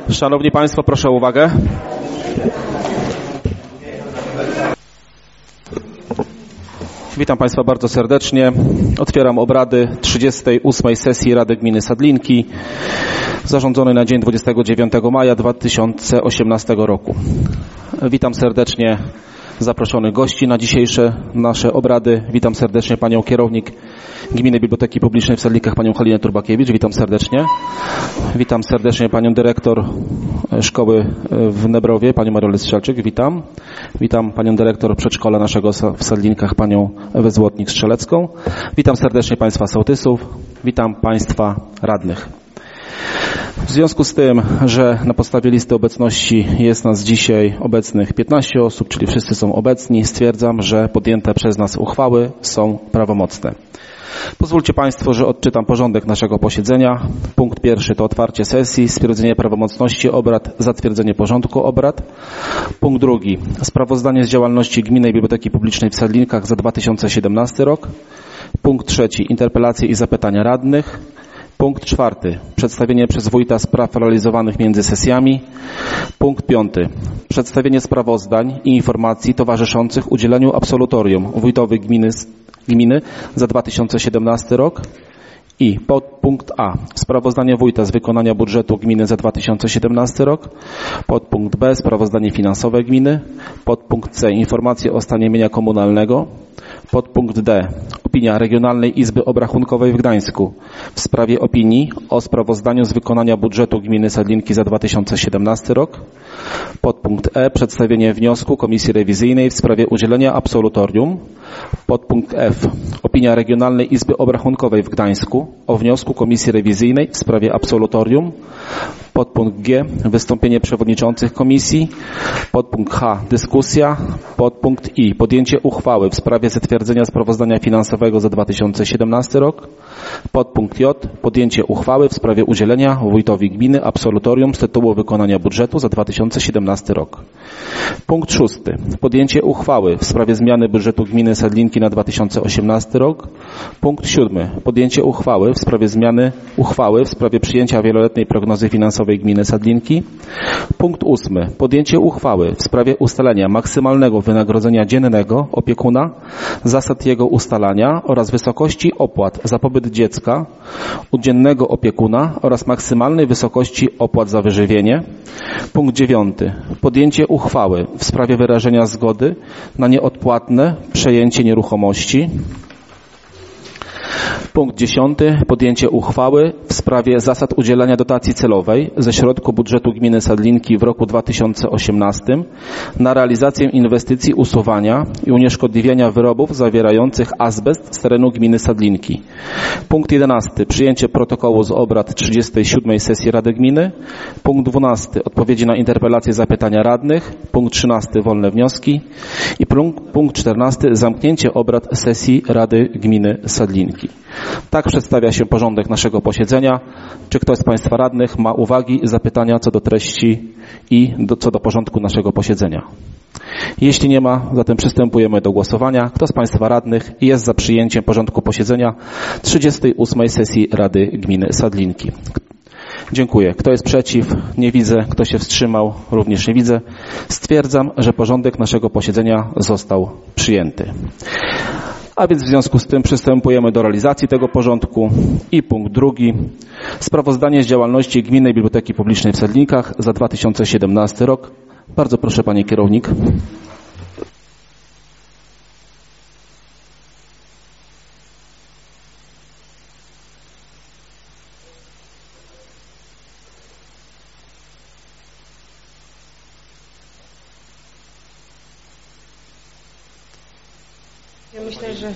Szanowni Państwo, proszę o uwagę. Witam Państwa bardzo serdecznie. Otwieram obrady 38. sesji Rady Gminy Sadlinki, zarządzonej na dzień 29 maja 2018 roku. Witam serdecznie zaproszonych gości na dzisiejsze nasze obrady. Witam serdecznie Panią kierownik Gminy Biblioteki Publicznej w Sadlinkach, Panią Halinę Turbakiewicz. Witam serdecznie. Witam serdecznie Panią dyrektor szkoły w Nebrowie, Panią Mariolę Strzelczyk. Witam. Witam Panią dyrektor przedszkola naszego w Sadlinkach, Panią Ewę Złotnik-Strzelecką. Witam serdecznie Państwa sołtysów. Witam Państwa radnych. W związku z tym, że na podstawie listy obecności jest nas dzisiaj obecnych 15 osób, czyli wszyscy są obecni, stwierdzam, że podjęte przez nas uchwały są prawomocne. Pozwólcie Państwo, że odczytam porządek naszego posiedzenia. Punkt pierwszy to otwarcie sesji, stwierdzenie prawomocności obrad, zatwierdzenie porządku obrad. Punkt drugi, sprawozdanie z działalności Gminnej Biblioteki Publicznej w Sadlinkach za 2017 rok. Punkt trzeci, interpelacje i zapytania radnych. Punkt czwarty, przedstawienie przez wójta spraw realizowanych między sesjami. Punkt piąty, przedstawienie sprawozdań i informacji towarzyszących udzieleniu absolutorium wójtowi gminy za 2017 rok. I podpunkt A, sprawozdanie wójta z wykonania budżetu gminy za 2017 rok. Podpunkt B, sprawozdanie finansowe gminy. Podpunkt C, informacje o stanie mienia komunalnego. Podpunkt D, opinia Regionalnej Izby Obrachunkowej w Gdańsku w sprawie opinii o sprawozdaniu z wykonania budżetu gminy Sadlinki za 2017 rok. Podpunkt E, przedstawienie wniosku Komisji Rewizyjnej w sprawie udzielenia absolutorium. Podpunkt F, opinia Regionalnej Izby Obrachunkowej w Gdańsku o wniosku Komisji Rewizyjnej w sprawie absolutorium. Podpunkt G, wystąpienie przewodniczących komisji. Podpunkt H, dyskusja. Podpunkt I, podjęcie uchwały w sprawie zatwierdzenia sprawozdania finansowego za 2017 rok. Podpunkt J, podjęcie uchwały w sprawie udzielenia wójtowi gminy absolutorium z tytułu wykonania budżetu za 2017 rok. Punkt 6, podjęcie uchwały w sprawie zmiany budżetu gminy Sadlinki na 2018 rok. Punkt 7, podjęcie uchwały w sprawie zmiany uchwały w sprawie przyjęcia wieloletniej prognozy finansowej gminy Sadlinki. Punkt 8, podjęcie uchwały w sprawie ustalenia maksymalnego wynagrodzenia dziennego opiekuna, zasad jego ustalania oraz wysokości opłat za pobyt dziecka u dziennego opiekuna oraz maksymalnej wysokości opłat za wyżywienie. Punkt 9, podjęcie uchwały w sprawie wyrażenia zgody na nieodpłatne przejęcie nieruchomości. Punkt 10. Podjęcie uchwały w sprawie zasad udzielania dotacji celowej ze środku budżetu gminy Sadlinki w roku 2018 na realizację inwestycji usuwania i unieszkodliwiania wyrobów zawierających azbest z terenu gminy Sadlinki. Punkt 11. Przyjęcie protokołu z obrad 37. sesji Rady Gminy. Punkt 12. Odpowiedzi na interpelacje, zapytania radnych. Punkt 13. Wolne wnioski. I punkt 14. Zamknięcie obrad sesji Rady Gminy Sadlinki. Tak przedstawia się porządek naszego posiedzenia. Czy ktoś z Państwa radnych ma uwagi i zapytania co do treści i co do porządku naszego posiedzenia? Jeśli nie ma, zatem przystępujemy do głosowania. Kto z Państwa radnych jest za przyjęciem porządku posiedzenia 38. sesji Rady Gminy Sadlinki? Dziękuję. Kto jest przeciw? Nie widzę. Kto się wstrzymał? Również nie widzę. Stwierdzam, że porządek naszego posiedzenia został przyjęty. A więc w związku z tym przystępujemy do realizacji tego porządku. I punkt drugi. Sprawozdanie z działalności Gminnej Biblioteki Publicznej w Sadlinkach za 2017 rok. Bardzo proszę Pani kierownik. Ja myślę, że...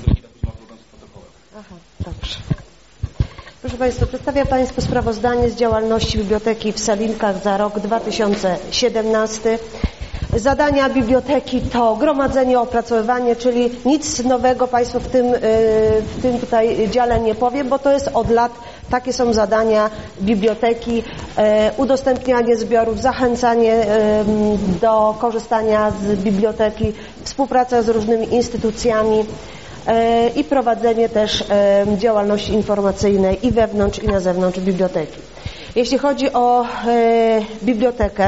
Aha, dobrze. Proszę Państwa, przedstawiam Państwu sprawozdanie z działalności biblioteki w Sadlinkach za rok 2017. Zadania biblioteki to gromadzenie, opracowywanie, czyli nic nowego Państwu w tym tutaj dziale nie powiem, bo to jest od lat, takie są zadania biblioteki, udostępnianie zbiorów, zachęcanie do korzystania z biblioteki, współpraca z różnymi instytucjami i prowadzenie też działalności informacyjnej i wewnątrz, i na zewnątrz biblioteki. Jeśli chodzi o bibliotekę,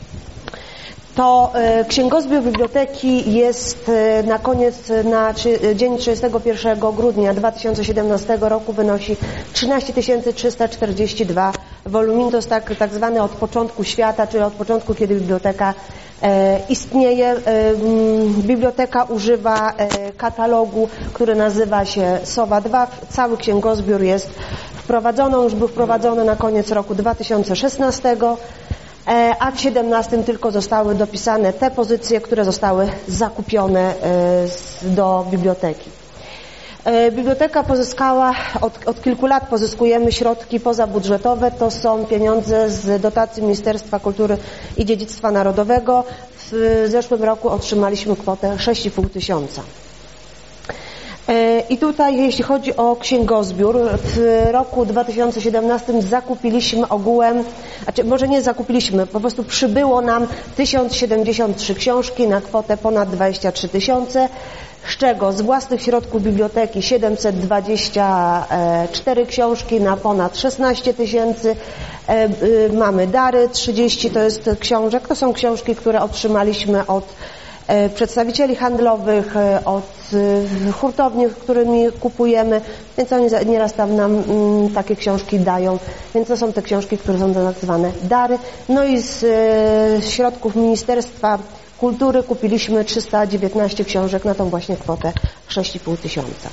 to księgozbiór biblioteki jest na dzień 31 grudnia 2017 roku wynosi 13 342 wolumin. To jest tak zwany od początku świata, czyli od początku, kiedy biblioteka istnieje. Biblioteka używa katalogu, który nazywa się SOWA 2. Cały księgozbiór jest wprowadzony, już był wprowadzony na koniec roku 2016. A w 17 tylko zostały dopisane te pozycje, które zostały zakupione do biblioteki. Biblioteka pozyskała, od kilku lat pozyskujemy środki pozabudżetowe, to są pieniądze z dotacji Ministerstwa Kultury i Dziedzictwa Narodowego. W zeszłym roku otrzymaliśmy kwotę 6,5 tysiąca. I tutaj, jeśli chodzi o księgozbiór, w roku 2017 zakupiliśmy ogółem, może nie zakupiliśmy, po prostu przybyło nam 1073 książki na kwotę ponad 23 tysiące, z czego z własnych środków biblioteki 724 książki na ponad 16 tysięcy, mamy dary 30, to jest książek, to są książki, które otrzymaliśmy od przedstawicieli handlowych, od hurtowni, którymi kupujemy, więc oni nieraz tam nam takie książki dają, więc to są te książki, które są nazywane dary. No i z środków Ministerstwa Kultury kupiliśmy 319 książek na tą właśnie kwotę 6,5 tysiąca.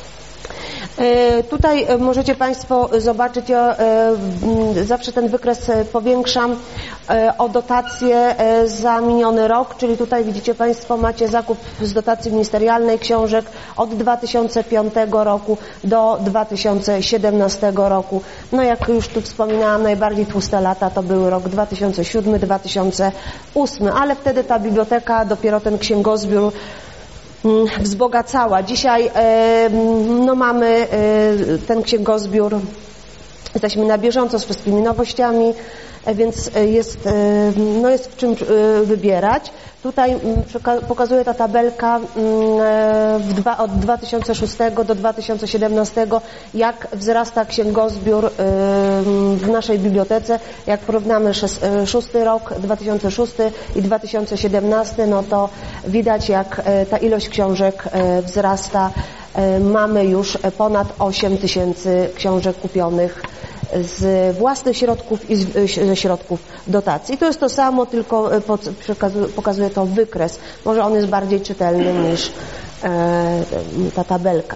Tutaj możecie Państwo zobaczyć, ja zawsze ten wykres powiększam o dotacje za miniony rok, czyli tutaj widzicie Państwo, macie zakup z dotacji ministerialnej książek od 2005 roku do 2017 roku. No jak już tu wspominałam, najbardziej tłuste lata to były rok 2007-2008, ale wtedy ta biblioteka, dopiero ten księgozbiór wzbogacała. Dzisiaj mamy ten księgozbiór, jesteśmy na bieżąco z wszystkimi nowościami, więc jest w czym wybierać. Tutaj pokazuje ta tabelka od 2006 do 2017, jak wzrasta księgozbiór w naszej bibliotece. Jak porównamy 6 rok, 2006 i 2017, no to widać, jak ta ilość książek wzrasta. Mamy już ponad 8 tysięcy książek kupionych z własnych środków i ze środków dotacji. To jest to samo, tylko pokazuje to wykres. Może on jest bardziej czytelny niż ta tabelka.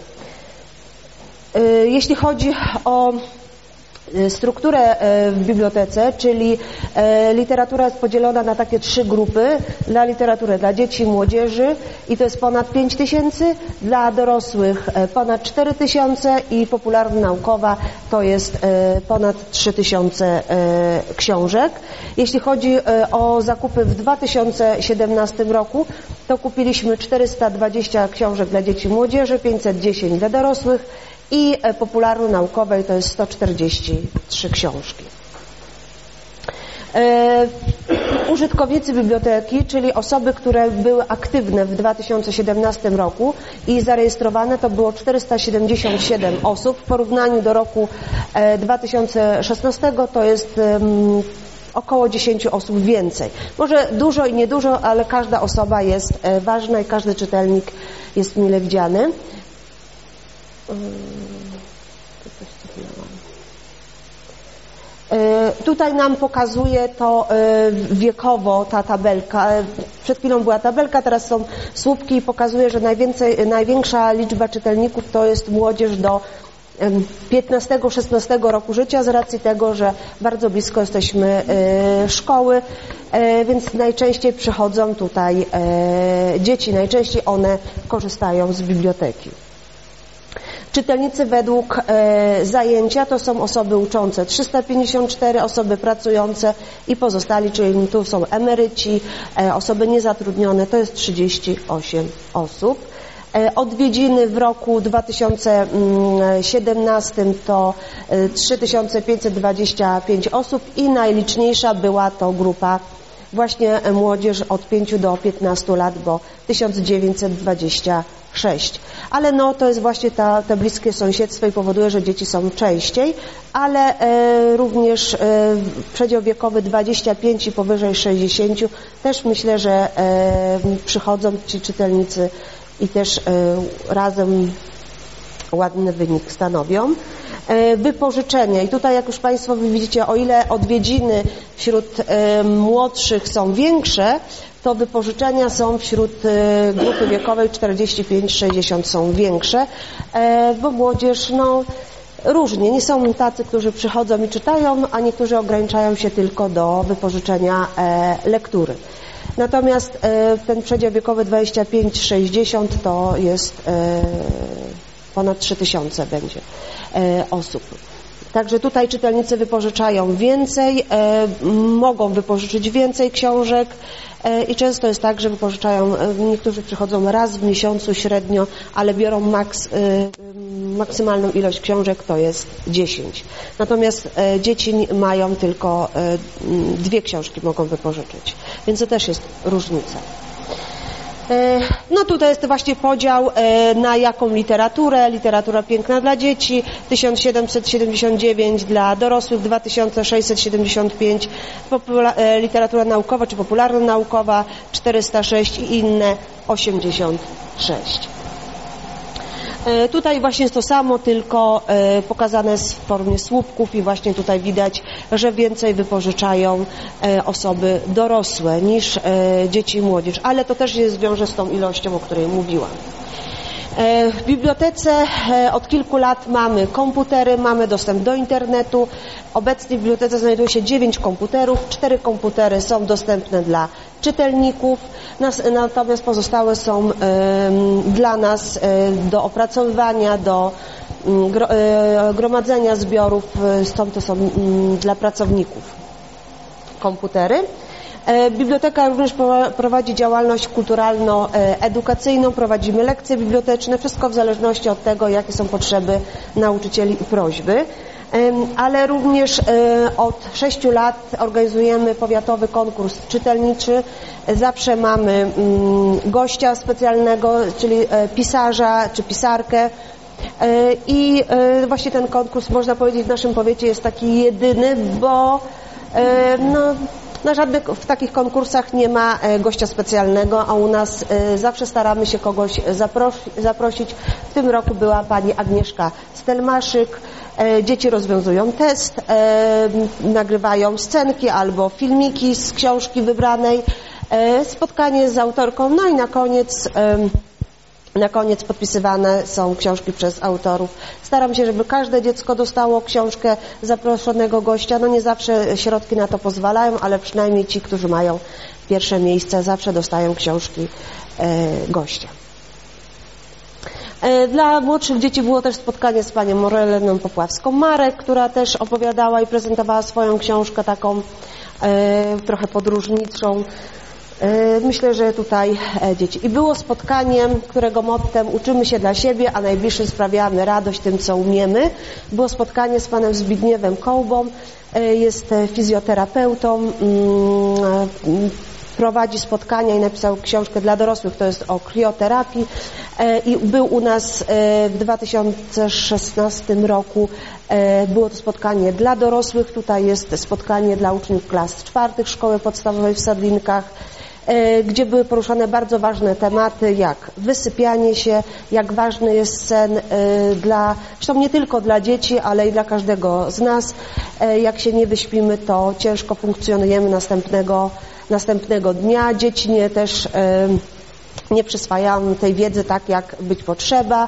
Jeśli chodzi o strukturę w bibliotece, czyli literatura jest podzielona na takie 3 grupy. Dla literatury dla dzieci i młodzieży i to jest ponad 5 tysięcy, dla dorosłych ponad 4 tysiące i popularno-naukowa to jest ponad 3 tysiące książek. Jeśli chodzi o zakupy w 2017 roku, to kupiliśmy 420 książek dla dzieci i młodzieży, 510 dla dorosłych i popularno-naukowej to jest 143 książki. Użytkownicy biblioteki, czyli osoby, które były aktywne w 2017 roku i zarejestrowane, to było 477 osób. W porównaniu do roku 2016 to jest około 10 osób więcej. Może dużo i niedużo, ale każda osoba jest ważna i każdy czytelnik jest mile widziany. Tutaj nam pokazuje to wiekowo ta tabelka. Przed chwilą była tabelka, teraz są słupki i pokazuje, że największa liczba czytelników to jest młodzież do 15-16 roku życia, z racji tego, że bardzo blisko jesteśmy szkoły, więc najczęściej przychodzą tutaj dzieci, najczęściej one korzystają z biblioteki. Czytelnicy według zajęcia to są osoby uczące 354, osoby pracujące i pozostali, czyli tu są emeryci, osoby niezatrudnione, to jest 38 osób. Odwiedziny w roku 2017 to 3525 osób i najliczniejsza była to grupa właśnie młodzież od 5 do 15 lat, bo 1926 6. Ale no to jest właśnie te bliskie sąsiedztwo i powoduje, że dzieci są częściej, ale również przedział wiekowy 25 i powyżej 60 też myślę, że przychodzą ci czytelnicy i też razem ładny wynik stanowią. Wypożyczenia. I tutaj, jak już Państwo widzicie, o ile odwiedziny wśród młodszych są większe, to wypożyczenia są wśród grupy wiekowej 45-60 są większe, bo młodzież różnie. Nie są tacy, którzy przychodzą i czytają, a niektórzy ograniczają się tylko do wypożyczenia lektury. Natomiast ten przedział wiekowy 25-60 to jest ponad 3000 będzie osób. Także tutaj czytelnicy wypożyczają więcej, mogą wypożyczyć więcej książek i często jest tak, że wypożyczają, niektórzy przychodzą raz w miesiącu średnio, ale biorą maksymalną ilość książek, to jest 10. Natomiast dzieci mają tylko 2 książki mogą wypożyczyć, więc to też jest różnica. No tutaj jest właśnie podział na jaką literaturę. Literatura piękna dla dzieci 1779, dla dorosłych 2675, literatura naukowa czy popularno-naukowa 406 i inne 86. Tutaj właśnie jest to samo, tylko pokazane jest w formie słupków i właśnie tutaj widać, że więcej wypożyczają osoby dorosłe niż dzieci i młodzież, ale to też się wiąże z tą ilością, o której mówiłam. W bibliotece od kilku lat mamy komputery, mamy dostęp do internetu. Obecnie w bibliotece znajduje się 9 komputerów, 4 komputery są dostępne dla czytelników, natomiast pozostałe są dla nas do opracowywania, do gromadzenia zbiorów, stąd to są dla pracowników komputery. Biblioteka również prowadzi działalność kulturalno-edukacyjną, prowadzimy lekcje biblioteczne, wszystko w zależności od tego, jakie są potrzeby nauczycieli i prośby. Ale również od 6 lat organizujemy powiatowy konkurs czytelniczy. Zawsze mamy gościa specjalnego, czyli pisarza czy pisarkę. I właśnie ten konkurs, można powiedzieć, w naszym powiecie jest taki jedyny, bo na żadnych w takich konkursach nie ma gościa specjalnego, a u nas zawsze staramy się kogoś zaprosić. W tym roku była pani Agnieszka Stelmaszyk. Dzieci rozwiązują test, nagrywają scenki albo filmiki z książki wybranej, spotkanie z autorką, no i na koniec podpisywane są książki przez autorów. Staram się, żeby każde dziecko dostało książkę zaproszonego gościa. No nie zawsze środki na to pozwalają, ale przynajmniej ci, którzy mają pierwsze miejsce, zawsze dostają książki gościa. Dla młodszych dzieci było też spotkanie z panią Moreleną Popławską-Marek, która też opowiadała i prezentowała swoją książkę taką trochę podróżniczą. Myślę, że tutaj dzieci. I było spotkanie, którego mottem uczymy się dla siebie, a najbliższym sprawiamy radość tym, co umiemy. Było spotkanie z panem Zbigniewem Kołbą, jest fizjoterapeutą, prowadzi spotkania i napisał książkę dla dorosłych, to jest o krioterapii i był u nas w 2016 roku, było to spotkanie dla dorosłych, tutaj jest spotkanie dla uczniów klas 4 szkoły podstawowej w Sadlinkach, gdzie były poruszane bardzo ważne tematy, jak wysypianie się, jak ważny jest sen zresztą nie tylko dla dzieci, ale i dla każdego z nas. Jak się nie wyśpimy, to ciężko funkcjonujemy następnego dnia. Dzieci nie przyswajają tej wiedzy tak, jak być potrzeba.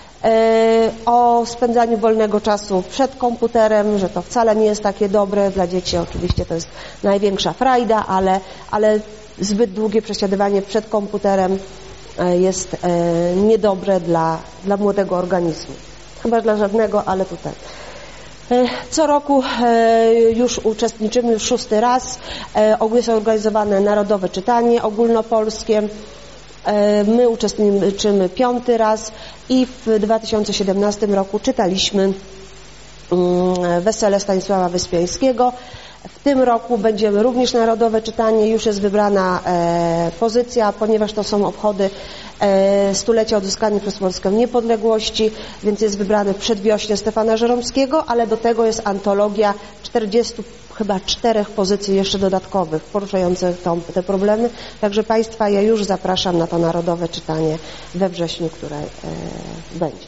O spędzaniu wolnego czasu przed komputerem, że to wcale nie jest takie dobre dla dzieci. Oczywiście to jest największa frajda, ale zbyt długie przesiadywanie przed komputerem jest niedobre dla młodego organizmu. Chyba dla żadnego, ale tutaj. Co roku już uczestniczymy, już 6. raz. Jest organizowane Narodowe Czytanie Ogólnopolskie. My uczestniczymy 5. raz i w 2017 roku czytaliśmy Wesele Stanisława Wyspiańskiego. W tym roku będziemy również narodowe czytanie, już jest wybrana pozycja, ponieważ to są obchody stulecia odzyskania przez Polskę niepodległości, więc jest wybrany Przedwiośnie Stefana Żeromskiego, ale do tego jest antologia 44 pozycji jeszcze dodatkowych, poruszających te problemy. Także Państwa ja już zapraszam na to narodowe czytanie we wrześniu, które będzie.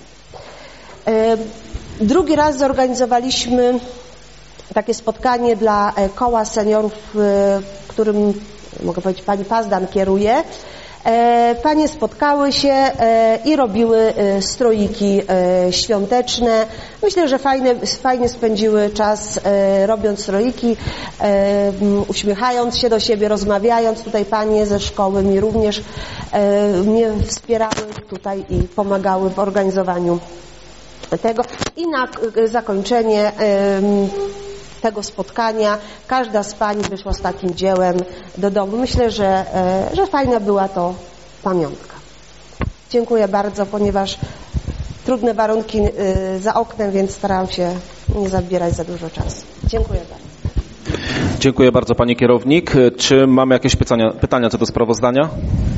Drugi raz zorganizowaliśmy takie spotkanie dla koła seniorów, którym, mogę powiedzieć, pani Pazdan kieruje. Panie spotkały się i robiły stroiki świąteczne. Myślę, że fajnie spędziły czas robiąc stroiki, uśmiechając się do siebie, rozmawiając. Tutaj panie ze szkoły mi również mnie wspierały tutaj i pomagały w organizowaniu tego. I na zakończenie tego spotkania każda z pań wyszła z takim dziełem do domu. Myślę, że fajna była to pamiątka. Dziękuję bardzo, ponieważ trudne warunki za oknem, więc starałam się nie zabierać za dużo czasu. Dziękuję bardzo. Dziękuję bardzo pani kierownik. Czy mamy jakieś pytania co do sprawozdania?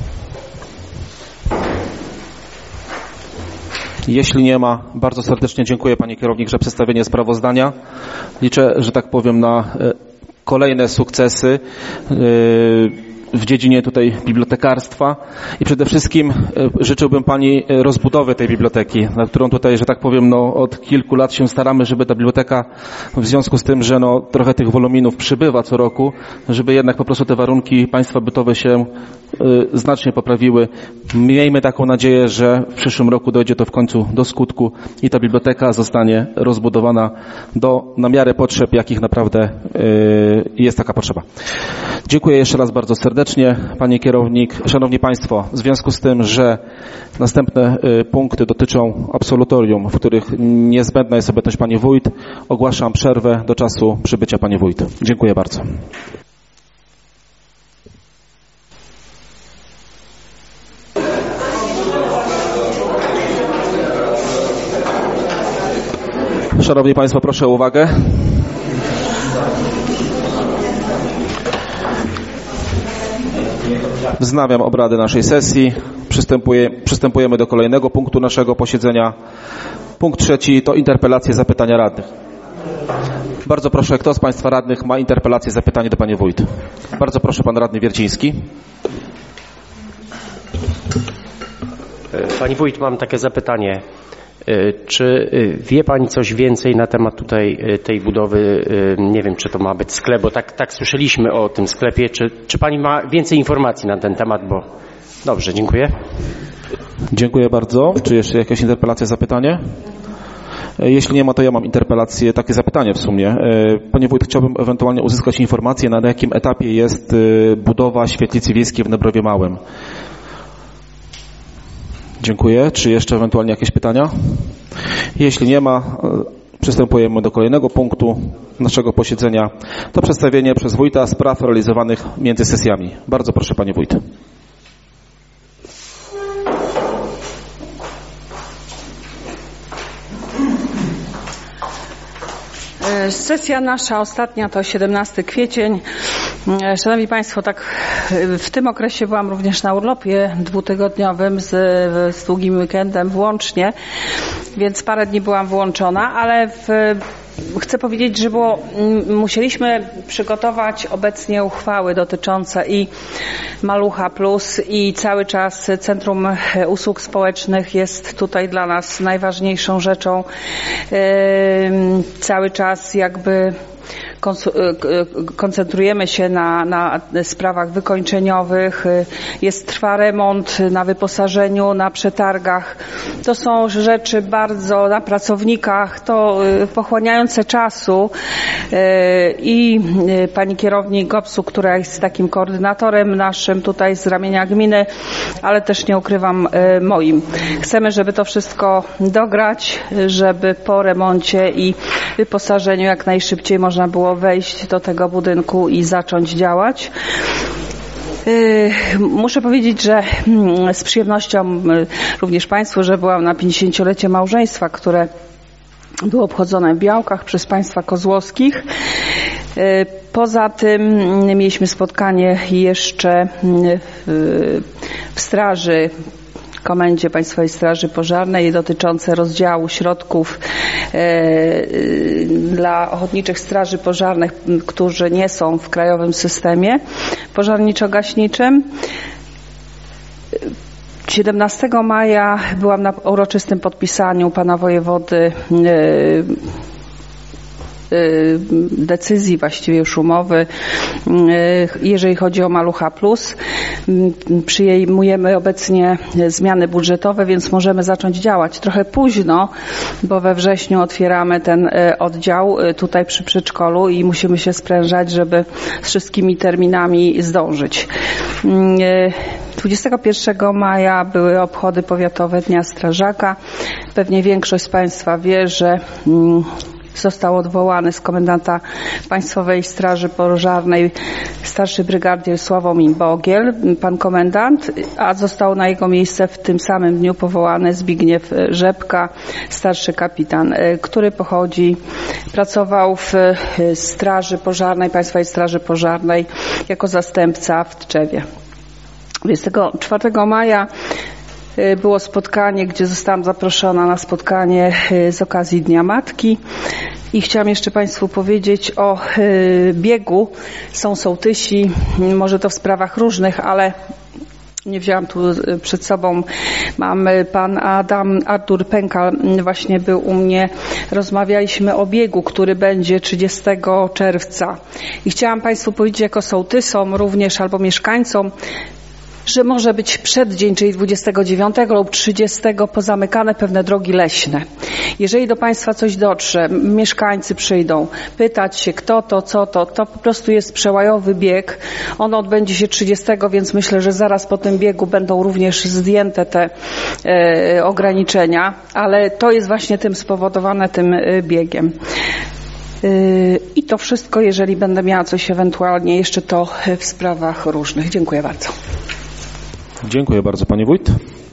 Jeśli nie ma, bardzo serdecznie dziękuję pani kierownik za przedstawienie sprawozdania. Liczę, że tak powiem, na kolejne sukcesy w dziedzinie tutaj bibliotekarstwa i przede wszystkim życzyłbym pani rozbudowy tej biblioteki, na którą tutaj, że tak powiem, od kilku lat się staramy, żeby ta biblioteka, w związku z tym, że trochę tych woluminów przybywa co roku, żeby jednak po prostu te warunki państwa bytowe się znacznie poprawiły. Miejmy taką nadzieję, że w przyszłym roku dojdzie to w końcu do skutku i ta biblioteka zostanie rozbudowana na miarę potrzeb, jakich naprawdę jest taka potrzeba. Dziękuję jeszcze raz bardzo serdecznie, pani kierownik. Szanowni Państwo, w związku z tym, że następne punkty dotyczą absolutorium, w których niezbędna jest obecność pani wójt, ogłaszam przerwę do czasu przybycia pani wójt. Dziękuję bardzo. Szanowni Państwo, proszę o uwagę. Wznawiam obrady naszej sesji. Przystępujemy do kolejnego punktu naszego posiedzenia. Punkt 3 to interpelacje, zapytania radnych. Bardzo proszę, kto z Państwa radnych ma interpelację, zapytanie do pani wójt? Bardzo proszę, pan radny Wierciński. Pani wójt, mam takie zapytanie. Czy wie pani coś więcej na temat tutaj tej budowy? Nie wiem, czy to ma być sklep, bo tak słyszeliśmy o tym sklepie. Czy pani ma więcej informacji na ten temat? Bo dobrze, dziękuję. Dziękuję bardzo. Czy jeszcze jakaś interpelacja, zapytanie? Jeśli nie ma, to ja mam interpelację, takie zapytanie w sumie. Panie wójt, chciałbym ewentualnie uzyskać informację, na jakim etapie jest budowa świetlicy wiejskiej w Nebrowie Małym. Dziękuję. Czy jeszcze ewentualnie jakieś pytania? Jeśli nie ma, przystępujemy do kolejnego punktu naszego posiedzenia. To przedstawienie przez wójta spraw realizowanych między sesjami. Bardzo proszę, panie wójt. Sesja nasza ostatnia to 17 kwiecień. Szanowni Państwo, tak w tym okresie byłam również na urlopie dwutygodniowym z długim weekendem włącznie, więc parę dni byłam włączona, ale chcę powiedzieć, że musieliśmy przygotować obecnie uchwały dotyczące i Malucha Plus i cały czas Centrum Usług Społecznych jest tutaj dla nas najważniejszą rzeczą. Cały czas jakby koncentrujemy się na sprawach wykończeniowych, trwa remont na wyposażeniu, na przetargach. To są rzeczy bardzo na pracownikach, to pochłaniające czasu i pani kierownik GOPS-u, która jest takim koordynatorem naszym tutaj z ramienia gminy, ale też nie ukrywam moim. Chcemy, żeby to wszystko dograć, żeby po remoncie i wyposażeniu jak najszybciej można było wejść do tego budynku i zacząć działać. Muszę powiedzieć, że z przyjemnością również Państwu, że byłam na 50-lecie małżeństwa, które było obchodzone w Białkach przez państwa kozłowskich. Poza tym mieliśmy spotkanie jeszcze w Straży, Komendzie Państwowej Straży Pożarnej dotyczące rozdziału środków dla ochotniczych straży pożarnych, którzy nie są w krajowym systemie pożarniczo-gaśniczym. 17 maja byłam na uroczystym podpisaniu pana wojewody decyzji, właściwie już umowy, jeżeli chodzi o Malucha Plus. Przyjmujemy obecnie zmiany budżetowe, więc możemy zacząć działać trochę późno, bo we wrześniu otwieramy ten oddział tutaj przy przedszkolu i musimy się sprężać, żeby z wszystkimi terminami zdążyć. 21 maja były obchody powiatowe Dnia Strażaka. Pewnie większość z Państwa wie, że został odwołany z komendanta Państwowej Straży Pożarnej starszy brygadzier Sławomir Bogiel, pan komendant, a został na jego miejsce w tym samym dniu powołany Zbigniew Rzepka, starszy kapitan, który pracował w Straży Pożarnej, Państwowej Straży Pożarnej jako zastępca w Tczewie. 24 maja było spotkanie, gdzie zostałam zaproszona na spotkanie z okazji Dnia Matki i chciałam jeszcze Państwu powiedzieć o biegu. Są sołtysi, może to w sprawach różnych, ale nie wzięłam tu przed sobą. Mam pan Artur Pękal, właśnie był u mnie. Rozmawialiśmy o biegu, który będzie 30 czerwca. I chciałam Państwu powiedzieć jako sołtysom również albo mieszkańcom, że może być przeddzień, czyli 29 lub 30 pozamykane pewne drogi leśne. Jeżeli do Państwa coś dotrze, mieszkańcy przyjdą pytać się kto to, co to po prostu jest przełajowy bieg. On odbędzie się 30, więc myślę, że zaraz po tym biegu będą również zdjęte te ograniczenia, ale to jest właśnie tym spowodowane, tym biegiem. I to wszystko, jeżeli będę miała coś ewentualnie jeszcze, to w sprawach różnych. Dziękuję bardzo. Dziękuję bardzo, Pani Wójt.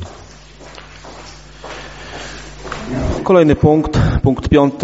Kolejny punkt 5.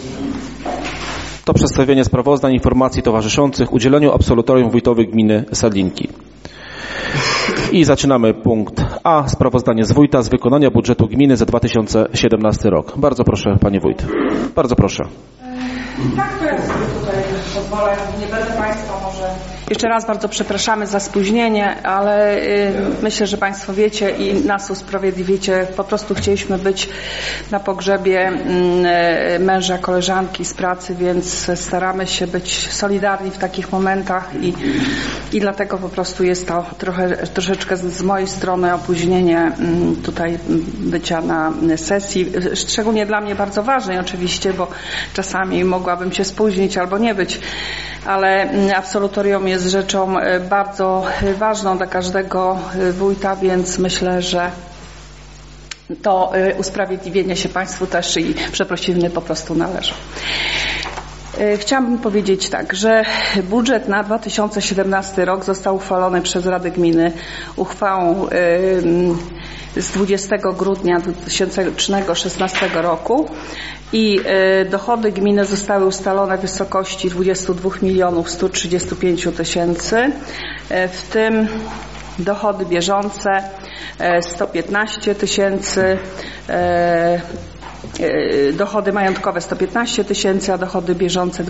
To przedstawienie sprawozdań, informacji towarzyszących udzieleniu absolutorium wójtowi gminy Sadlinki. I zaczynamy punkt A. Sprawozdanie z wójta z wykonania budżetu gminy za 2017 rok. Bardzo proszę, Pani Wójt. Bardzo proszę. Tak, to ja sobie tutaj pozwolę, nie będę Państwa może... Jeszcze raz bardzo przepraszamy za spóźnienie, ale myślę, że Państwo wiecie i nas usprawiedliwicie. Po prostu chcieliśmy być na pogrzebie męża, koleżanki z pracy, więc staramy się być solidarni w takich momentach i dlatego po prostu jest to troszeczkę z mojej strony opóźnienie tutaj bycia na sesji. Szczególnie dla mnie bardzo ważnej oczywiście, bo czasami mogłabym się spóźnić albo nie być, ale absolutorium jest rzeczą bardzo ważną dla każdego wójta, więc myślę, że to usprawiedliwienie się Państwu też i przeprosiny po prostu należą. Chciałabym powiedzieć tak, że budżet na 2017 rok został uchwalony przez Radę Gminy uchwałą z 20 grudnia 2016 roku i dochody gminy zostały ustalone w wysokości 22 135 000, w tym dochody bieżące 115 000, dochody majątkowe 115 000, a dochody bieżące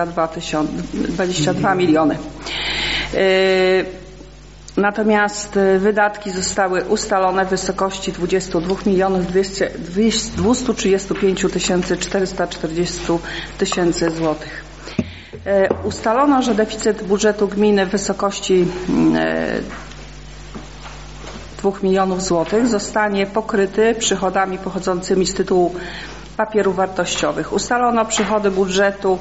22 miliony. Natomiast wydatki zostały ustalone w wysokości 22 235 440 000 złotych. Ustalono, że deficyt budżetu gminy w wysokości 2 milionów złotych zostanie pokryty przychodami pochodzącymi z tytułu papierów wartościowych. Ustalono przychody budżetu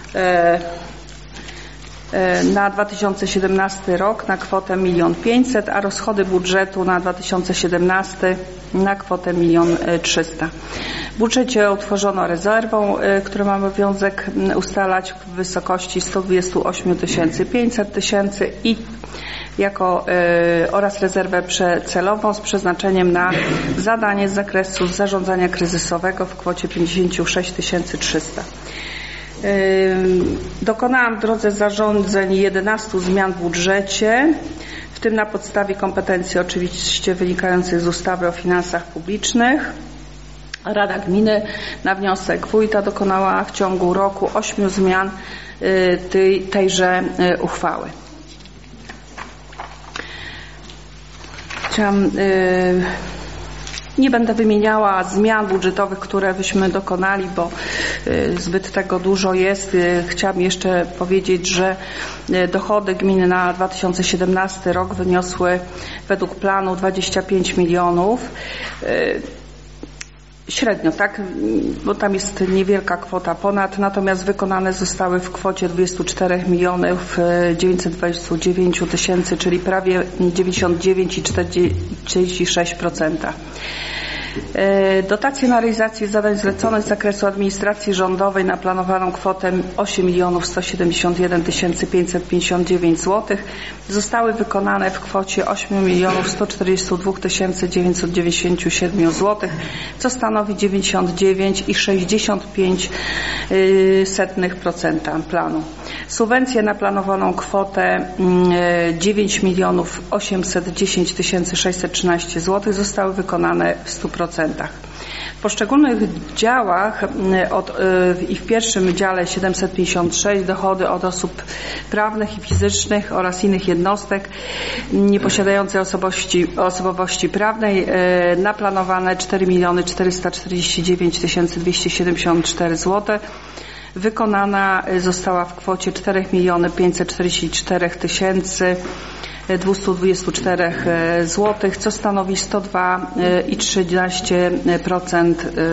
na 2017 rok na kwotę 1 500 000, a rozchody budżetu na 2017 na kwotę 1 300 000. W budżecie utworzono rezerwą, którą mamy obowiązek ustalać w wysokości 128 500 000 i oraz rezerwę celową z przeznaczeniem na zadanie z zakresu zarządzania kryzysowego w kwocie 56 300. Dokonałam w drodze zarządzeń 11 zmian w budżecie, w tym na podstawie kompetencji oczywiście wynikających z ustawy o finansach publicznych. Rada Gminy na wniosek wójta dokonała w ciągu roku 8 zmian tejże uchwały. Nie będę wymieniała zmian budżetowych, które byśmy dokonali, bo zbyt tego dużo jest. Chciałam jeszcze powiedzieć, że dochody gminy na 2017 rok wyniosły według planu 25 milionów. Średnio, tak, bo tam jest niewielka kwota ponad, natomiast wykonane zostały w kwocie 24 milionów 929 tysięcy, czyli prawie 99,46%. Dotacje na realizację zadań zleconych z zakresu administracji rządowej na planowaną kwotę 8 milionów 171 559 zł zostały wykonane w kwocie 8 milionów 142 997 zł, co stanowi 99,65% planu. Subwencje na planowaną kwotę 9 milionów 810 613 zł zostały wykonane w 100%. W poszczególnych działach i w pierwszym dziale 756 dochody od osób prawnych i fizycznych oraz innych jednostek nieposiadających osobowości prawnej na planowane 4 449 274 zł wykonana została w kwocie 4 544 224 zł, co stanowi 102,13%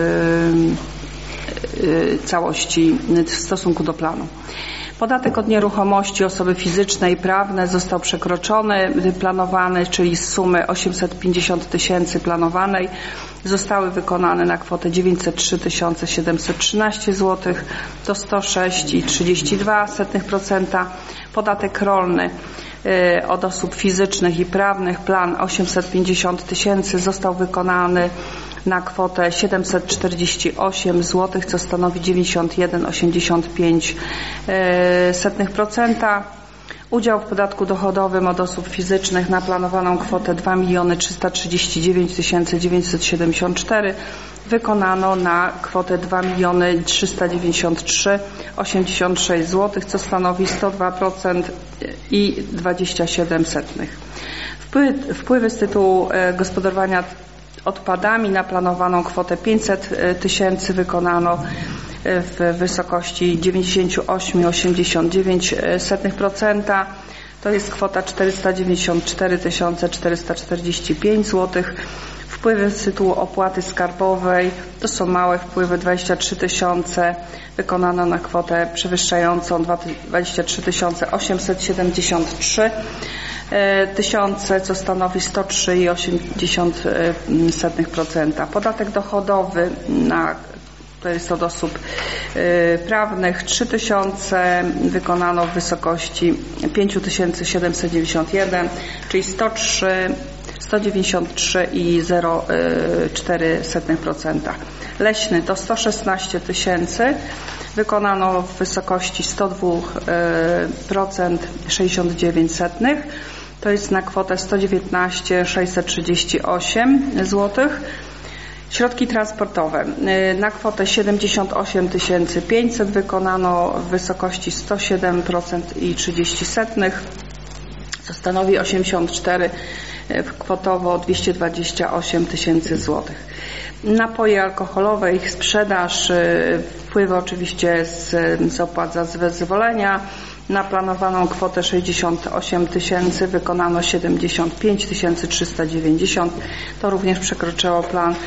całości w stosunku do planu. Podatek od nieruchomości osoby fizycznej i prawne został przekroczony, planowany, czyli z sumy 850 tysięcy planowanej zostały wykonane na kwotę 903 713 zł, to 106,32%. Podatek rolny od osób fizycznych i prawnych, plan 850 tysięcy został wykonany na kwotę 748 zł, co stanowi 91,85%. Udział w podatku dochodowym od osób fizycznych na planowaną kwotę 2 339 974 wykonano na kwotę 2 393,86 zł, co stanowi 102% i 27%. Wpływy z tytułu gospodarowania odpadami na planowaną kwotę 500 tysięcy wykonano w wysokości 98,89%. To jest kwota 494 445 zł. Wpływy z tytułu opłaty skarbowej to są małe wpływy, 23 tysiące, wykonano na kwotę przewyższającą 23 873 tysiące, co stanowi 103,80%. Podatek dochodowy to jest od osób prawnych 3 tysiące, wykonano w wysokości 5791, czyli 193,04%. Leśny to 116 tysięcy, wykonano w wysokości 102,69%, to jest na kwotę 119 638 zł. Środki transportowe na kwotę 78 500 wykonano w wysokości 107,30%, co stanowi 84 kwotowo 228 tysięcy złotych. Napoje alkoholowe, ich sprzedaż, wpływy oczywiście z opłat za zezwolenia. Na planowaną kwotę 68 tysięcy wykonano 75 390. To również przekroczyło plan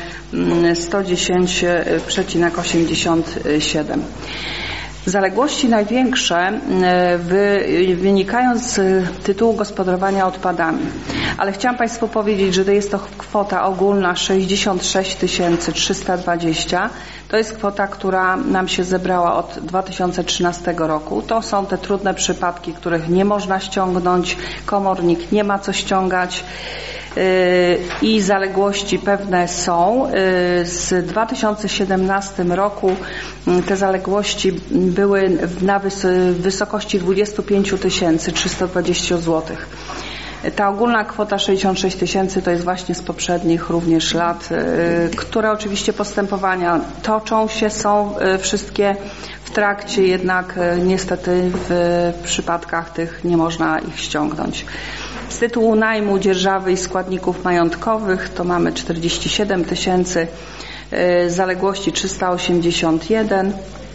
110,87. Zaległości największe wynikają z tytułu gospodarowania odpadami, ale chciałam Państwu powiedzieć, że to jest to kwota ogólna 66 320. To jest kwota, która nam się zebrała od 2013 roku. To są te trudne przypadki, których nie można ściągnąć, komornik nie ma co ściągać. i zaległości pewne są. Z 2017 roku te zaległości były na wysokości 25 320 zł. Ta ogólna kwota 66 tysięcy to jest właśnie z poprzednich również lat, które oczywiście postępowania toczą się, są wszystkie w trakcie, jednak niestety w przypadkach tych nie można ich ściągnąć. Z tytułu najmu, dzierżawy i składników majątkowych to mamy 47 tysięcy, zaległości 381.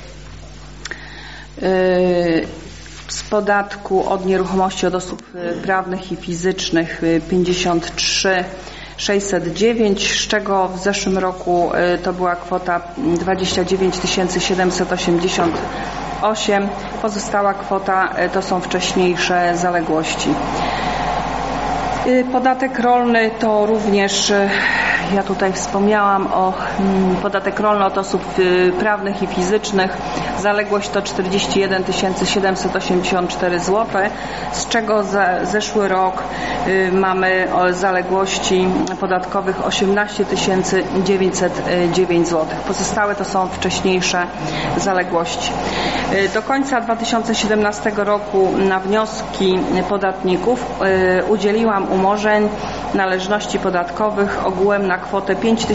Z podatku od nieruchomości od osób prawnych i fizycznych 53 609, z czego w zeszłym roku to była kwota 29 788. Pozostała kwota to są wcześniejsze zaległości. Podatek rolny to również, ja tutaj wspomniałam o podatek rolny od osób prawnych i fizycznych. Zaległość to 41 784 zł, z czego za zeszły rok mamy zaległości podatkowych 18 909 zł. Pozostałe to są wcześniejsze zaległości. Do końca 2017 roku na wnioski podatników udzieliłam umorzeń należności podatkowych ogółem na kwotę 5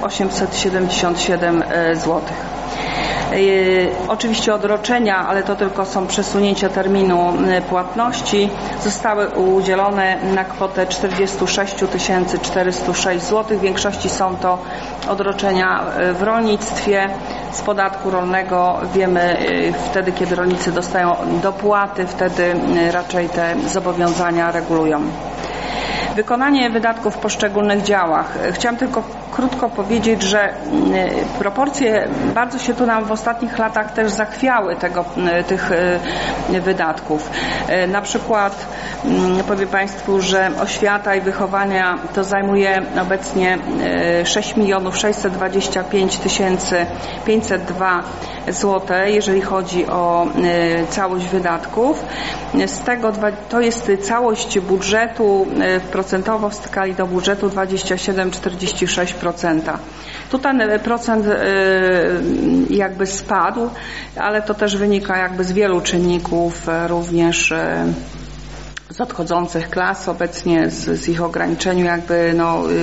877 zł. Oczywiście odroczenia, ale to tylko są przesunięcia terminu płatności, zostały udzielone na kwotę 46 406 zł. W większości są to odroczenia w rolnictwie. Z podatku rolnego wiemy wtedy, kiedy rolnicy dostają dopłaty, wtedy raczej te zobowiązania regulują. Wykonanie wydatków w poszczególnych działach. Chciałam tylko krótko powiedzieć, że proporcje bardzo się tu nam w ostatnich latach też zachwiały tych wydatków. Na przykład powiem Państwu, że oświata i wychowania to zajmuje obecnie 6 625 502 zł, jeżeli chodzi o całość wydatków. Z tego to jest całość budżetu, procentowo w skali do budżetu 27,46%. Tu ten procent jakby spadł, ale to też wynika jakby z wielu czynników, również z odchodzących klas obecnie, z ich ograniczeniu jakby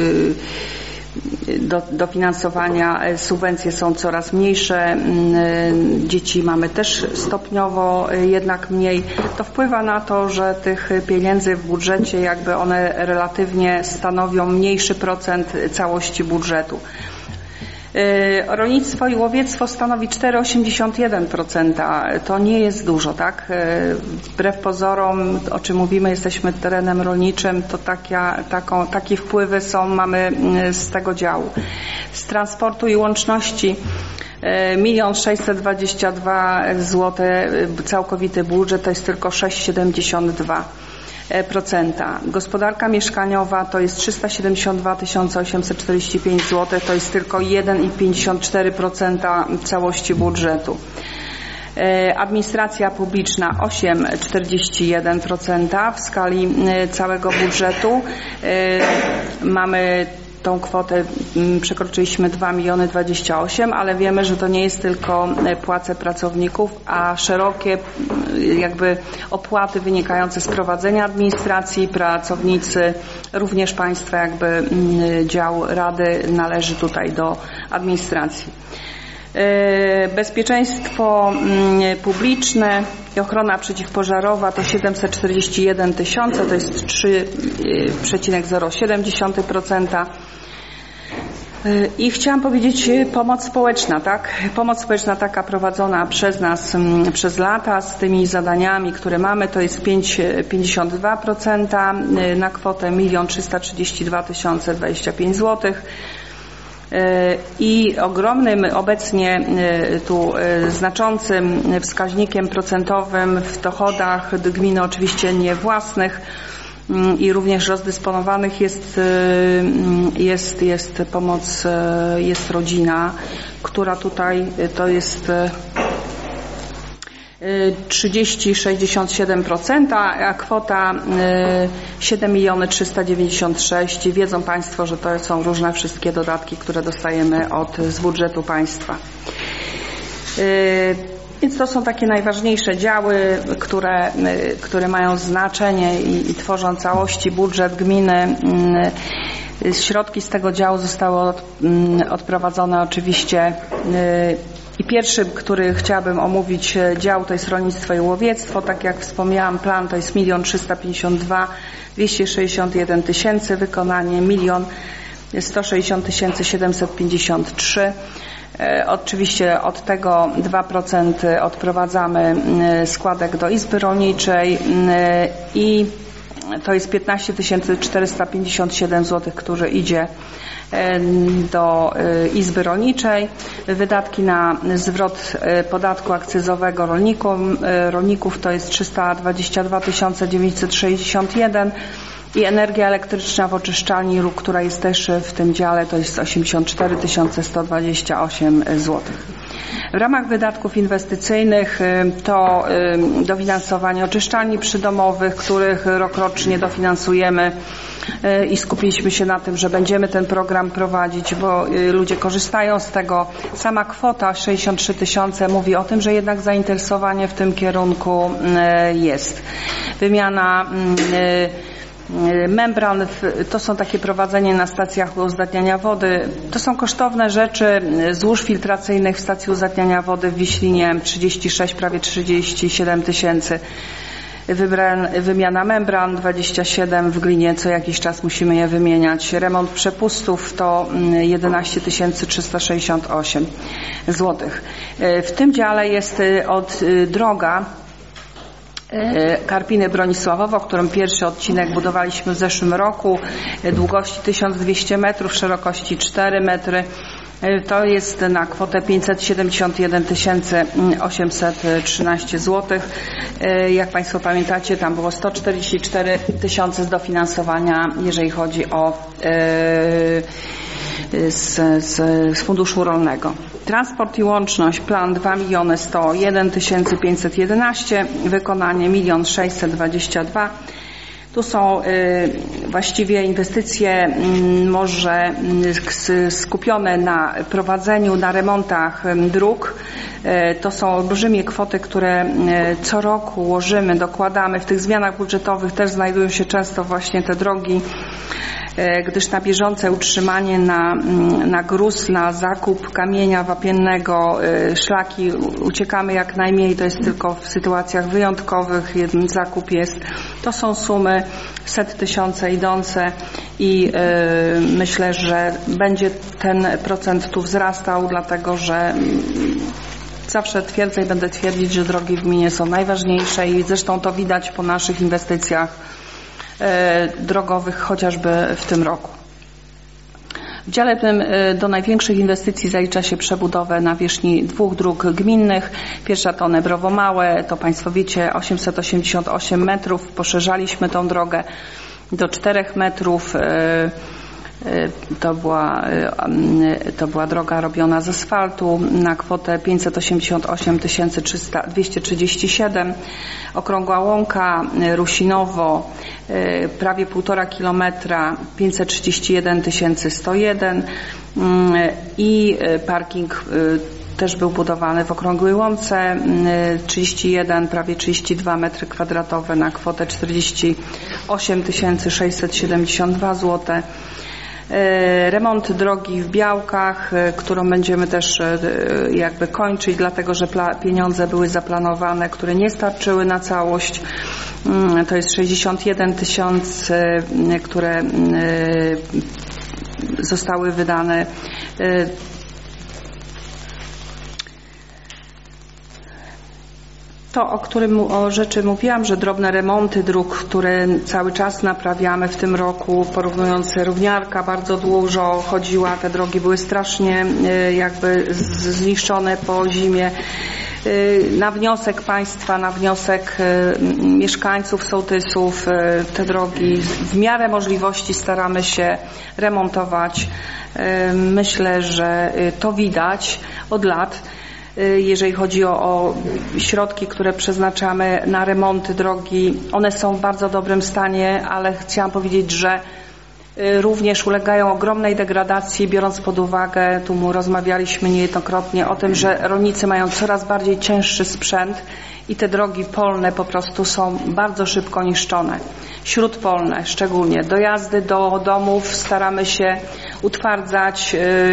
dofinansowania, subwencje są coraz mniejsze, dzieci mamy też stopniowo jednak mniej. To wpływa na to, że tych pieniędzy w budżecie jakby one relatywnie stanowią mniejszy procent całości budżetu. Rolnictwo i łowiectwo stanowi 4,81%. To nie jest dużo, tak? Wbrew pozorom, o czym mówimy, jesteśmy terenem rolniczym, to takie wpływy mamy z tego działu. Z transportu i łączności 1 622 zł, całkowity budżet to jest tylko 6,72%. Gospodarka mieszkaniowa to jest 372 845 zł, to jest tylko 1,54% całości budżetu. Administracja publiczna 8,41% w skali całego budżetu. Mamy tą kwotę, przekroczyliśmy 2 028 000, ale wiemy, że to nie jest tylko płace pracowników, a szerokie jakby opłaty wynikające z prowadzenia administracji, pracownicy, również państwa jakby dział rady należy tutaj do administracji. Bezpieczeństwo publiczne i ochrona przeciwpożarowa to 741 000, to jest 3,07%. I chciałam powiedzieć pomoc społeczna, tak? Pomoc społeczna taka prowadzona przez nas przez lata z tymi zadaniami, które mamy, to jest 5,52% na kwotę 1 332 025 zł. I ogromnym obecnie tu znaczącym wskaźnikiem procentowym w dochodach gminy oczywiście nie własnych i również rozdysponowanych jest pomoc, jest rodzina, która tutaj to jest 30,67%, a kwota 7 396 000. Wiedzą Państwo, że to są różne wszystkie dodatki, które dostajemy z budżetu państwa. Więc to są takie najważniejsze działy, które mają znaczenie i tworzą całości budżet gminy. Środki z tego działu zostały odprowadzone oczywiście i pierwszy, który chciałabym omówić dział, to jest rolnictwo i łowiectwo. Tak jak wspomniałam, plan to jest 1 352 261 000, wykonanie 1 160 753. Oczywiście od tego 2% odprowadzamy składek do Izby Rolniczej i to jest 15 457 zł, który idzie do Izby Rolniczej. Wydatki na zwrot podatku akcyzowego rolników to jest 322 961 i energia elektryczna w oczyszczalni, która jest też w tym dziale, to jest 84 128 zł. W ramach wydatków inwestycyjnych to dofinansowanie oczyszczalni przydomowych, których rokrocznie dofinansujemy i skupiliśmy się na tym, że będziemy ten program prowadzić, bo ludzie korzystają z tego. Sama kwota 63 000 mówi o tym, że jednak zainteresowanie w tym kierunku jest. Wymiana membran, to są takie prowadzenie na stacjach uzdatniania wody. To są kosztowne rzeczy. Złóż filtracyjnych w stacji uzdatniania wody w Wiślinie 36, prawie 37 000. Wymiana membran 27, w Glinie co jakiś czas musimy je wymieniać. Remont przepustów to 11 368 zł. W tym dziale jest droga Karpiny-Bronisławowo, którym pierwszy odcinek budowaliśmy w zeszłym roku, długości 1200 metrów, szerokości 4 metry. To jest na kwotę 571 813 zł. Jak Państwo pamiętacie, tam było 144 000 z dofinansowania, jeżeli chodzi o z funduszu rolnego. Transport i łączność, plan 2 101 511, wykonanie 1 622 000. Tu są właściwie inwestycje może skupione na prowadzeniu, na remontach dróg. To są olbrzymie kwoty, które co roku łożymy, dokładamy. W tych zmianach budżetowych też znajdują się często właśnie te drogi, gdyż na bieżące utrzymanie, na gruz, na zakup kamienia wapiennego, szlaki uciekamy jak najmniej, to jest tylko w sytuacjach wyjątkowych, jeden zakup jest. To są sumy set tysiące idące i myślę, że będzie ten procent tu wzrastał, dlatego że zawsze twierdzę i będę twierdzić, że drogi w gminie są najważniejsze i zresztą to widać po naszych inwestycjach drogowych chociażby w tym roku. W dziale tym do największych inwestycji zalicza się przebudowę nawierzchni 2 dróg gminnych. Pierwsza to Nebrowo Małe, to Państwo wiecie, 888 metrów. Poszerzaliśmy tą drogę do 4 metrów. To była droga robiona z asfaltu na kwotę 588 237. Okrągła Łąka, Rusinowo, prawie 1,5 kilometra, 531 101 i parking też był budowany w Okrągłej Łące, 31, prawie 32 metry kwadratowe na kwotę 48 672 zł. Remont drogi w Białkach, którą będziemy też jakby kończyć, dlatego że pieniądze były zaplanowane, które nie starczyły na całość. To jest 61 000, które zostały wydane. To, o rzeczy mówiłam, że drobne remonty dróg, które cały czas naprawiamy w tym roku, porównując równiarka bardzo dużo chodziła, te drogi były strasznie jakby zniszczone po zimie. Na wniosek państwa, na wniosek mieszkańców, sołtysów te drogi w miarę możliwości staramy się remontować. Myślę, że to widać od lat. jeżeli chodzi o środki, które przeznaczamy na remonty drogi. One są w bardzo dobrym stanie, ale chciałam powiedzieć, że również ulegają ogromnej degradacji, biorąc pod uwagę, tu rozmawialiśmy niejednokrotnie o tym, że rolnicy mają coraz bardziej cięższy sprzęt i te drogi polne po prostu są bardzo szybko niszczone. Śródpolne szczególnie. Dojazdy do domów staramy się utwardzać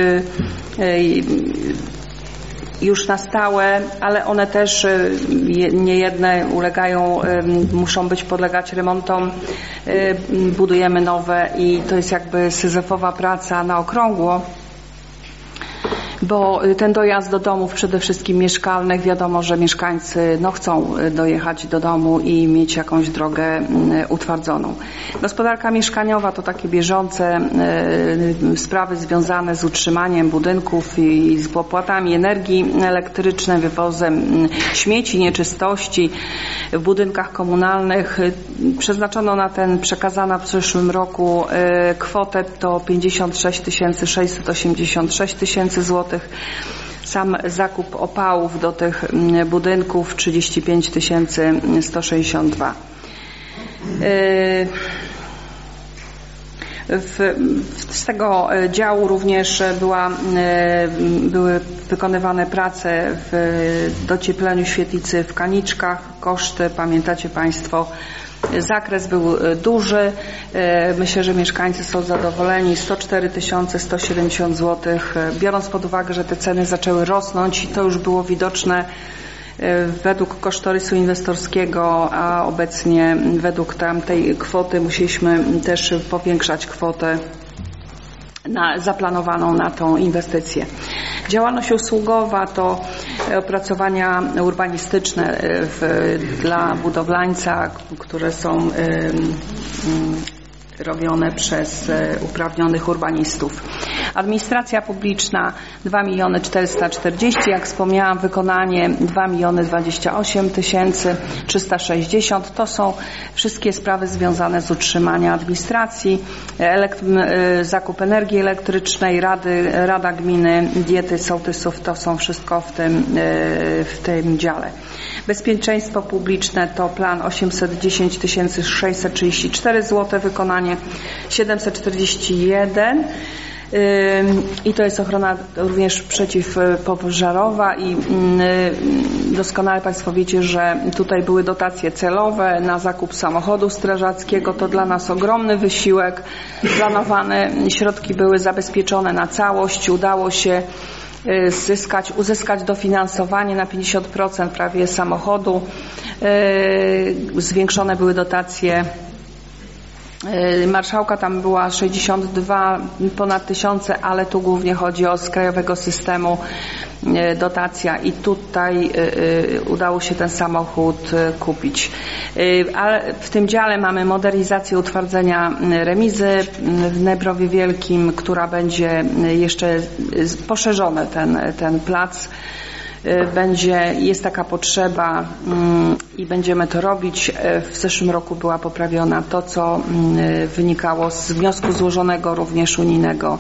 już na stałe, ale one też niejedne ulegają, muszą podlegać remontom. Budujemy nowe i to jest jakby syzyfowa praca na okrągło, bo ten dojazd do domów przede wszystkim mieszkalnych, wiadomo, że mieszkańcy chcą dojechać do domu i mieć jakąś drogę utwardzoną. Gospodarka mieszkaniowa to takie bieżące sprawy związane z utrzymaniem budynków i z opłatami energii elektrycznej, wywozem śmieci, nieczystości w budynkach komunalnych. Przeznaczono na przekazano w przyszłym roku kwotę to 56 686 tysięcy złotych. Sam zakup opałów do tych budynków 35 162. Z tego działu również były wykonywane prace w dociepleniu świetlicy w Kaniczkach. Koszty, pamiętacie Państwo, zakres był duży. Myślę, że mieszkańcy są zadowoleni. 104 170 zł. Biorąc pod uwagę, że te ceny zaczęły rosnąć i to już było widoczne według kosztorysu inwestorskiego, a obecnie według tamtej kwoty musieliśmy też powiększać kwotę zaplanowaną na tą inwestycję. Działalność usługowa to opracowania urbanistyczne dla budowlańca, które są robione przez uprawnionych urbanistów. Administracja publiczna 2 440 000, jak wspomniałam, wykonanie 2 028 360. To są wszystkie sprawy związane z utrzymaniem administracji, zakup energii elektrycznej, Rada Gminy, diety sołtysów, to są wszystko w tym dziale. Bezpieczeństwo publiczne to plan 810 634 zł, wykonanie 741 i to jest ochrona również przeciwpożarowa i doskonale Państwo wiecie, że tutaj były dotacje celowe na zakup samochodu strażackiego. To dla nas ogromny wysiłek. Planowane środki były zabezpieczone na całość. Udało się uzyskać dofinansowanie na 50% prawie samochodu. Zwiększone były dotacje marszałka, tam była 62 ponad tysiące, ale tu głównie chodzi z krajowego systemu dotacja i tutaj udało się ten samochód kupić. Ale w tym dziale mamy modernizację utwardzenia remizy w Nebrowie Wielkim, która będzie jeszcze poszerzony ten plac. Jest taka potrzeba i będziemy to robić. W zeszłym roku była poprawiona to, co wynikało z wniosku złożonego również unijnego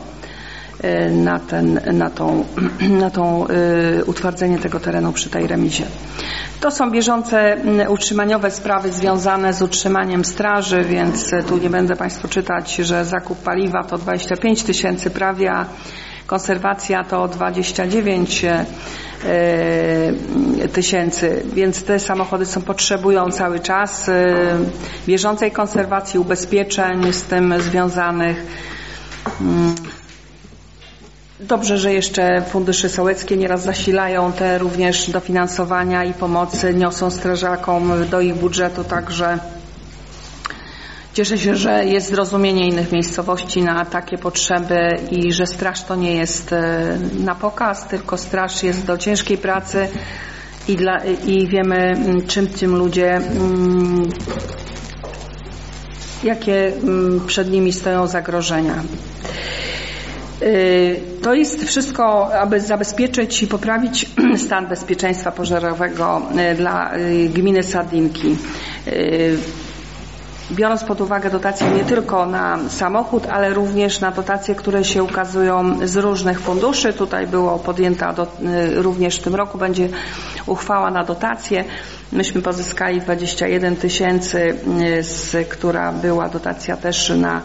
na tą utwardzenie tego terenu przy tej remizie. To są bieżące utrzymaniowe sprawy związane z utrzymaniem straży, więc tu nie będę Państwu czytać, że zakup paliwa to 25 tysięcy prawie, a konserwacja to 29 tysięcy, więc te samochody potrzebują cały czas bieżącej konserwacji, ubezpieczeń z tym związanych. Dobrze, że jeszcze fundusze sołeckie nieraz zasilają te również dofinansowania i pomocy, niosą strażakom do ich budżetu, także cieszę się, że jest zrozumienie innych miejscowości na takie potrzeby i że straż to nie jest na pokaz, tylko straż jest do ciężkiej pracy i wiemy, czym tym ludzie, jakie przed nimi stoją zagrożenia. To jest wszystko, aby zabezpieczyć i poprawić stan bezpieczeństwa pożarowego dla gminy Sadlinki. biorąc pod uwagę dotacje nie tylko na samochód, ale również na dotacje, które się ukazują z różnych funduszy. Tutaj było podjęta również w tym roku będzie uchwała na dotacje. Myśmy pozyskali 21 tysięcy, która była dotacja też na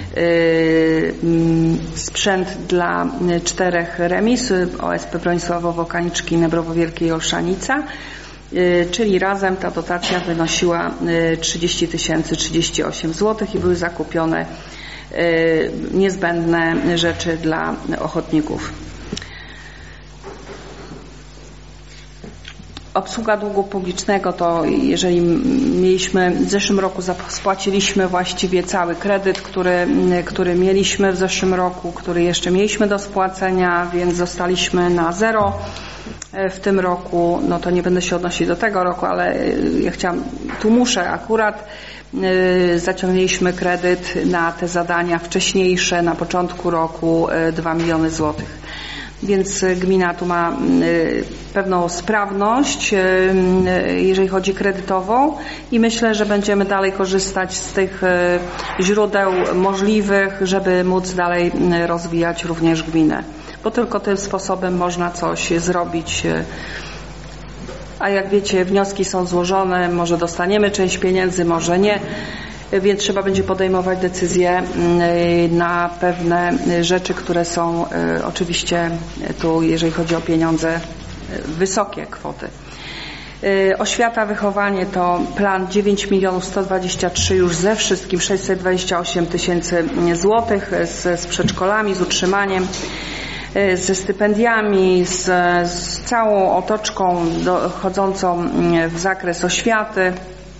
sprzęt dla 4 remis OSP Bronisławowo, Kaniczki, Nebrowo Wielkie i Olszanica, czyli razem ta dotacja wynosiła 30 038 zł i były zakupione niezbędne rzeczy dla ochotników. Obsługa długu publicznego to jeżeli mieliśmy w zeszłym roku spłaciliśmy właściwie cały kredyt, który mieliśmy w zeszłym roku, który jeszcze mieliśmy do spłacenia, więc zostaliśmy na zero. W tym roku, no to nie będę się odnosić do tego roku, ale ja muszę akurat zaciągnęliśmy kredyt na te zadania wcześniejsze na początku roku 2 miliony złotych. Więc gmina tu ma pewną sprawność, jeżeli chodzi kredytową i myślę, że będziemy dalej korzystać z tych źródeł możliwych, żeby móc dalej rozwijać również gminę. Bo tylko tym sposobem można coś zrobić. A jak wiecie, wnioski są złożone, może dostaniemy część pieniędzy, może nie. Więc trzeba będzie podejmować decyzje na pewne rzeczy, które są oczywiście tu, jeżeli chodzi o pieniądze, wysokie kwoty. Oświata, wychowanie to plan 9 123 już ze wszystkim 628 tysięcy złotych z przedszkolami, z utrzymaniem, ze stypendiami, z całą otoczką dochodzącą w zakres oświaty.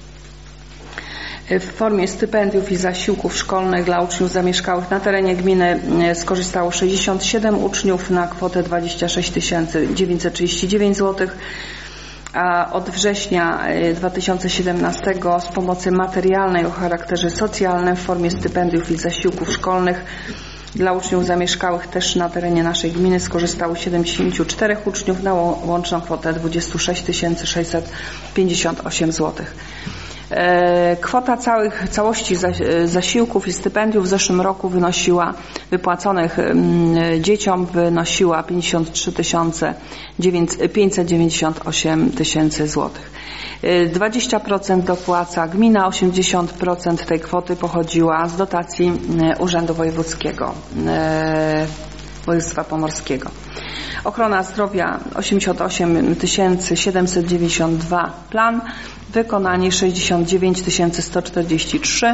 W formie stypendiów i zasiłków szkolnych dla uczniów zamieszkałych na terenie gminy skorzystało 67 uczniów na kwotę 26 939 zł, a od września 2017 z pomocy materialnej o charakterze socjalnym w formie stypendiów i zasiłków szkolnych dla uczniów zamieszkałych też na terenie naszej gminy skorzystało 74 uczniów na łączną kwotę 26 658 zł. Kwota całości zasiłków i stypendiów w zeszłym roku wypłaconych dzieciom wynosiła 53 598 tysięcy złotych. 20% dopłaca gmina, 80% tej kwoty pochodziła z dotacji Urzędu Wojewódzkiego Województwa Pomorskiego. Ochrona zdrowia 88 792 plan, wykonanie 69 143.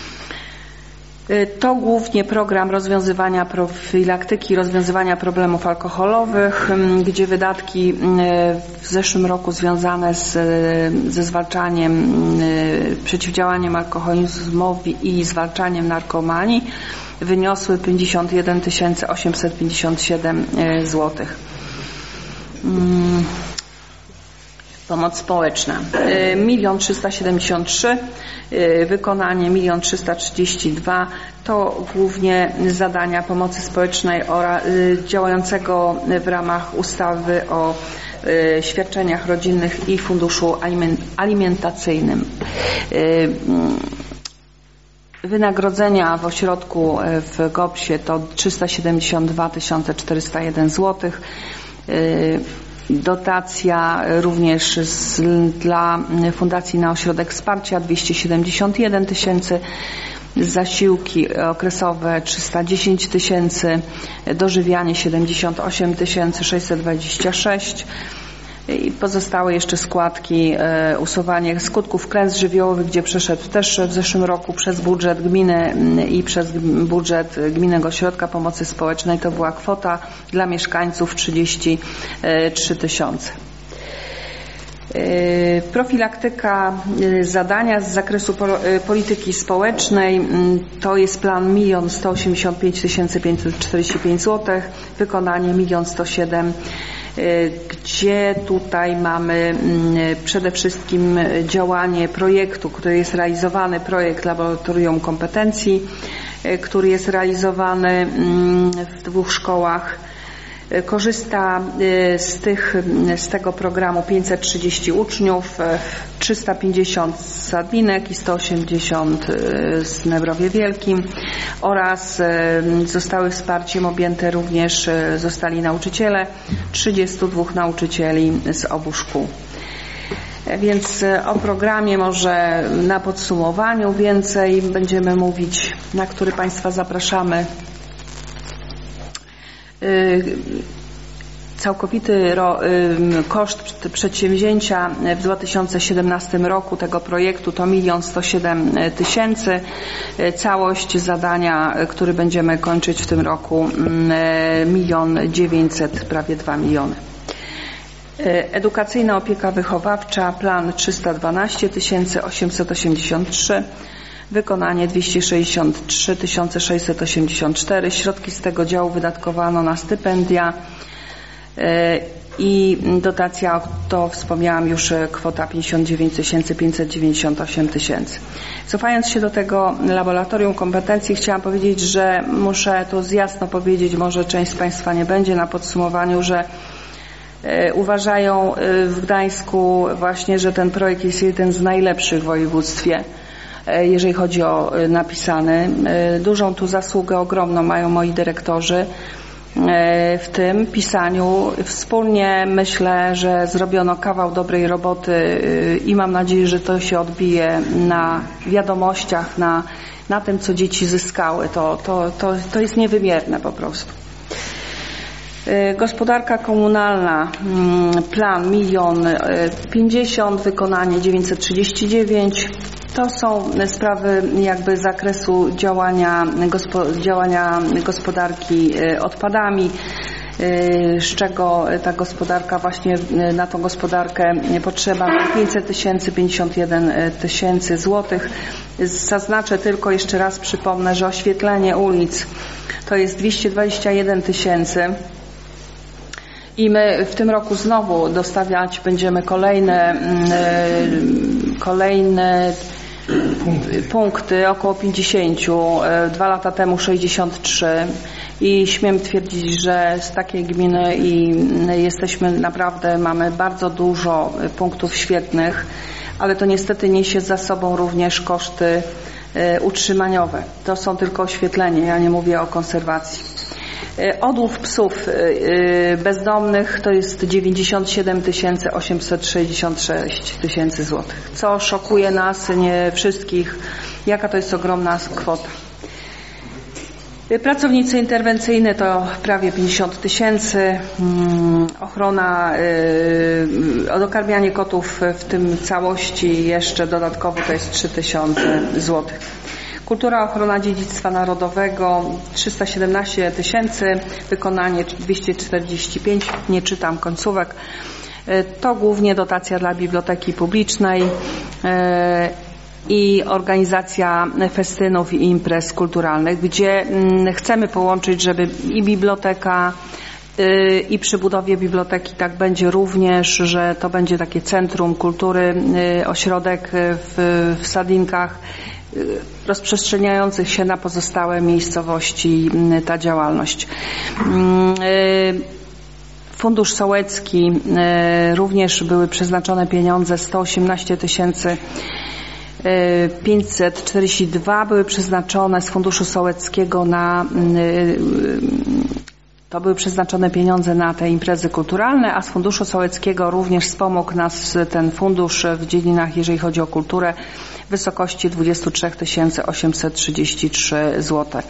To głównie program rozwiązywania profilaktyki, rozwiązywania problemów alkoholowych, gdzie wydatki w zeszłym roku związane ze zwalczaniem, przeciwdziałaniem alkoholizmowi i zwalczaniem narkomanii wyniosły 51 857 zł. Pomoc społeczna 1 373 wykonanie 1 332 to głównie zadania pomocy społecznej działającego w ramach ustawy o świadczeniach rodzinnych i funduszu alimentacyjnym. Wynagrodzenia w ośrodku w GOPS-ie to 372 401 zł. Dotacja również dla Fundacji na Ośrodek Wsparcia 271 tysięcy, zasiłki okresowe 310 tysięcy, dożywianie 78 626 i pozostałe jeszcze składki, usuwanie skutków klęsk żywiołowych, gdzie przeszedł też w zeszłym roku przez budżet gminy i przez budżet Gminnego Ośrodka Pomocy Społecznej. To była kwota dla mieszkańców 33 tysiące. Profilaktyka, zadania z zakresu polityki społecznej to jest plan 1 185 545 zł, wykonanie 1 107 000, gdzie tutaj mamy przede wszystkim działanie projektu, który jest realizowany, projekt Laboratorium Kompetencji, który jest realizowany w 2 szkołach. Korzysta z tego programu 530 uczniów, 350 z Sadlinek i 180 z Nebrowie Wielkim oraz zostały wsparciem objęte również zostali nauczyciele, 32 nauczycieli z obu szkół. Więc o programie może na podsumowaniu więcej będziemy mówić, na który Państwa zapraszamy. Całkowity koszt przedsięwzięcia w 2017 roku tego projektu to 1 107 000. Całość zadania, który będziemy kończyć w tym roku, 1 900 000, prawie 2 miliony. Edukacyjna opieka wychowawcza, plan 312 883, wykonanie 263 684. Środki z tego działu wydatkowano na stypendia i dotacja, to wspomniałam już, kwota 59 598 000. Cofając się do tego laboratorium kompetencji, chciałam powiedzieć, że muszę tu jasno powiedzieć, może część z Państwa nie będzie na podsumowaniu, że uważają w Gdańsku właśnie, że ten projekt jest jeden z najlepszych w województwie, jeżeli chodzi o napisany. Dużą tu zasługę ogromną mają moi dyrektorzy w tym pisaniu. Wspólnie myślę, że zrobiono kawał dobrej roboty i mam nadzieję, że to się odbije na wiadomościach, na tym, co dzieci zyskały. To jest niewymierne po prostu. Gospodarka komunalna, plan 1 050 000, wykonanie 939. To są sprawy jakby z zakresu działania gospodarki odpadami, z czego ta gospodarka, właśnie na tą gospodarkę potrzeba 500 000, 51 000 złotych. Zaznaczę tylko, jeszcze raz przypomnę, że oświetlenie ulic to jest 221 000. I my w tym roku znowu dostawiać będziemy kolejne punkty, około 50, 2 lata temu 63 i śmiem twierdzić, że z takiej gminy mamy bardzo dużo punktów świetnych, ale to niestety niesie za sobą również koszty utrzymaniowe. To są tylko oświetlenie, ja nie mówię o konserwacji. Odłów psów bezdomnych to jest 97 866 000 złotych, co szokuje nas, nie wszystkich, jaka to jest ogromna kwota. Pracownicy interwencyjni to prawie 50 000, ochrona, dokarmianie kotów w tym całości jeszcze dodatkowo to jest 3000 złotych. Kultura, ochrona dziedzictwa narodowego 317 000, wykonanie 245, nie czytam końcówek. To głównie dotacja dla biblioteki publicznej i organizacja festynów i imprez kulturalnych, gdzie chcemy połączyć, żeby i biblioteka, i przy budowie biblioteki tak będzie również, że to będzie takie centrum kultury, ośrodek w Sadlinkach, rozprzestrzeniających się na pozostałe miejscowości ta działalność. Fundusz Sołecki, również były przeznaczone pieniądze, 118 542 były przeznaczone z Funduszu Sołeckiego to były przeznaczone pieniądze na te imprezy kulturalne, a z Funduszu Sołeckiego również wspomógł nas ten fundusz w dziedzinach, jeżeli chodzi o kulturę, w wysokości 23 833 zł.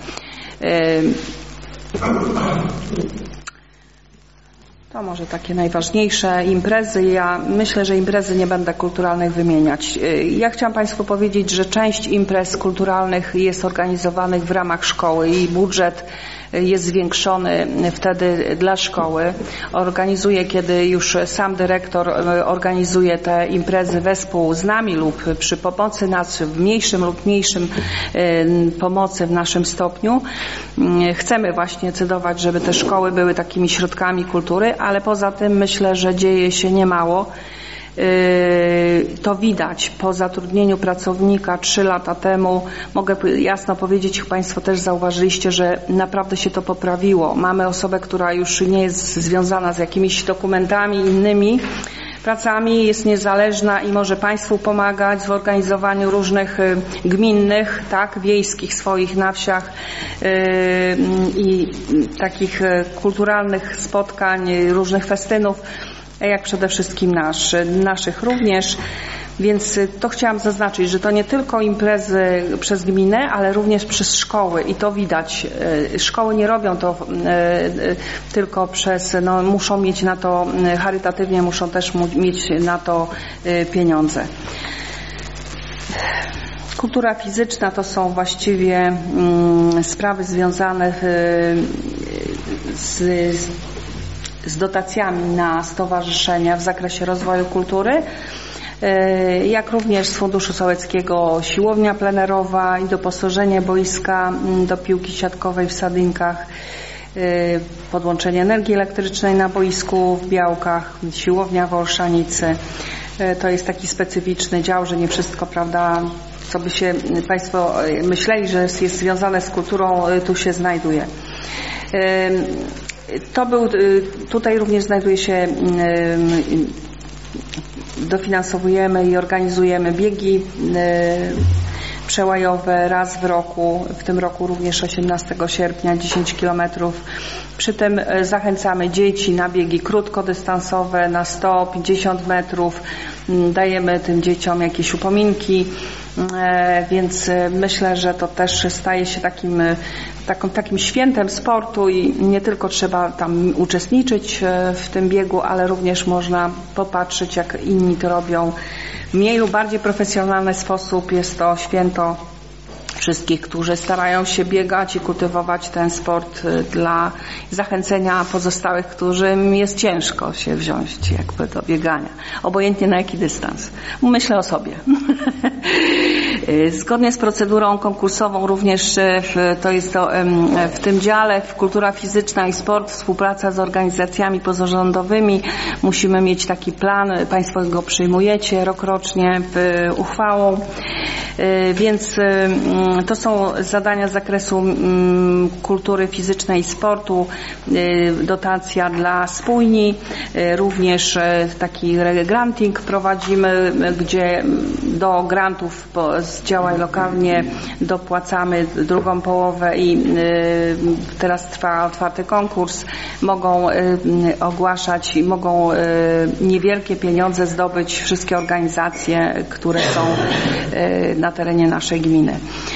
To może takie najważniejsze imprezy. Ja myślę, że imprezy nie będę kulturalnych wymieniać. Ja chciałam Państwu powiedzieć, że część imprez kulturalnych jest organizowanych w ramach szkoły i budżet jest zwiększony wtedy dla szkoły. Organizuje, kiedy już sam dyrektor organizuje te imprezy wespół z nami lub przy pomocy nas, w mniejszym lub mniejszym pomocy w naszym stopniu. Chcemy właśnie decydować, żeby te szkoły były takimi środkami kultury, ale poza tym myślę, że dzieje się niemało. To widać po zatrudnieniu pracownika 3 lata temu. Mogę jasno powiedzieć, Państwo też zauważyliście, że naprawdę się to poprawiło. Mamy osobę, która już nie jest związana z jakimiś dokumentami innymi pracami, jest niezależna i może Państwu pomagać w organizowaniu różnych gminnych, tak, wiejskich swoich na wsiach i takich kulturalnych spotkań, różnych festynów, jak przede wszystkim naszych również. Więc to chciałam zaznaczyć, że to nie tylko imprezy przez gminę, ale również przez szkoły i to widać. Szkoły nie robią to tylko muszą mieć na to charytatywnie, muszą też mieć na to pieniądze. Kultura fizyczna to są właściwie sprawy związane z dotacjami na stowarzyszenia w zakresie rozwoju kultury, jak również z Funduszu Sołeckiego siłownia plenerowa i doposażenie boiska do piłki siatkowej w Sadlinkach, podłączenie energii elektrycznej na boisku w Białkach, siłownia w Olszanicy. To jest taki specyficzny dział, że nie wszystko, prawda, co by się Państwo myśleli, że jest związane z kulturą, tu się znajduje. Tutaj również znajduje się, dofinansowujemy i organizujemy biegi przełajowe raz w roku, w tym roku również 18 sierpnia 10 km. Przy tym zachęcamy dzieci na biegi krótkodystansowe na 150 metrów. Dajemy tym dzieciom jakieś upominki, więc myślę, że to też staje się takim świętem sportu i nie tylko trzeba tam uczestniczyć w tym biegu, ale również można popatrzeć, jak inni to robią w mniej lub bardziej profesjonalny sposób. Jest to święto wszystkich, którzy starają się biegać i kultywować ten sport dla zachęcenia pozostałych, którym jest ciężko się wziąć do biegania, obojętnie na jaki dystans. Myślę o sobie. Zgodnie z procedurą konkursową również w tym dziale kultura fizyczna i sport, współpraca z organizacjami pozarządowymi. Musimy mieć taki plan, Państwo go przyjmujecie rokrocznie uchwałą, więc to są zadania z zakresu kultury fizycznej i sportu, dotacja dla spójni, również taki granting prowadzimy, gdzie do grantów z Działaj Lokalnie dopłacamy drugą połowę i teraz trwa otwarty konkurs. Mogą ogłaszać i mogą niewielkie pieniądze zdobyć wszystkie organizacje, które są na terenie naszej gminy.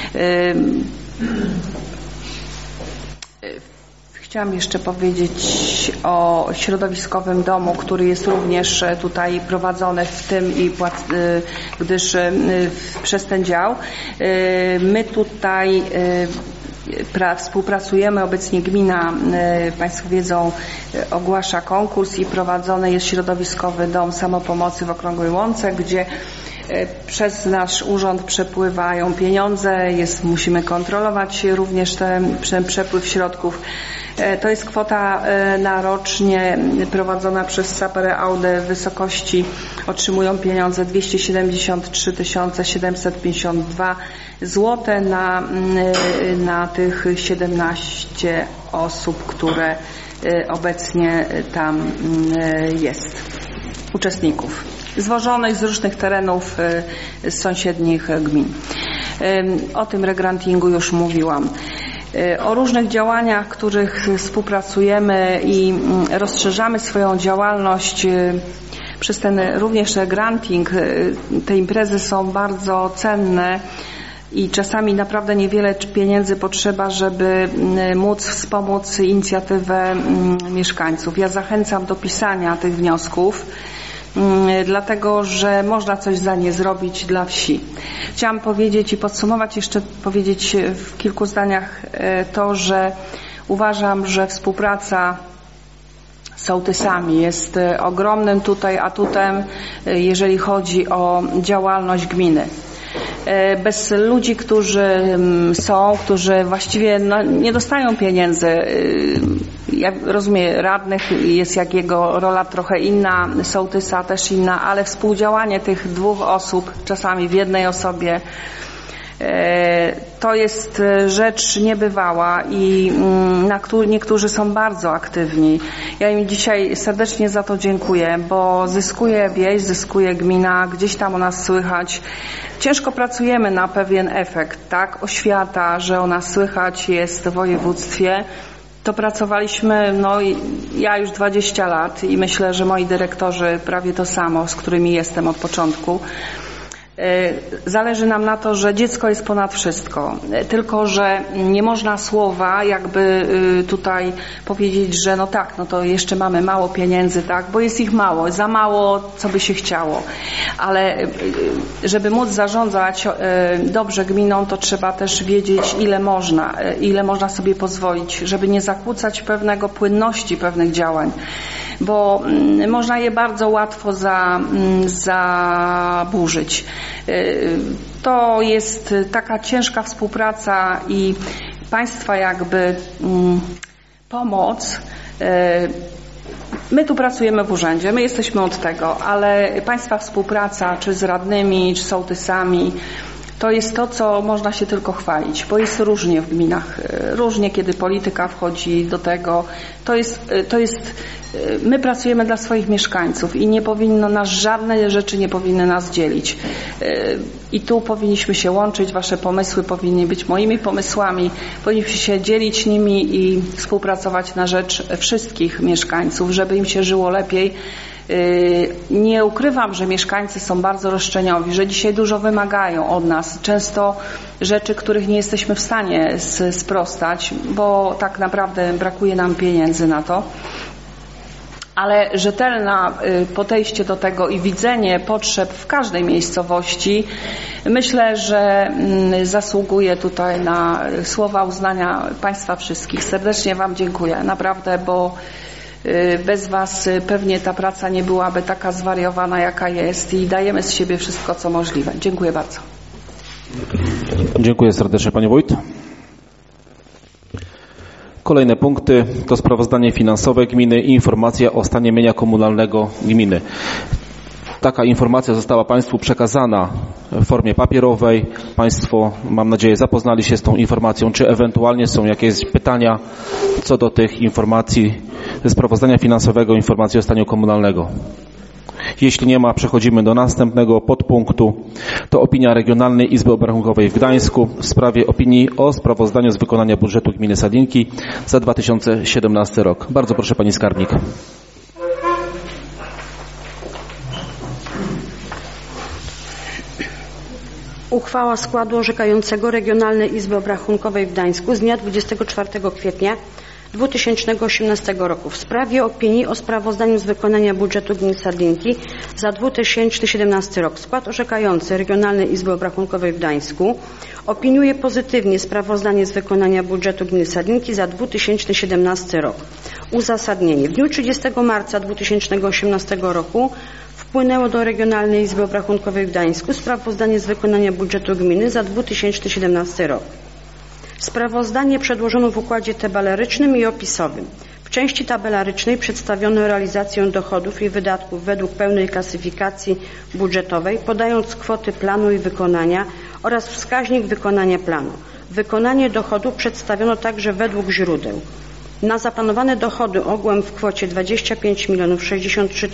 Chciałam jeszcze powiedzieć o środowiskowym domu, który jest również tutaj prowadzony w tym gdyż przez ten dział. My tutaj współpracujemy, obecnie gmina, Państwo wiedzą, ogłasza konkurs i prowadzony jest środowiskowy dom samopomocy w Okrągłej Łące, gdzie przez nasz urząd przepływają pieniądze, musimy kontrolować również ten przepływ środków. To jest kwota na rocznie prowadzona przez Sapere Aude w wysokości, otrzymują pieniądze 273 752 zł na tych 17 osób, które obecnie tam jest, uczestników zwożonych z różnych terenów z sąsiednich gmin. O tym regrantingu już mówiłam. O różnych działaniach, których współpracujemy i rozszerzamy swoją działalność przez ten również granting. Te imprezy są bardzo cenne i czasami naprawdę niewiele pieniędzy potrzeba, żeby móc wspomóc inicjatywę mieszkańców. Ja zachęcam do pisania tych wniosków, dlatego że można coś za nie zrobić dla wsi. Chciałam powiedzieć i podsumować, jeszcze powiedzieć w kilku zdaniach to, że uważam, że współpraca z sołtysami jest ogromnym tutaj atutem, jeżeli chodzi o działalność gminy. bez ludzi, którzy którzy właściwie nie dostają pieniędzy. Ja rozumiem, radnych jest jak jego rola trochę inna, sołtysa też inna, ale współdziałanie tych dwóch osób, czasami w jednej osobie, to jest rzecz niebywała i niektórzy są bardzo aktywni. Ja im dzisiaj serdecznie za to dziękuję, bo zyskuje wieś, zyskuje gmina, gdzieś tam o nas słychać. Ciężko pracujemy na pewien efekt, tak? Oświata, że o nas słychać jest w województwie. To pracowaliśmy, ja już 20 lat i myślę, że moi dyrektorzy prawie to samo, z którymi jestem od początku. Zależy nam na to, że dziecko jest ponad wszystko, tylko że nie można słowa jakby tutaj powiedzieć, że to jeszcze mamy mało pieniędzy, tak, bo jest ich mało, za mało, co by się chciało, ale żeby móc zarządzać dobrze gminą, to trzeba też wiedzieć, ile można sobie pozwolić, żeby nie zakłócać płynności pewnych działań, bo można je bardzo łatwo zaburzyć. To jest taka ciężka współpraca i państwa jakby pomoc. My tu pracujemy w urzędzie, my jesteśmy od tego, ale państwa współpraca czy z radnymi, czy sołtysami, to jest to, co można się tylko chwalić, bo jest różnie w gminach, różnie kiedy polityka wchodzi do tego. My pracujemy dla swoich mieszkańców i nie powinno nas, żadne rzeczy nie powinny nas dzielić. I tu powinniśmy się łączyć, wasze pomysły powinny być moimi pomysłami, powinniśmy się dzielić nimi i współpracować na rzecz wszystkich mieszkańców, żeby im się żyło lepiej. Nie ukrywam, że mieszkańcy są bardzo roszczeniowi, że dzisiaj dużo wymagają od nas. Często rzeczy, których nie jesteśmy w stanie sprostać, bo tak naprawdę brakuje nam pieniędzy na to. Ale rzetelne podejście do tego i widzenie potrzeb w każdej miejscowości, myślę, że zasługuje tutaj na słowa uznania państwa wszystkich. Serdecznie wam dziękuję, naprawdę, bo bez was pewnie ta praca nie byłaby taka zwariowana, jaka jest i dajemy z siebie wszystko, co możliwe. Dziękuję bardzo. Dziękuję serdecznie, Panie Wójt. Kolejne punkty to sprawozdanie finansowe gminy i informacja o stanie mienia komunalnego gminy. Taka informacja została Państwu przekazana w formie papierowej. Państwo, mam nadzieję, zapoznali się z tą informacją. Czy ewentualnie są jakieś pytania co do tych informacji ze sprawozdania finansowego, informacji o stanie komunalnego? Jeśli nie ma, przechodzimy do następnego podpunktu. To opinia Regionalnej Izby Obrachunkowej w Gdańsku w sprawie opinii o sprawozdaniu z wykonania budżetu gminy Sadlinki za 2017 rok. Bardzo proszę, Pani Skarbnik. Uchwała składu orzekającego Regionalnej Izby Obrachunkowej w Gdańsku z dnia 24 kwietnia 2018 roku w sprawie opinii o sprawozdaniu z wykonania budżetu gminy Sadlinki za 2017 rok. Skład orzekający Regionalnej Izby Obrachunkowej w Gdańsku opiniuje pozytywnie sprawozdanie z wykonania budżetu gminy Sadlinki za 2017 rok. Uzasadnienie. W dniu 30 marca 2018 roku wpłynęło do Regionalnej Izby Obrachunkowej w Gdańsku sprawozdanie z wykonania budżetu gminy za 2017 rok. Sprawozdanie przedłożono w układzie tabelarycznym i opisowym. W części tabelarycznej przedstawiono realizację dochodów i wydatków według pełnej klasyfikacji budżetowej, podając kwoty planu i wykonania oraz wskaźnik wykonania planu. Wykonanie dochodu przedstawiono także według źródeł. Na zaplanowane dochody ogółem w kwocie 25 063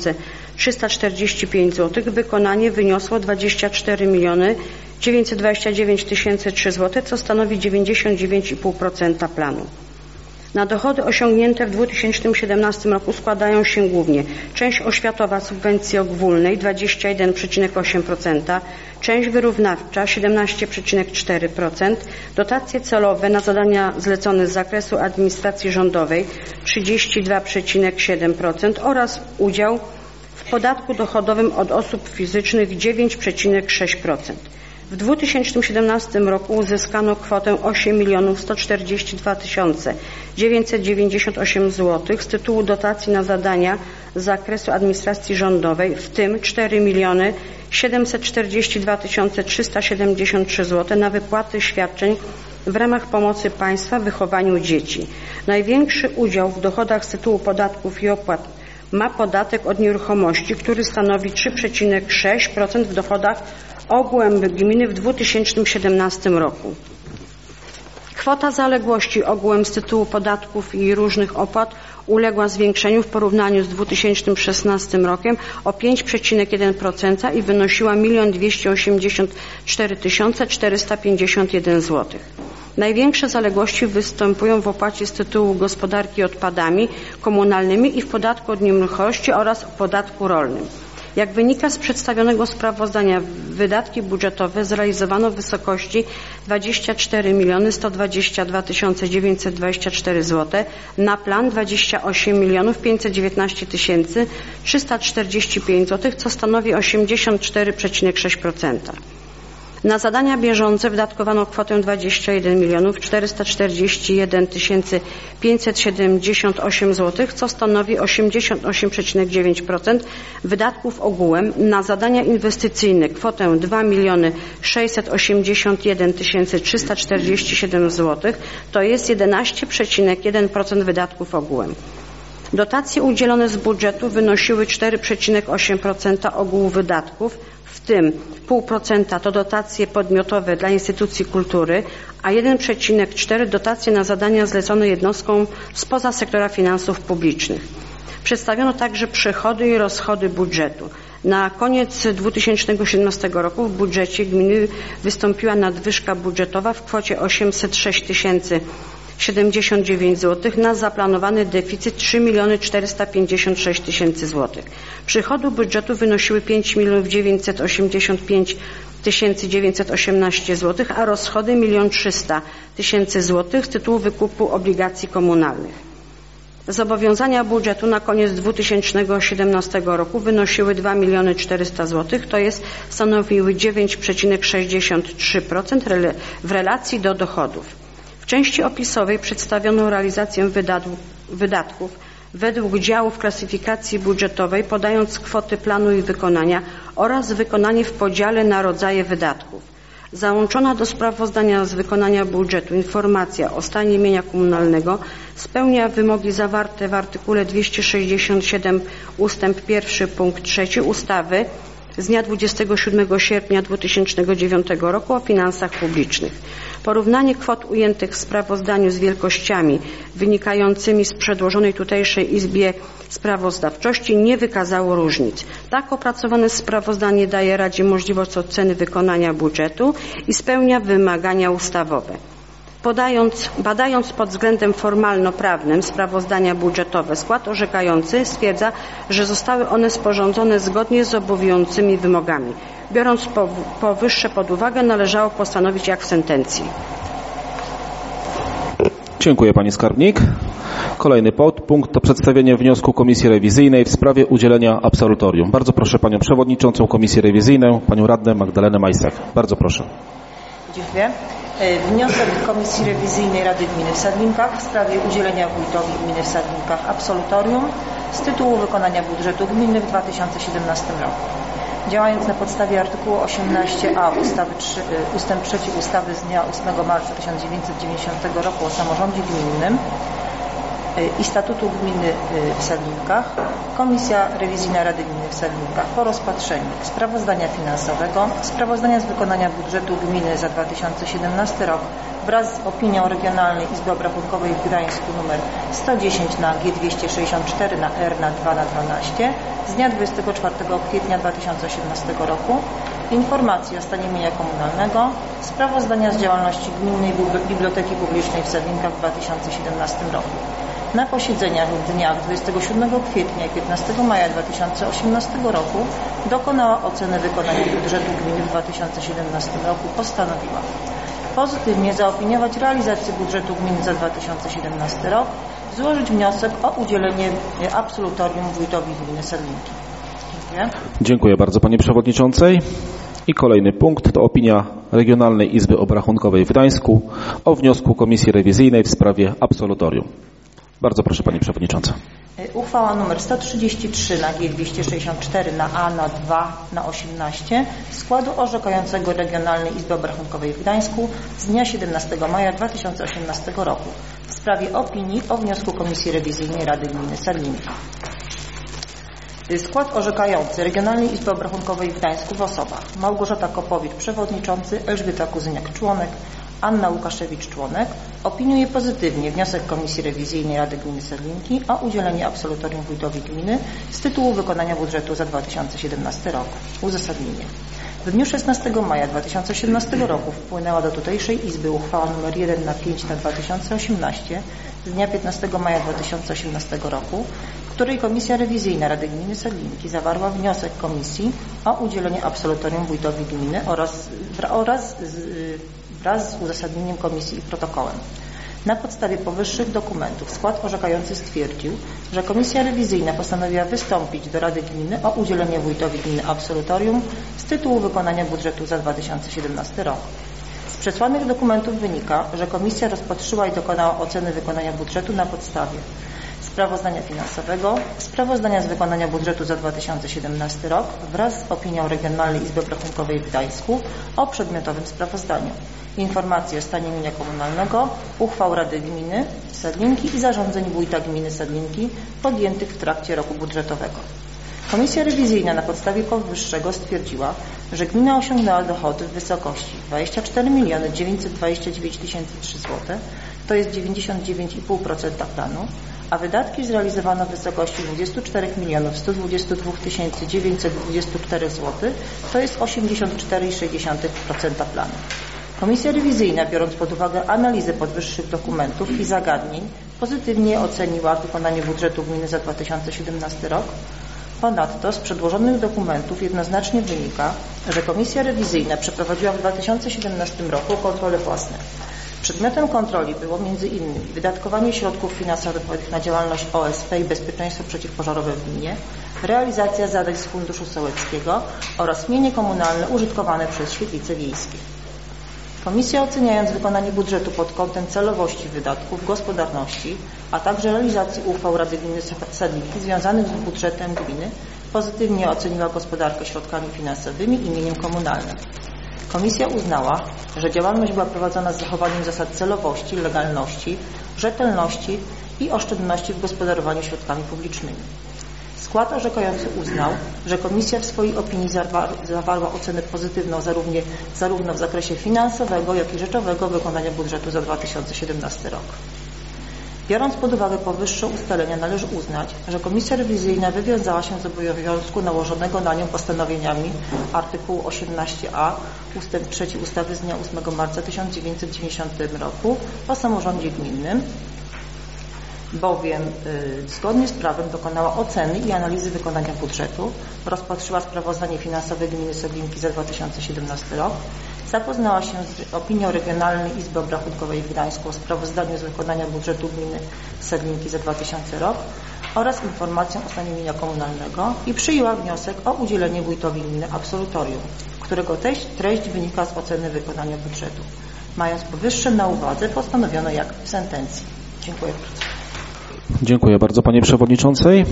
345 zł wykonanie wyniosło 24 929 003 zł, co stanowi 99,5% planu. Na dochody osiągnięte w 2017 roku składają się głównie część oświatowa subwencji ogólnej 21,8%, część wyrównawcza 17,4%, dotacje celowe na zadania zlecone z zakresu administracji rządowej 32,7% oraz udział w podatku dochodowym od osób fizycznych 9,6%. W 2017 roku uzyskano kwotę 8 142 998 zł z tytułu dotacji na zadania z zakresu administracji rządowej, w tym 4 742 373 zł na wypłaty świadczeń w ramach pomocy państwa w wychowaniu dzieci. Największy udział w dochodach z tytułu podatków i opłat ma podatek od nieruchomości, który stanowi 3,6% w dochodach ogółem gminy w 2017 roku. Kwota zaległości ogółem z tytułu podatków i różnych opłat uległa zwiększeniu w porównaniu z 2016 rokiem o 5,1% i wynosiła 1 284 451 zł. Największe zaległości występują w opłacie z tytułu gospodarki odpadami komunalnymi i w podatku od nieruchomości oraz podatku rolnym. Jak wynika z przedstawionego sprawozdania, wydatki budżetowe zrealizowano w wysokości 24 122 924 zł, na plan 28 519 345 zł, co stanowi 84,6%. Na zadania bieżące wydatkowano kwotę 21 441 578 zł, co stanowi 88,9% wydatków ogółem. Na zadania inwestycyjne kwotę 2 681 347 zł, to jest 11,1% wydatków ogółem. Dotacje udzielone z budżetu wynosiły 4,8% ogółu wydatków, w tym 0,5% to dotacje podmiotowe dla instytucji kultury, a 1,4% dotacje na zadania zlecone jednostkom spoza sektora finansów publicznych. Przedstawiono także przychody i rozchody budżetu. Na koniec 2017 roku w budżecie gminy wystąpiła nadwyżka budżetowa w kwocie 806 079 zł na zaplanowany deficyt 3 456 000 zł. Przychody budżetu wynosiły 5 985 918 zł, a rozchody 1 300 000 zł z tytułu wykupu obligacji komunalnych. Zobowiązania budżetu na koniec 2017 roku wynosiły 2 400 000 zł, to jest stanowiły 9,63% w relacji do dochodów. W części opisowej przedstawiono realizację wydatków według działów klasyfikacji budżetowej, podając kwoty planu i wykonania oraz wykonanie w podziale na rodzaje wydatków. Załączona do sprawozdania z wykonania budżetu informacja o stanie mienia komunalnego spełnia wymogi zawarte w artykule 267 ustęp 1 punkt 3 ustawy z dnia 27 sierpnia 2009 roku o finansach publicznych. Porównanie kwot ujętych w sprawozdaniu z wielkościami wynikającymi z przedłożonej tutejszej Izbie Sprawozdawczości nie wykazało różnic. Tak opracowane sprawozdanie daje Radzie możliwość oceny wykonania budżetu i spełnia wymagania ustawowe. Badając pod względem formalno-prawnym sprawozdania budżetowe, skład orzekający stwierdza, że zostały one sporządzone zgodnie z obowiązującymi wymogami. Biorąc powyższe pod uwagę, należało postanowić jak w sentencji. Dziękuję Pani Skarbnik. Kolejny podpunkt to przedstawienie wniosku Komisji Rewizyjnej w sprawie udzielenia absolutorium. Bardzo proszę Panią Przewodniczącą Komisji Rewizyjnej, Panią Radnę Magdalenę Majsak. Bardzo proszę. Dziękuję. Wniosek Komisji Rewizyjnej Rady Gminy w Sadlinkach w sprawie udzielenia wójtowi gminy w Sadlinkach absolutorium z tytułu wykonania budżetu gminy w 2017 roku. Działając na podstawie artykułu 18a ustęp 3 ustawy z dnia 8 marca 1990 roku o samorządzie gminnym i statutu gminy w Sadlinkach, Komisja Rewizyjna Rady Gminy w Sadlinkach po rozpatrzeniu sprawozdania finansowego, sprawozdania z wykonania budżetu gminy za 2017 rok wraz z opinią Regionalnej Izby Obrachunkowej w Gdańsku nr 110 na G264 na R na 2 na 12 z dnia 24 kwietnia 2018 roku, informacji o stanie mienia komunalnego, sprawozdania z działalności Gminnej Biblioteki Publicznej w Sadlinkach w 2017 roku. Na posiedzeniach w dniach 27 kwietnia i 15 maja 2018 roku dokonała oceny wykonania budżetu gminy w 2017 roku. Postanowiła pozytywnie zaopiniować realizację budżetu gminy za 2017 rok, złożyć wniosek o udzielenie absolutorium wójtowi gminy Sadlinki. Dziękuję. Dziękuję bardzo Pani Przewodniczącej. I kolejny punkt to opinia Regionalnej Izby Obrachunkowej w Gdańsku o wniosku Komisji Rewizyjnej w sprawie absolutorium. Bardzo proszę Pani Przewodnicząca. Uchwała nr 133 na G264 na A, na 2, na 18 składu orzekającego Regionalnej Izby Obrachunkowej w Gdańsku z dnia 17 maja 2018 roku w sprawie opinii o wniosku Komisji Rewizyjnej Rady Gminy Sedlinki. Skład orzekający Regionalnej Izby Obrachunkowej w Gdańsku w osobach: Małgorzata Kopowicz, przewodniczący, Elżbieta Kuzyniak, członek, Anna Łukaszewicz, członek, opiniuje pozytywnie wniosek Komisji Rewizyjnej Rady Gminy Sedlinki o udzielenie absolutorium wójtowi gminy z tytułu wykonania budżetu za 2017 rok. Uzasadnienie. W dniu 16 maja 2017 roku wpłynęła do tutejszej Izby uchwała nr 1 na 5 na 2018 z dnia 15 maja 2018 roku, w której Komisja Rewizyjna Rady Gminy Sedlinki zawarła wniosek Komisji o udzielenie absolutorium wójtowi gminy wraz z uzasadnieniem Komisji i protokołem. Na podstawie powyższych dokumentów skład orzekający stwierdził, że Komisja Rewizyjna postanowiła wystąpić do Rady Gminy o udzielenie wójtowi gminy absolutorium z tytułu wykonania budżetu za 2017 rok. Z przesłanych dokumentów wynika, że Komisja rozpatrzyła i dokonała oceny wykonania budżetu na podstawie sprawozdania finansowego, sprawozdania z wykonania budżetu za 2017 rok wraz z opinią Regionalnej Izby Obrachunkowej w Gdańsku o przedmiotowym sprawozdaniu, informacji o stanie mienia komunalnego, uchwał Rady Gminy Sedlinki i zarządzeń wójta gminy Sedlinki podjętych w trakcie roku budżetowego. Komisja rewizyjna na podstawie powyższego stwierdziła, że gmina osiągnęła dochody w wysokości 24 929 003 zł, to jest 99,5% planu, a wydatki zrealizowano w wysokości 24 122 924 zł, to jest 84,6% planu. Komisja rewizyjna, biorąc pod uwagę analizę powyższych dokumentów i zagadnień, pozytywnie oceniła wykonanie budżetu gminy za 2017 rok. Ponadto z przedłożonych dokumentów jednoznacznie wynika, że Komisja Rewizyjna przeprowadziła w 2017 roku kontrole własne. Przedmiotem kontroli było m.in. wydatkowanie środków finansowych na działalność OSP i bezpieczeństwo przeciwpożarowe w gminie, realizacja zadań z Funduszu Sołeckiego oraz mienie komunalne użytkowane przez świetlice wiejskie. Komisja, oceniając wykonanie budżetu pod kątem celowości wydatków, gospodarności, a także realizacji uchwał Rady Gminy Sedlinki związanych z budżetem gminy, pozytywnie oceniła gospodarkę środkami finansowymi i mieniem komunalnym. Komisja uznała, że działalność była prowadzona z zachowaniem zasad celowości, legalności, rzetelności i oszczędności w gospodarowaniu środkami publicznymi. Skład orzekający uznał, że Komisja w swojej opinii zawarła ocenę pozytywną zarówno w zakresie finansowego, jak i rzeczowego wykonania budżetu za 2017 rok. Biorąc pod uwagę powyższe ustalenia, należy uznać, że Komisja Rewizyjna wywiązała się z obowiązku nałożonego na nią postanowieniami artykułu 18a ust. 3 ustawy z dnia 8 marca 1990 roku o samorządzie gminnym, bowiem zgodnie z prawem dokonała oceny i analizy wykonania budżetu, rozpatrzyła sprawozdanie finansowe gminy Sedlinki za 2017 rok, zapoznała się z opinią Regionalnej Izby Obrachunkowej w Gdańsku o sprawozdaniu z wykonania budżetu gminy Sedlinki za 2000 rok oraz informacją o stanie mienia komunalnego i przyjęła wniosek o udzielenie wójtowi gminy absolutorium, którego treść wynika z oceny wykonania budżetu. Mając powyższe na uwadze, postanowiono jak w sentencji. Dziękuję bardzo. Dziękuję bardzo Pani Przewodniczącej.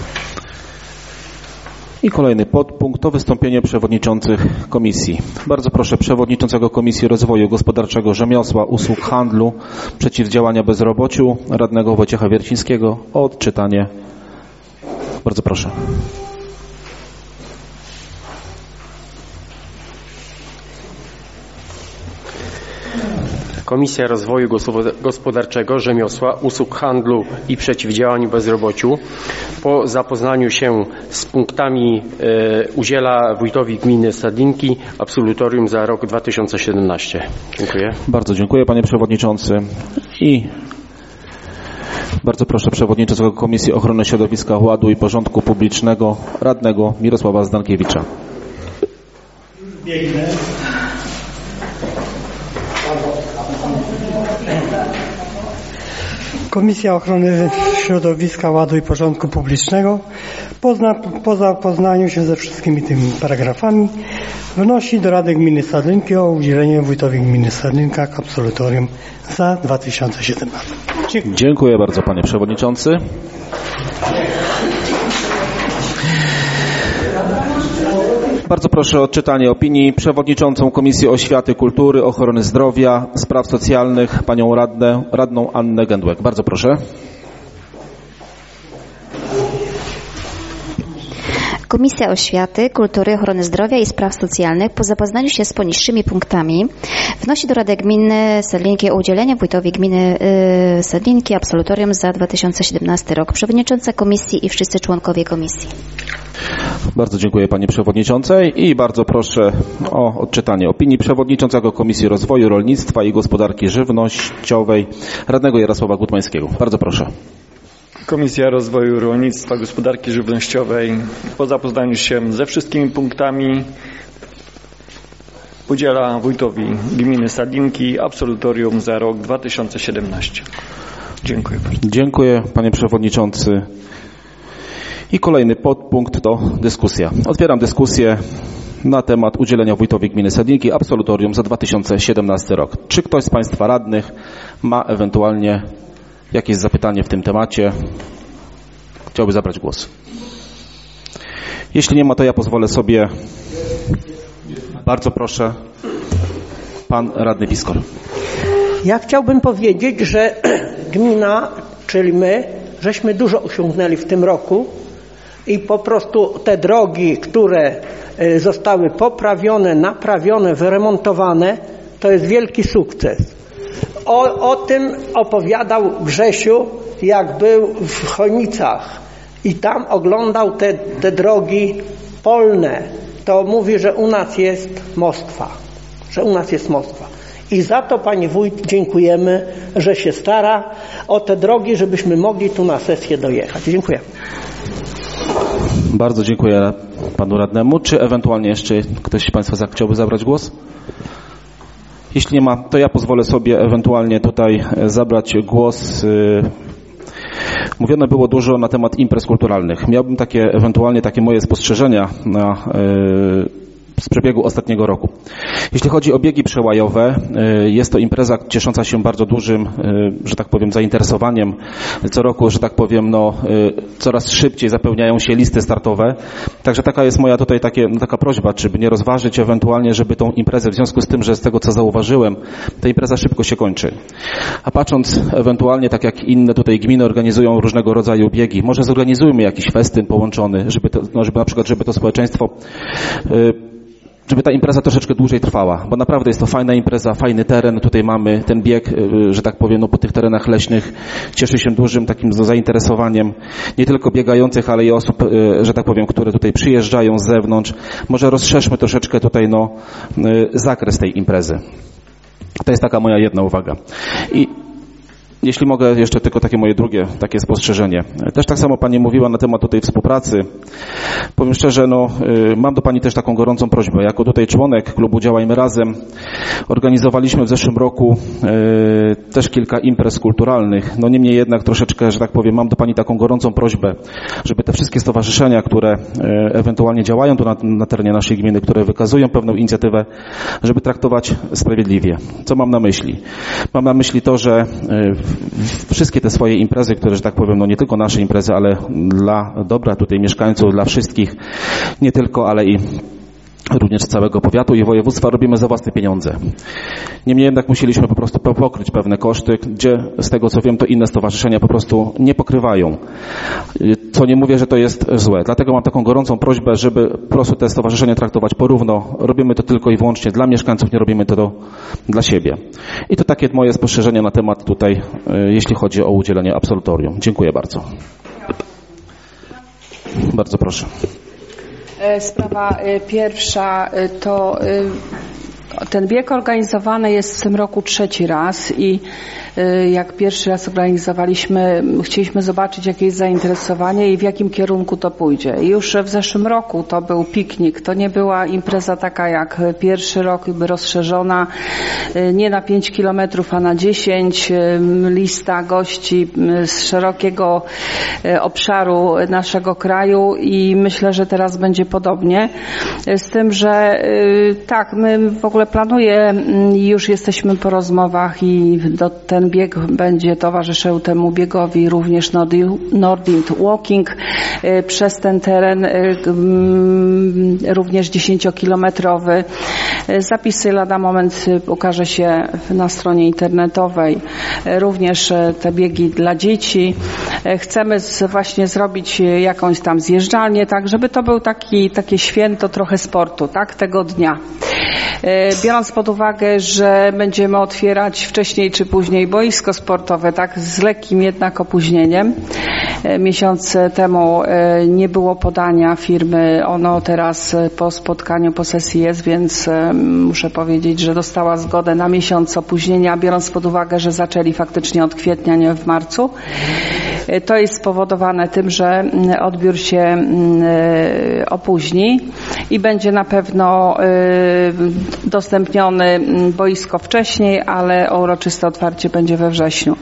I kolejny podpunkt to wystąpienie przewodniczących komisji. Bardzo proszę przewodniczącego Komisji Rozwoju Gospodarczego, Rzemiosła, Usług, Handlu, Przeciwdziałania Bezrobociu, radnego Wojciecha Wiercińskiego o odczytanie. Bardzo proszę. Komisja Rozwoju Gospodarczego, Rzemiosła, Usług, Handlu i Przeciwdziałania Bezrobociu po zapoznaniu się z punktami udziela wójtowi gminy Sedlinki absolutorium za rok 2017. Dziękuję. Bardzo dziękuję Panie Przewodniczący. I bardzo proszę przewodniczącego Komisji Ochrony Środowiska, Ładu i Porządku Publicznego, radnego Mirosława Zdankiewicza. Biegnę. Komisja Ochrony Środowiska, Ładu i Porządku Publicznego po zapoznaniu się ze wszystkimi tymi paragrafami wnosi do Rady Gminy Sadlinki o udzielenie wójtowi gminy Sadlinka absolutorium za 2017. Dziękuję. Dziękuję bardzo, panie przewodniczący. Bardzo proszę o odczytanie opinii przewodniczącą Komisji Oświaty, Kultury, Ochrony Zdrowia, Spraw Socjalnych, panią radną Annę Gędłek. Bardzo proszę. Komisja Oświaty, Kultury, Ochrony Zdrowia i Spraw Socjalnych po zapoznaniu się z poniższymi punktami wnosi do Rady Gminy Sadlinki o udzielenie wójtowi gminy Sadlinki absolutorium za 2017 rok. Przewodnicząca komisji i wszyscy członkowie komisji. Bardzo dziękuję pani przewodniczącej i bardzo proszę o odczytanie opinii przewodniczącego Komisji Rozwoju Rolnictwa i Gospodarki Żywnościowej radnego Jarosława Gutmańskiego. Bardzo proszę. Komisja Rozwoju Rolnictwa, Gospodarki Żywnościowej po zapoznaniu się ze wszystkimi punktami udziela wójtowi gminy Sadlinki absolutorium za rok 2017. Dziękuję bardzo. Dziękuję, panie przewodniczący. I kolejny podpunkt to dyskusja. Otwieram dyskusję na temat udzielenia wójtowi gminy Sadlinki absolutorium za 2017 rok. Czy ktoś z państwa radnych ma ewentualnie jakieś zapytanie w tym temacie? Chciałby zabrać głos. Jeśli nie ma, to ja pozwolę sobie. Bardzo proszę, pan radny Piskor. Ja chciałbym powiedzieć, że gmina, czyli my, żeśmy dużo osiągnęli w tym roku i po prostu te drogi, które zostały poprawione, naprawione, wyremontowane, to jest wielki sukces. O tym opowiadał Grzesiu, jak był w Chojnicach i tam oglądał te drogi polne. To mówi, że u nas jest Moskwa. I za to, panie wójt, dziękujemy, że się stara o te drogi, żebyśmy mogli tu na sesję dojechać. Dziękuję. Bardzo dziękuję panu radnemu. Czy ewentualnie jeszcze ktoś z państwa chciałby zabrać głos? Jeśli nie ma, to ja pozwolę sobie ewentualnie tutaj zabrać głos. Mówione było dużo na temat imprez kulturalnych. Miałbym ewentualnie takie moje spostrzeżenia z przebiegu ostatniego roku. Jeśli chodzi o biegi przełajowe, jest to impreza ciesząca się bardzo dużym, że tak powiem, zainteresowaniem. Co roku, że tak powiem, coraz szybciej zapełniają się listy startowe. Także taka jest moja tutaj taka prośba, czy by nie rozważyć ewentualnie, żeby tą imprezę, w związku z tym, że z tego co zauważyłem, ta impreza szybko się kończy. A patrząc ewentualnie, tak jak inne tutaj gminy organizują różnego rodzaju biegi, może zorganizujmy jakiś festyn połączony, żeby na przykład to społeczeństwo żeby ta impreza troszeczkę dłużej trwała, bo naprawdę jest to fajna impreza, fajny teren. Tutaj mamy ten bieg, że tak powiem, po tych terenach leśnych cieszy się dużym takim zainteresowaniem nie tylko biegających, ale i osób, że tak powiem, które tutaj przyjeżdżają z zewnątrz. Może rozszerzmy troszeczkę tutaj zakres tej imprezy. To jest taka moja jedna uwaga. I jeśli mogę, jeszcze tylko takie moje drugie takie spostrzeżenie. Też tak samo pani mówiła na temat tutaj współpracy. Powiem szczerze, mam do pani też taką gorącą prośbę. Jako tutaj członek klubu Działajmy Razem organizowaliśmy w zeszłym roku też kilka imprez kulturalnych. Niemniej jednak troszeczkę, że tak powiem, mam do pani taką gorącą prośbę, żeby te wszystkie stowarzyszenia, które ewentualnie działają tu na terenie naszej gminy, które wykazują pewną inicjatywę, żeby traktować sprawiedliwie. Co mam na myśli? Mam na myśli to, że wszystkie te swoje imprezy, które, że tak powiem, nie tylko nasze imprezy, ale dla dobra tutaj mieszkańców, dla wszystkich, nie tylko, ale i również całego powiatu i województwa robimy za własne pieniądze. Niemniej jednak musieliśmy po prostu pokryć pewne koszty, gdzie z tego co wiem, to inne stowarzyszenia po prostu nie pokrywają. Co nie mówię, że to jest złe. Dlatego mam taką gorącą prośbę, żeby po prostu te stowarzyszenia traktować porówno. Robimy to tylko i wyłącznie dla mieszkańców, nie robimy to dla siebie. I to takie moje spostrzeżenia na temat tutaj, jeśli chodzi o udzielenie absolutorium. Dziękuję bardzo. Bardzo proszę. Sprawa pierwsza to Ten bieg organizowany jest w tym roku 3. raz i jak pierwszy raz organizowaliśmy, chcieliśmy zobaczyć, jakie jest zainteresowanie i w jakim kierunku to pójdzie. I już w zeszłym roku to był piknik, to nie była impreza taka jak pierwszy rok, jakby rozszerzona, nie na 5 kilometrów, a na 10, lista gości z szerokiego obszaru naszego kraju i myślę, że teraz będzie podobnie. Z tym, że tak, my w ogóle planujemy i już jesteśmy po rozmowach i ten bieg będzie towarzyszył temu biegowi również Nordic Walking przez ten teren, również 10-kilometrowy. Zapisy lada moment ukaże się na stronie internetowej. Również te biegi dla dzieci. Chcemy właśnie zrobić jakąś tam zjeżdżalnię, tak, żeby to był takie święto trochę sportu, tak, tego dnia. Biorąc pod uwagę, że będziemy otwierać wcześniej czy później boisko sportowe, tak, z lekkim jednak opóźnieniem. Miesiąc temu nie było podania firmy, ono teraz po spotkaniu, po sesji jest, więc muszę powiedzieć, że dostała zgodę na miesiąc opóźnienia, biorąc pod uwagę, że zaczęli faktycznie od kwietnia, nie w marcu. To jest spowodowane tym, że odbiór się opóźni i będzie na pewno udostępnione boisko wcześniej, ale uroczyste otwarcie będzie we wrześniu.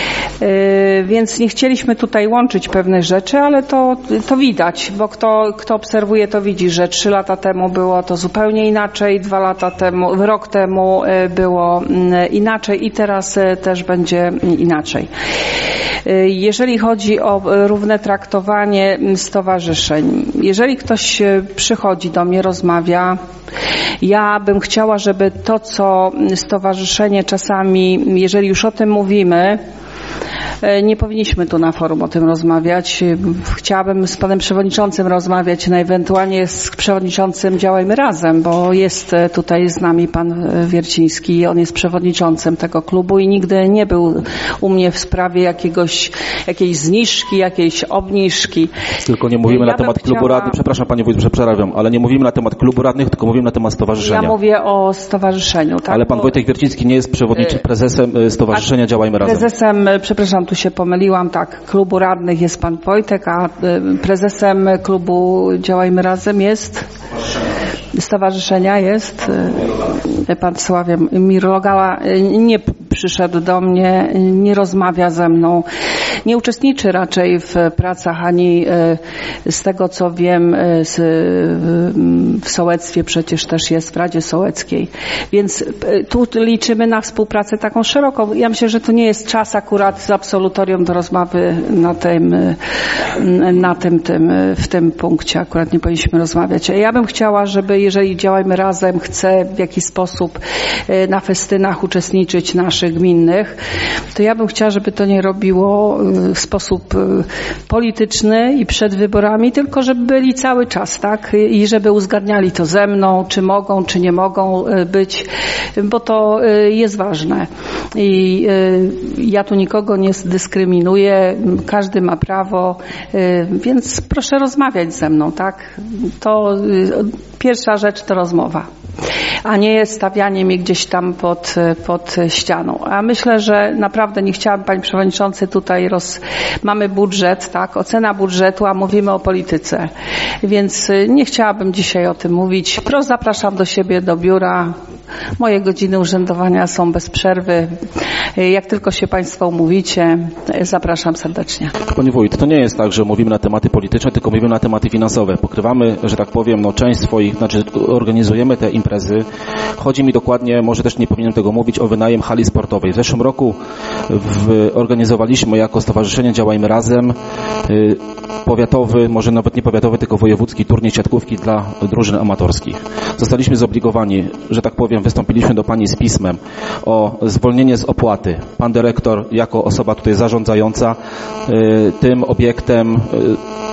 Więc nie chcieliśmy tutaj łączyć pewnych rzeczy, ale to widać, bo kto obserwuje, to widzi, że 3 lata temu było to zupełnie inaczej, rok temu było inaczej i teraz też będzie inaczej. Jeżeli chodzi o równe traktowanie stowarzyszeń, jeżeli ktoś przychodzi do mnie, rozmawia, ja bym chciała, żeby to, co stowarzyszenie czasami, jeżeli już o tym mówimy, nie powinniśmy tu na forum o tym rozmawiać. Chciałabym z panem przewodniczącym rozmawiać, no ewentualnie z przewodniczącym Działajmy Razem, bo jest tutaj z nami pan Wierciński, on jest przewodniczącym tego klubu i nigdy nie był u mnie w sprawie jakiejś zniżki, jakiejś obniżki. Tylko nie mówimy na temat klubu radnych, przepraszam panie wójt, że przerabiam, ale nie mówimy na temat klubu radnych, tylko mówimy na temat stowarzyszenia. Ja mówię o stowarzyszeniu, tak? Ale pan Wojtek Wierciński nie jest przewodniczącym, prezesem stowarzyszenia Działajmy Razem. Prezesem, przepraszam, tu się pomyliłam, tak, klubu radnych jest pan Wojtek, a prezesem klubu Działajmy Razem stowarzyszenia jest pan Sławomir Rogała. Nie przyszedł do mnie, nie rozmawia ze mną, nie uczestniczy raczej w pracach ani z tego co wiem w sołectwie przecież też jest, w Radzie Sołeckiej. Więc tu liczymy na współpracę taką szeroką. Ja myślę, że to nie jest czas akurat z absolutorium do rozmowy w tym punkcie akurat nie powinniśmy rozmawiać. Ja bym chciała, żeby jeżeli Działajmy Razem chce w jakiś sposób na festynach uczestniczyć naszych gminnych, to ja bym chciała, żeby to nie robiło w sposób polityczny i przed wyborami, tylko żeby byli cały czas, tak? I żeby uzgadniali to ze mną, czy mogą, czy nie mogą być, bo to jest ważne. I ja tu nikogo nie dyskryminuję, każdy ma prawo, więc proszę rozmawiać ze mną, tak? To pierwsza rzecz to rozmowa, a nie stawianie mnie gdzieś tam pod ścianą. A myślę, że naprawdę nie chciałam, panie przewodniczący, tutaj mamy budżet, tak, ocena budżetu, a mówimy o polityce. Więc nie chciałabym dzisiaj o tym mówić. Zapraszam do siebie, do biura. Moje godziny urzędowania są bez przerwy. Jak tylko się państwo umówicie, zapraszam serdecznie. Panie wójt, to nie jest tak, że mówimy na tematy polityczne, tylko mówimy na tematy finansowe. Pokrywamy, że tak powiem, część swoich, organizujemy te imprezy. Chodzi mi dokładnie, może też nie powinienem tego mówić, o wynajem hali sportowej. W zeszłym roku organizowaliśmy jako Stowarzyszenie Działajmy Razem powiatowy, może nawet nie powiatowy, tylko wojewódzki turniej siatkówki dla drużyn amatorskich. Zostaliśmy zobligowani, że tak powiem, wystąpiliśmy do pani z pismem o zwolnienie z opłaty. Pan dyrektor jako osoba tutaj zarządzająca tym obiektem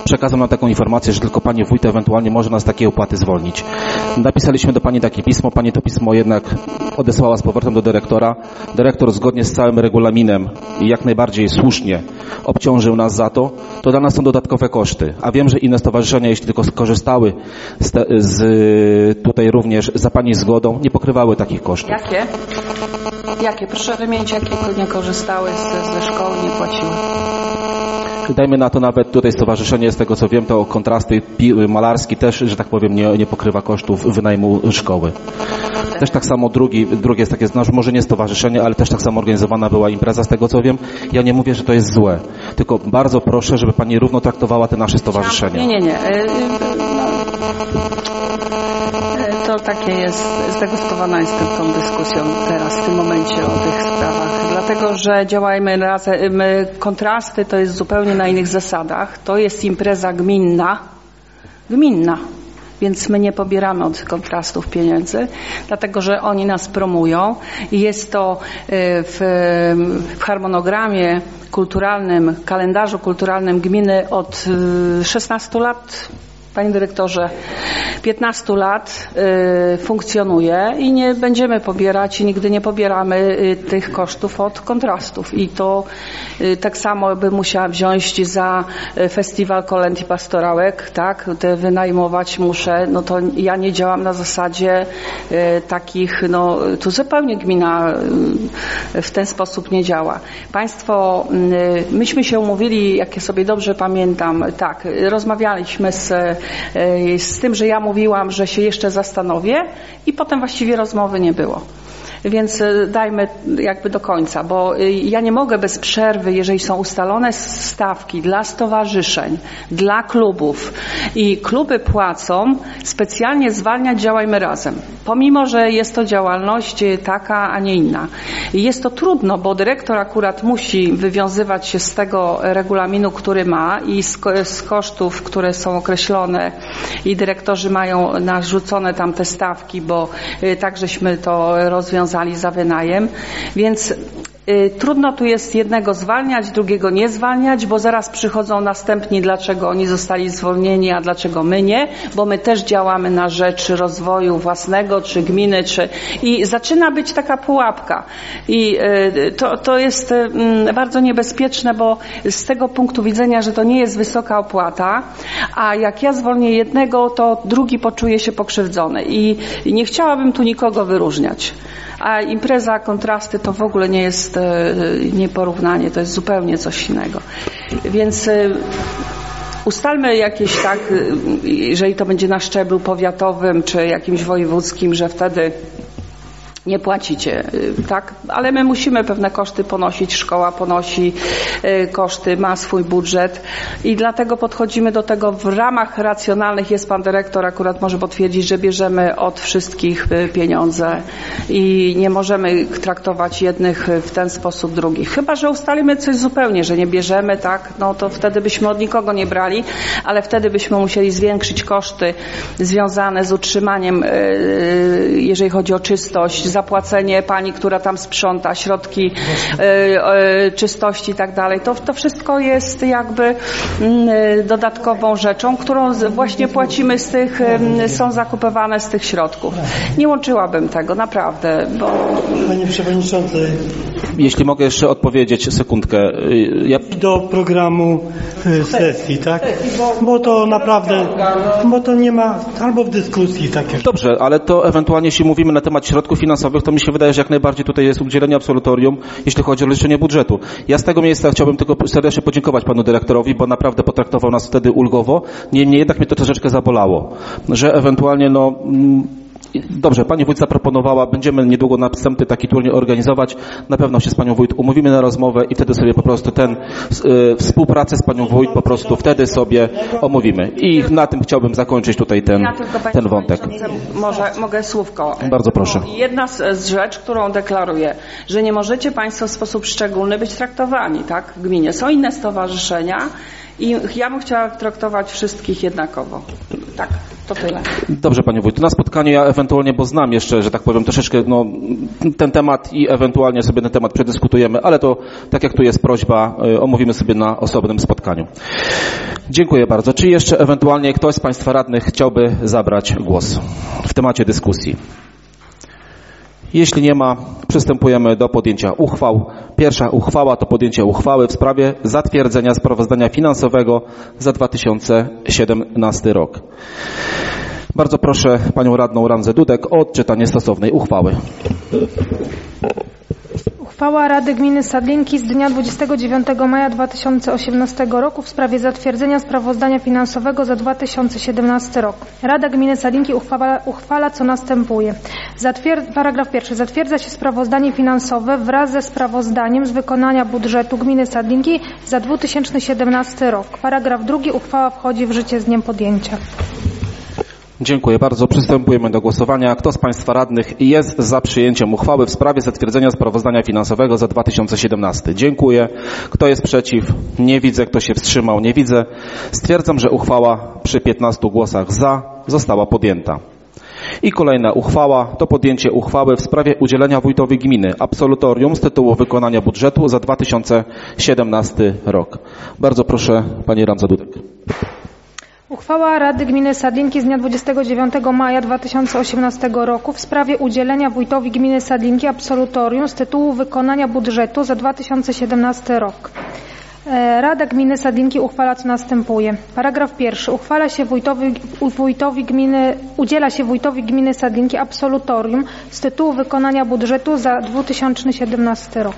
przekazał nam taką informację, że tylko pani wójt ewentualnie może nas z takiej opłaty zwolnić. Napisaliśmy do pani takie pismo, pani to pismo jednak odesłała z powrotem do dyrektora. Dyrektor zgodnie z całym regulaminem i jak najbardziej słusznie obciążył nas za to. To dla nas są dodatkowe koszty. A wiem, że inne stowarzyszenia, jeśli tylko skorzystały tutaj również za pani zgodą, nie pokrywały takich kosztów. Jakie? Proszę wymienić, jakie nie korzystały ze szkoły, nie płaciły. Dajmy na to nawet tutaj stowarzyszenie, z tego co wiem, to Kontrasty Malarski też, że tak powiem, nie pokrywa kosztów wynajmu szkoły. Też tak samo drugie jest takie, może nie stowarzyszenie, ale też tak samo organizowana była impreza, z tego co wiem. Ja nie mówię, że to jest złe, tylko bardzo proszę, żeby pani równo traktowała te nasze stowarzyszenia. Nie. To takie jest, zdegustowana jestem tą dyskusją teraz, w tym momencie o tych sprawach. Dlatego, że działajmy razem, Kontrasty to jest zupełnie na innych zasadach. To jest impreza gminna, więc my nie pobieramy od Kontrastów pieniędzy, dlatego, że oni nas promują i jest to w harmonogramie kulturalnym, kalendarzu kulturalnym gminy od 16 lat, panie dyrektorze, 15 lat funkcjonuje i nie będziemy pobierać i nigdy nie pobieramy tych kosztów od Kontrastów. I to tak samo bym musiała wziąć za festiwal kolęd i pastorałek, tak? Te wynajmować muszę, no to ja nie działam na zasadzie takich, no tu zupełnie gmina w ten sposób nie działa. Państwo, myśmy się umówili, jak ja sobie dobrze pamiętam, tak, rozmawialiśmy z tym, że ja mówiłam, że się jeszcze zastanowię i potem właściwie rozmowy nie było. Więc dajmy jakby do końca, bo ja nie mogę bez przerwy, jeżeli są ustalone stawki dla stowarzyszeń, dla klubów i kluby płacą, specjalnie zwalniać Działajmy Razem. Pomimo, że jest to działalność taka, a nie inna. I jest to trudno, bo dyrektor akurat musi wywiązywać się z tego regulaminu, który ma i z kosztów, które są określone i dyrektorzy mają narzucone tam te stawki, bo tak żeśmy to rozwiązali za wynajem, więc trudno tu jest jednego zwalniać, drugiego nie zwalniać, bo zaraz przychodzą następni, dlaczego oni zostali zwolnieni, a dlaczego my nie, bo my też działamy na rzecz rozwoju własnego, czy gminy, i zaczyna być taka pułapka. I to jest bardzo niebezpieczne, bo z tego punktu widzenia, że to nie jest wysoka opłata, a jak ja zwolnię jednego, to drugi poczuje się pokrzywdzony i nie chciałabym tu nikogo wyróżniać. A impreza Kontrasty to w ogóle nie jest nieporównanie, to jest zupełnie coś innego. Więc ustalmy jakieś tak, jeżeli to będzie na szczeblu powiatowym czy jakimś wojewódzkim, że wtedy nie płacicie, tak? Ale my musimy pewne koszty ponosić, szkoła ponosi koszty, ma swój budżet i dlatego podchodzimy do tego w ramach racjonalnych. Jest pan dyrektor, akurat może potwierdzić, że bierzemy od wszystkich pieniądze i nie możemy traktować jednych w ten sposób, drugich. Chyba że ustalimy coś zupełnie, że nie bierzemy, tak? No to wtedy byśmy od nikogo nie brali, ale wtedy byśmy musieli zwiększyć koszty związane z utrzymaniem, jeżeli chodzi o czystość, zapłacenie pani, która tam sprząta, środki czystości i tak dalej. To wszystko jest jakby dodatkową rzeczą, którą właśnie płacimy z tych, są zakupywane z tych środków. Nie łączyłabym tego, naprawdę. Bo... Panie Przewodniczący. Jeśli mogę jeszcze odpowiedzieć, sekundkę. Do programu sesji, tak? Bo to naprawdę, bo to nie ma, albo w dyskusji takie. Dobrze, ale to ewentualnie jeśli mówimy na temat środków finansowych, to mi się wydaje, że jak najbardziej tutaj jest udzielenie absolutorium, jeśli chodzi o rozliczenie budżetu. Ja z tego miejsca chciałbym tylko serdecznie podziękować panu dyrektorowi, bo naprawdę potraktował nas wtedy ulgowo. Niemniej jednak mnie to troszeczkę zabolało, że ewentualnie dobrze, pani wójt zaproponowała, będziemy niedługo następny taki turniej organizować. Na pewno się z panią wójt umówimy na rozmowę i wtedy sobie po prostu współpracę z panią wójt po prostu wtedy sobie omówimy. I na tym chciałbym zakończyć tutaj ten wątek. Mogę słówko. Bardzo proszę. Jedna z rzeczy, którą deklaruję, że nie możecie państwo w sposób szczególny być traktowani, tak, w gminie. Są inne stowarzyszenia I ja bym chciała traktować wszystkich jednakowo. Tak, to tyle. Dobrze, Panie Wójtu. Na spotkaniu ja ewentualnie, bo znam jeszcze, że tak powiem, troszeczkę ten temat i ewentualnie sobie ten temat przedyskutujemy, ale to, tak jak tu jest prośba, omówimy sobie na osobnym spotkaniu. Dziękuję bardzo. Czy jeszcze ewentualnie ktoś z Państwa radnych chciałby zabrać głos w temacie dyskusji? Jeśli nie ma, przystępujemy do podjęcia uchwał. Pierwsza uchwała to podjęcie uchwały w sprawie zatwierdzenia sprawozdania finansowego za 2017 rok. Bardzo proszę Panią Radną Ramzę Dudek o odczytanie stosownej uchwały. Uchwała Rady Gminy Sadlinki z dnia 29 maja 2018 roku w sprawie zatwierdzenia sprawozdania finansowego za 2017 rok. Rada Gminy Sadlinki uchwala co następuje. Paragraf pierwszy. Zatwierdza się sprawozdanie finansowe wraz ze sprawozdaniem z wykonania budżetu Gminy Sadlinki za 2017 rok. Paragraf drugi. Uchwała wchodzi w życie z dniem podjęcia. Dziękuję bardzo. Przystępujemy do głosowania. Kto z Państwa radnych jest za przyjęciem uchwały w sprawie zatwierdzenia sprawozdania finansowego za 2017? Dziękuję. Kto jest przeciw? Nie widzę. Kto się wstrzymał? Nie widzę. Stwierdzam, że uchwała przy 15 głosach za została podjęta. I kolejna uchwała to podjęcie uchwały w sprawie udzielenia wójtowi gminy absolutorium z tytułu wykonania budżetu za 2017 rok. Bardzo proszę Pani Ramza Dudek. Uchwała Rady Gminy Sadlinki z dnia 29 maja 2018 roku w sprawie udzielenia wójtowi gminy Sadlinki absolutorium z tytułu wykonania budżetu za 2017 rok. Rada Gminy Sadlinki uchwala co następuje. Paragraf pierwszy. Udziela się wójtowi gminy Sadlinki absolutorium z tytułu wykonania budżetu za 2017 rok.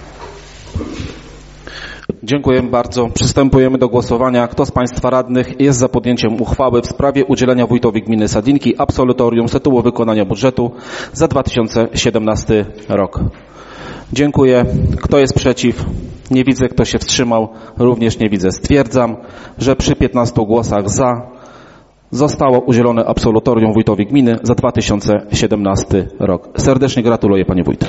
Dziękuję bardzo. Przystępujemy do głosowania. Kto z Państwa radnych jest za podjęciem uchwały w sprawie udzielenia wójtowi gminy Sadlinki absolutorium z tytułu wykonania budżetu za 2017 rok? Dziękuję. Kto jest przeciw? Nie widzę. Kto się wstrzymał? Również nie widzę. Stwierdzam, że przy 15 głosach za zostało udzielone absolutorium wójtowi gminy za 2017 rok. Serdecznie gratuluję, Panie Wójt.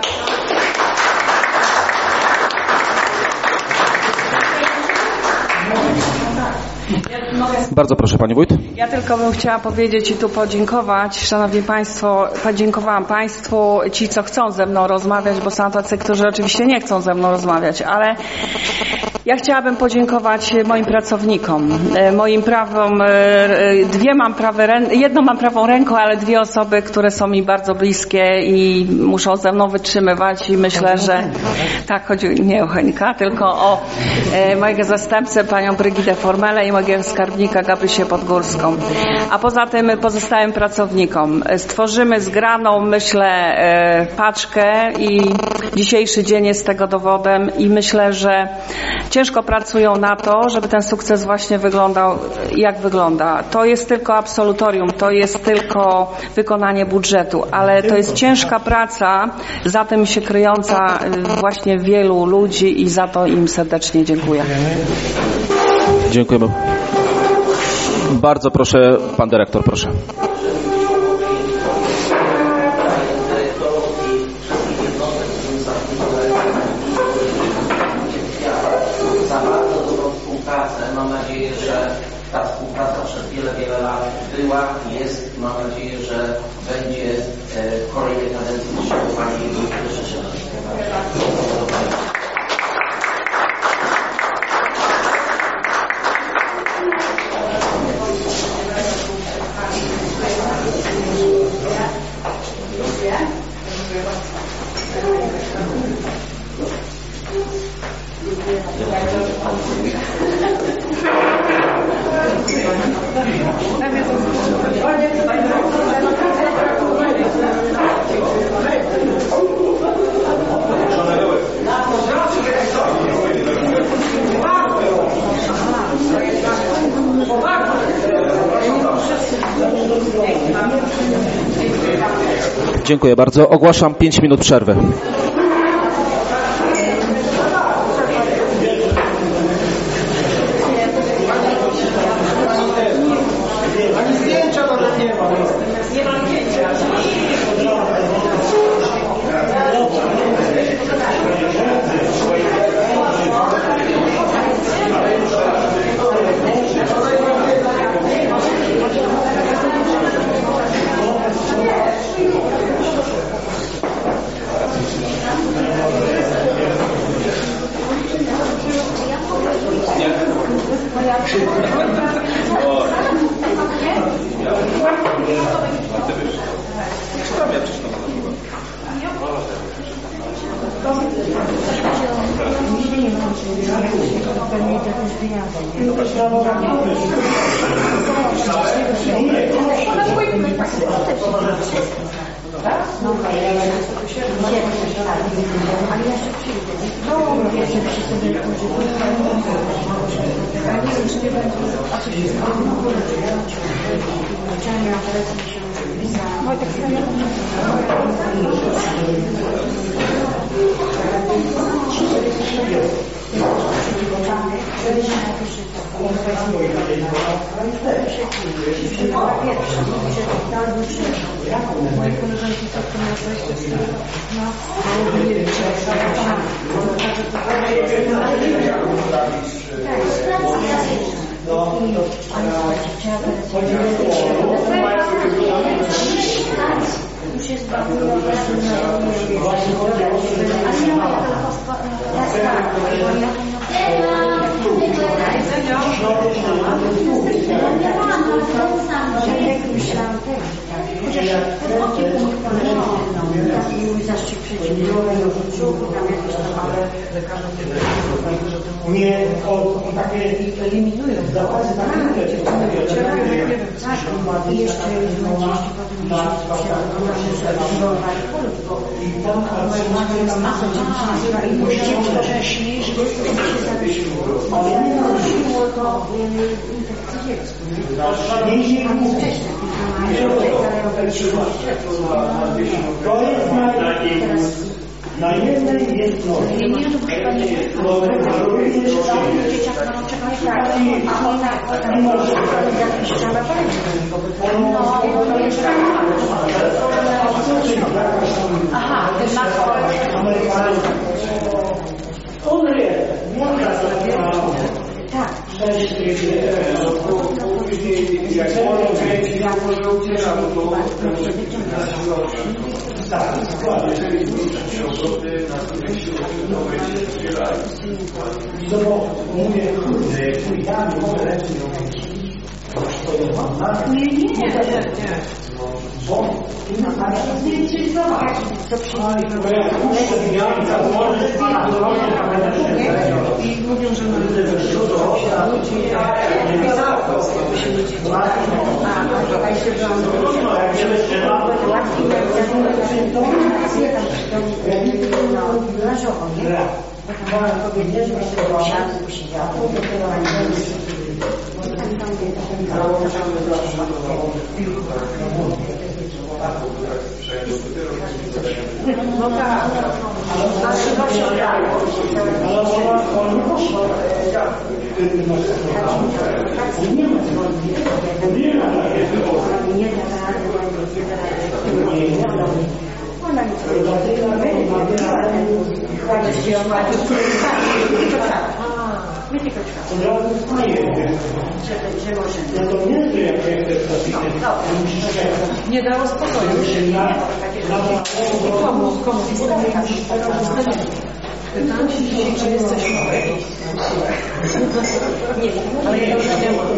Bardzo proszę, Pani Wójt. Ja tylko bym chciała powiedzieć i tu podziękować, Szanowni Państwo, podziękowałam Państwu, ci co chcą ze mną rozmawiać, bo są tacy, którzy oczywiście nie chcą ze mną rozmawiać, ale ja chciałabym podziękować moim pracownikom, moim jedną mam prawą ręką, ale dwie osoby, które są mi bardzo bliskie i muszą ze mną wytrzymywać i myślę, że tak, chodzi nie o Henka, tylko o mojego zastępcę, panią Brygidę Formelę i mojego skarbnika Gabrysię Podgórską. A poza tym pozostałym pracownikom stworzymy zgraną, myślę, paczkę i dzisiejszy dzień jest tego dowodem i myślę, że ciężko pracują na to, żeby ten sukces właśnie wyglądał jak wygląda. To jest tylko absolutorium, to jest tylko wykonanie budżetu, ale to jest ciężka praca, za tym się kryjąca właśnie wielu ludzi i za to im serdecznie dziękuję. Dziękujemy. Bardzo proszę, Pan Dyrektor, proszę. Mam nadzieję, że ta współpraca przez wiele lat była, jest. Mam nadzieję, że będzie w kolejnej kadencji przygotowanie i Dziękuję bardzo. Ogłaszam 5 minut przerwy. Moje koleżanki to miały wejście już jest nie takie eliminują zakłady i jeszcze na jednej jest noc. Aha, tak. Jak wolno kręci, ja może uciera, bo to tak, dokładnie. No bo mówię, kurde, ja nie mogę lepiej i mówią, że no tak, nie dało spokoju. Komu? Pytam się dzisiaj, czy jesteś chory. Nie, ale ja już nie mam.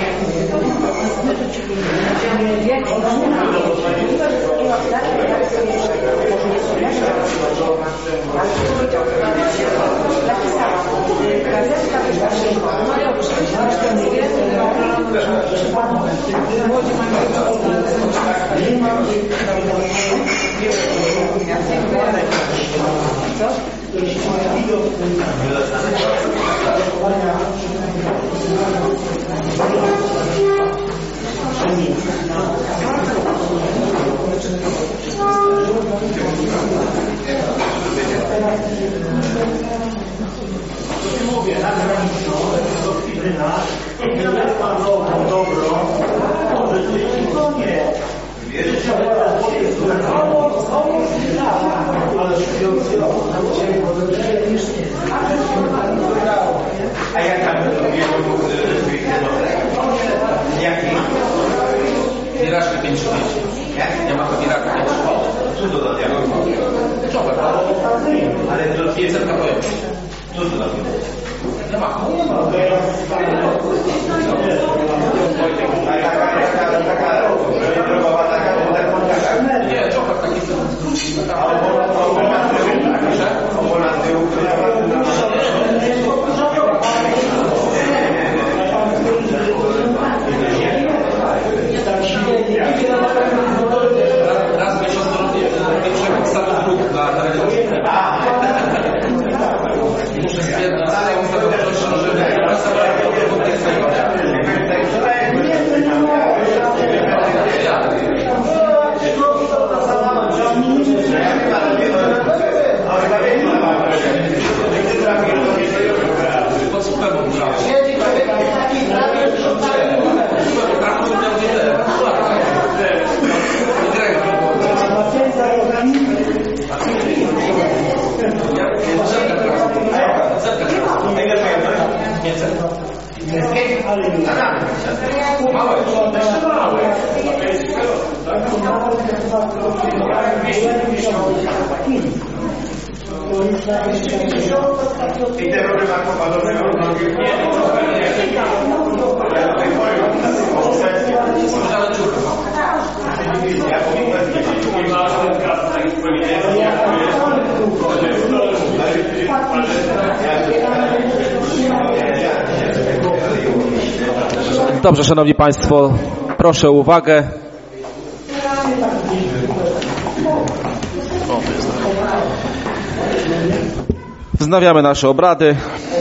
Mówię, na granicy, do Kwidryna, jest pan dobro, może tu jest nie. A jak tam jaki? Wirażkę 5-5. Nie ma to wirażka 5-5. Co dodatkowo? Czopek, ale do 500 powiem. Co dodatkowo? Nie ma. Nie, czopek taki. Ale Dobrze, szanowni państwo, proszę o uwagę. Wznawiamy nasze obrady.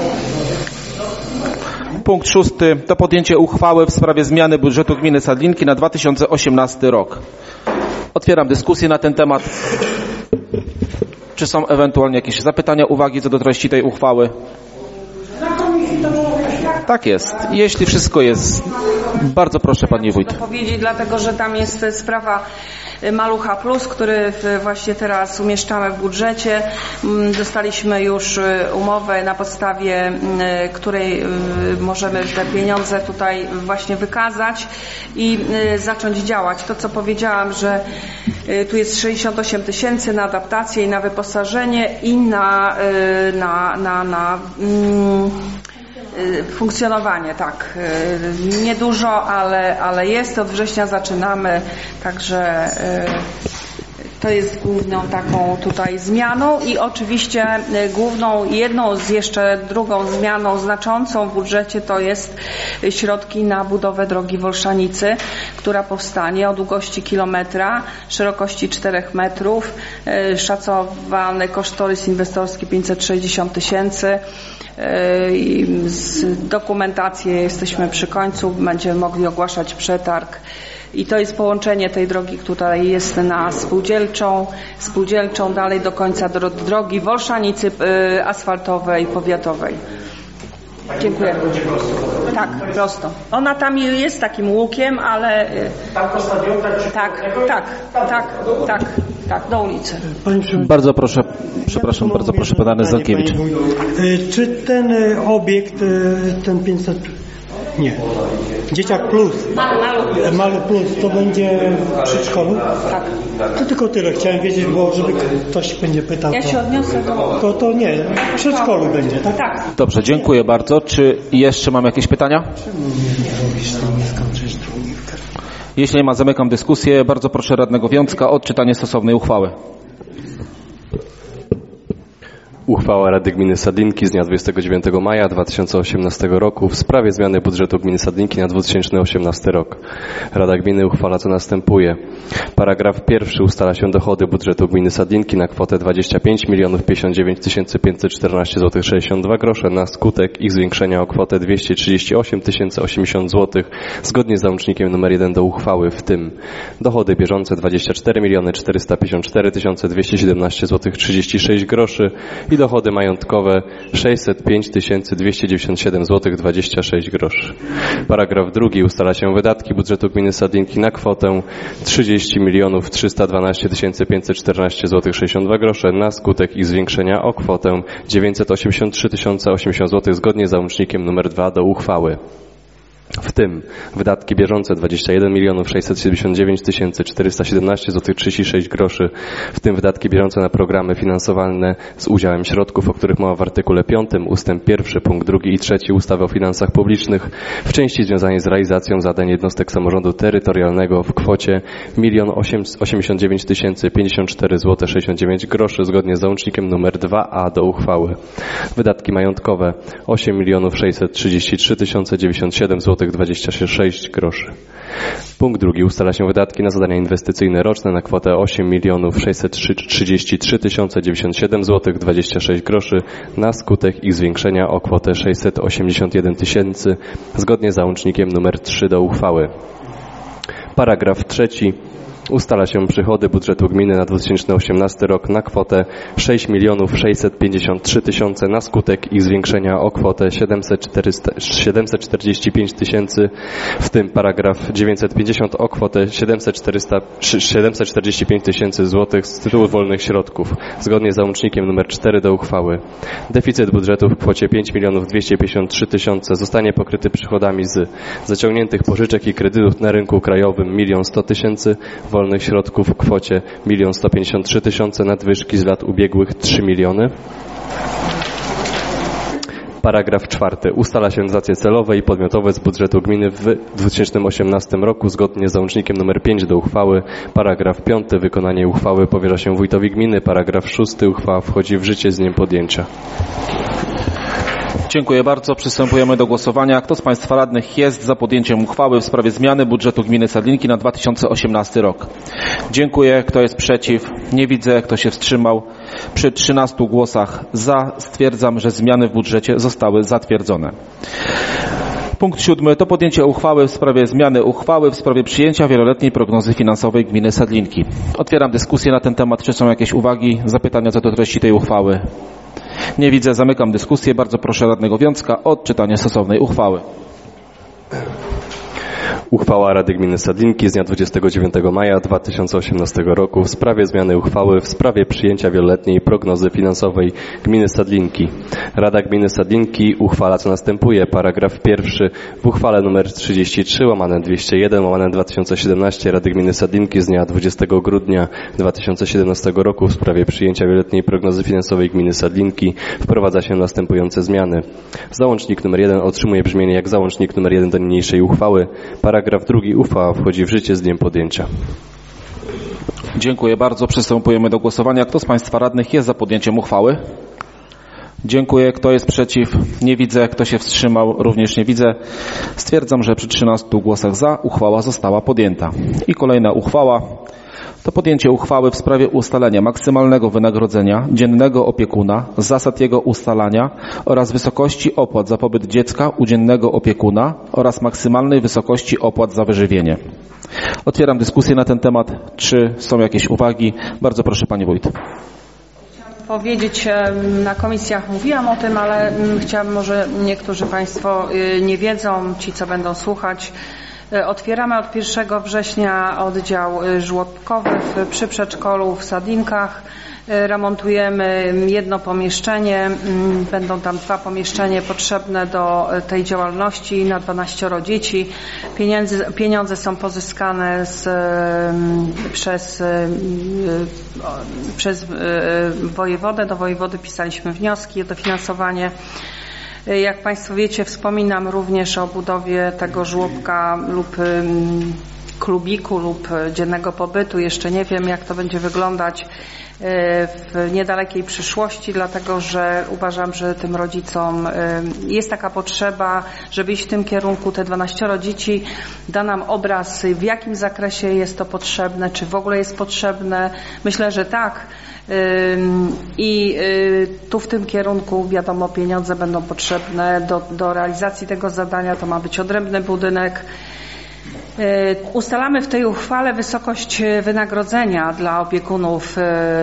Punkt 6 to podjęcie uchwały w sprawie zmiany budżetu gminy Sadlinki na 2018 rok. Otwieram dyskusję na ten temat. Czy są ewentualnie jakieś zapytania, uwagi co do treści tej uchwały? Tak jest. Jeśli wszystko jest, bardzo proszę pani wójt. Powiedzieć, dlatego że tam jest sprawa Malucha Plus, który właśnie teraz umieszczamy w budżecie. Dostaliśmy już umowę, na podstawie której możemy te pieniądze tutaj właśnie wykazać i zacząć działać. To, co powiedziałam, że tu jest 68 000 na adaptację i na wyposażenie i na funkcjonowanie, tak. Niedużo, ale jest. Od września zaczynamy, także to jest główną taką tutaj zmianą i oczywiście główną, drugą zmianą znaczącą w budżecie to jest środki na budowę drogi w Olszanicy, która powstanie o długości kilometra, szerokości 4 metrów, szacowany kosztorys inwestorski 560 000. Z dokumentacją jesteśmy przy końcu, będziemy mogli ogłaszać przetarg i to jest połączenie tej drogi, która jest na spółdzielczą dalej do końca drogi w Olszanicy asfaltowej, powiatowej. Dziękuję. Tak, prosto. Ona tam jest takim łukiem, ale... Tam postawią tak, do ulicy. Bardzo proszę, przepraszam, bardzo proszę pan Arny Zalkiewicz. Czy ten obiekt, ten 500... Nie. Dzieciak Plus. Malu Plus to będzie w przedszkolu? Tak. To tylko tyle chciałem wiedzieć, bo żeby ktoś będzie pytał. Ja się odniosę do... To nie, w przedszkolu będzie, tak? Tak. Dobrze, dziękuję bardzo. Czy jeszcze mam jakieś pytania? Jeśli nie ma, zamykam dyskusję. Bardzo proszę radnego Wiącka o odczytanie stosownej uchwały. Uchwała Rady Gminy Sadlinki z dnia 29 maja 2018 roku w sprawie zmiany budżetu Gminy Sadlinki na 2018 rok. Rada Gminy uchwala co następuje. Paragraf 1 ustala się dochody budżetu Gminy Sadlinki na kwotę 25 059 514 zł 62 grosze na skutek ich zwiększenia o kwotę 238 080 zł zgodnie z załącznikiem nr 1 do uchwały, w tym dochody bieżące 24 454 217 zł 36 groszy i dochody majątkowe 605 297 zł 26 groszy. Paragraf 2 ustala się wydatki budżetu gminy Sadlinki na kwotę 30 312 514 zł 62 grosze na skutek ich zwiększenia o kwotę 983 080 zł zgodnie z załącznikiem nr 2 do uchwały. W tym wydatki bieżące 21 679 417 zł 36 groszy, w tym wydatki bieżące na programy finansowane z udziałem środków, o których mowa w artykule 5 ustęp 1 punkt 2 i 3 ustawy o finansach publicznych w części związanej z realizacją zadań jednostek samorządu terytorialnego w kwocie 1 089 054 zł 69 groszy zgodnie z załącznikiem nr 2a do uchwały. Wydatki majątkowe 8 633 097 zł 26 groszy. Punkt 2 ustala się wydatki na zadania inwestycyjne roczne na kwotę 8 633 097 zł 26 groszy na skutek ich zwiększenia o kwotę 681 000 zgodnie z załącznikiem nr 3 do uchwały. Paragraf 3 Ustala się przychody budżetu gminy na 2018 rok na kwotę 6 653 000 na skutek ich zwiększenia o kwotę 745 000, w tym paragraf 950 o kwotę 745 000 złotych z tytułu wolnych środków, zgodnie z załącznikiem nr 4 do uchwały. Deficyt budżetu w kwocie 5 253 000 zostanie pokryty przychodami z zaciągniętych pożyczek i kredytów na rynku krajowym 1 100 000, wolnych środków w kwocie 1 153 000, nadwyżki z lat ubiegłych 3 miliony. Paragraf 4. Ustala się dotacje celowe i podmiotowe z budżetu gminy w 2018 roku zgodnie z załącznikiem nr 5 do uchwały. Paragraf 5. Wykonanie uchwały powierza się wójtowi gminy. Paragraf 6. Uchwała wchodzi w życie z dniem podjęcia. Dziękuję bardzo. Przystępujemy do głosowania. Kto z Państwa radnych jest za podjęciem uchwały w sprawie zmiany budżetu gminy Sadlinki na 2018 rok? Dziękuję. Kto jest przeciw? Nie widzę. Kto się wstrzymał? Przy 13 głosach za stwierdzam, że zmiany w budżecie zostały zatwierdzone. Punkt 7 to podjęcie uchwały w sprawie zmiany uchwały w sprawie przyjęcia wieloletniej prognozy finansowej gminy Sadlinki. Otwieram dyskusję na ten temat. Czy są jakieś uwagi, zapytania co do treści tej uchwały? Nie widzę. Zamykam dyskusję. Bardzo proszę radnego Wiącka o odczytanie stosownej uchwały. Uchwała Rady Gminy Sadlinki z dnia 29 maja 2018 roku w sprawie zmiany uchwały w sprawie przyjęcia wieloletniej prognozy finansowej gminy Sadlinki. Rada Gminy Sadlinki uchwala co następuje. Paragraf 1. W uchwale nr 33/201/2017 Rady Gminy Sadlinki z dnia 20 grudnia 2017 roku w sprawie przyjęcia wieloletniej prognozy finansowej gminy Sadlinki wprowadza się następujące zmiany. Załącznik nr 1 otrzymuje brzmienie jak załącznik nr 1 do niniejszej uchwały. Paragraf 2. Uchwała wchodzi w życie z dniem podjęcia. Dziękuję bardzo. Przystępujemy do głosowania. Kto z Państwa radnych jest za podjęciem uchwały? Dziękuję. Kto jest przeciw? Nie widzę. Kto się wstrzymał? Również nie widzę. Stwierdzam, że przy 13 głosach za uchwała została podjęta. I kolejna uchwała to podjęcie uchwały w sprawie ustalenia maksymalnego wynagrodzenia dziennego opiekuna, zasad jego ustalania oraz wysokości opłat za pobyt dziecka u dziennego opiekuna oraz maksymalnej wysokości opłat za wyżywienie. Otwieram dyskusję na ten temat. Czy są jakieś uwagi? Bardzo proszę Pani Wójt. Powiedzieć, na komisjach mówiłam o tym, ale chciałabym, może niektórzy Państwo nie wiedzą, ci co będą słuchać. Otwieramy od 1 września oddział żłobkowy przy przedszkolu w Sadlinkach. Remontujemy jedno pomieszczenie, będą tam 2 pomieszczenia potrzebne do tej działalności na 12 dzieci. Pieniądze są pozyskane przez wojewodę. Do wojewody pisaliśmy wnioski o dofinansowanie. Jak Państwo wiecie, wspominam również o budowie tego żłobka lub klubiku lub dziennego pobytu. Jeszcze nie wiem, jak to będzie wyglądać w niedalekiej przyszłości, dlatego że uważam, że tym rodzicom jest taka potrzeba, żeby iść w tym kierunku. Te 12 dzieci da nam obraz, w jakim zakresie jest to potrzebne, czy w ogóle jest potrzebne. Myślę, że tak. I tu w tym kierunku wiadomo pieniądze będą potrzebne do realizacji tego zadania. To ma być odrębny budynek. Ustalamy w tej uchwale wysokość wynagrodzenia dla opiekunów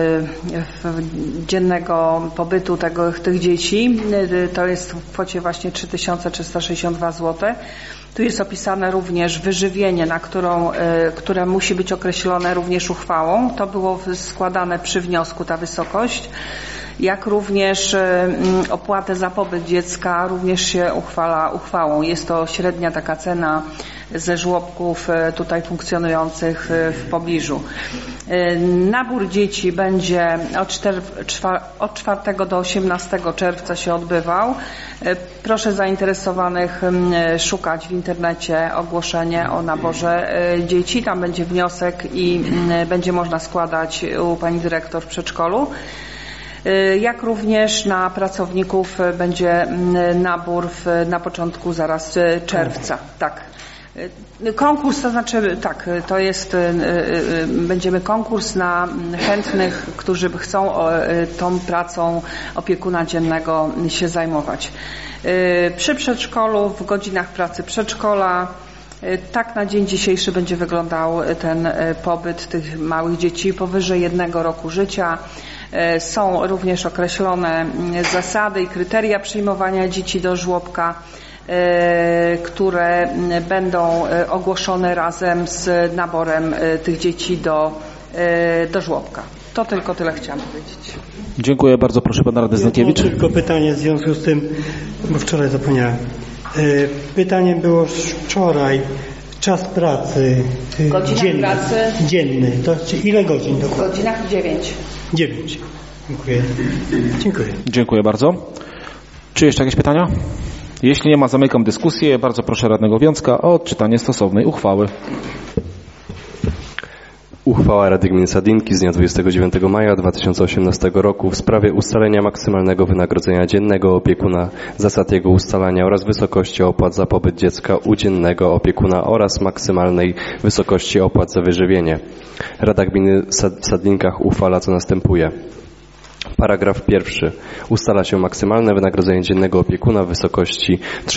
dziennego pobytu tych dzieci. To jest w kwocie właśnie 3362 zł. Tu jest opisane również wyżywienie, które musi być określone również uchwałą. To było składane przy wniosku, ta wysokość. Jak również opłatę za pobyt dziecka również się uchwala uchwałą. Jest to średnia taka cena ze żłobków tutaj funkcjonujących w pobliżu. Nabór dzieci będzie od 4 do 18 czerwca się odbywał. Proszę zainteresowanych szukać w internecie ogłoszenie o naborze dzieci. Tam będzie wniosek i będzie można składać u pani dyrektor w przedszkolu. Jak również na pracowników będzie nabór na początku zaraz czerwca. Tak. Konkurs, to znaczy tak, to jest, będziemy konkurs na chętnych, którzy chcą tą pracą opiekuna dziennego się zajmować. Przy przedszkolu, w godzinach pracy przedszkola Tak na dzień dzisiejszy będzie wyglądał ten pobyt tych małych dzieci powyżej 1 roku życia. Są również określone zasady i kryteria przyjmowania dzieci do żłobka, które będą ogłoszone razem z naborem tych dzieci do żłobka. To tylko tyle chciałam powiedzieć. Dziękuję bardzo. Proszę pana radny Znutkiewicz. Tylko pytanie w związku z tym, bo wczoraj zapomniałem. Pytanie było wczoraj. Czas pracy dzienny. Pracy dzienny. To ile godzin? W godzinach 9. 9. Dziękuję. Dziękuję. Dziękuję bardzo. Czy jeszcze jakieś pytania? Jeśli nie ma, zamykam dyskusję. Bardzo proszę radnego Wiącka o odczytanie stosownej uchwały. Uchwała Rady Gminy Sadlinki z dnia 29 maja 2018 roku w sprawie ustalenia maksymalnego wynagrodzenia dziennego opiekuna, zasad jego ustalania oraz wysokości opłat za pobyt dziecka u dziennego opiekuna oraz maksymalnej wysokości opłat za wyżywienie. Rada Gminy w Sadlinkach uchwala, co następuje. Paragraf 1. Ustala się maksymalne wynagrodzenie dziennego opiekuna w wysokości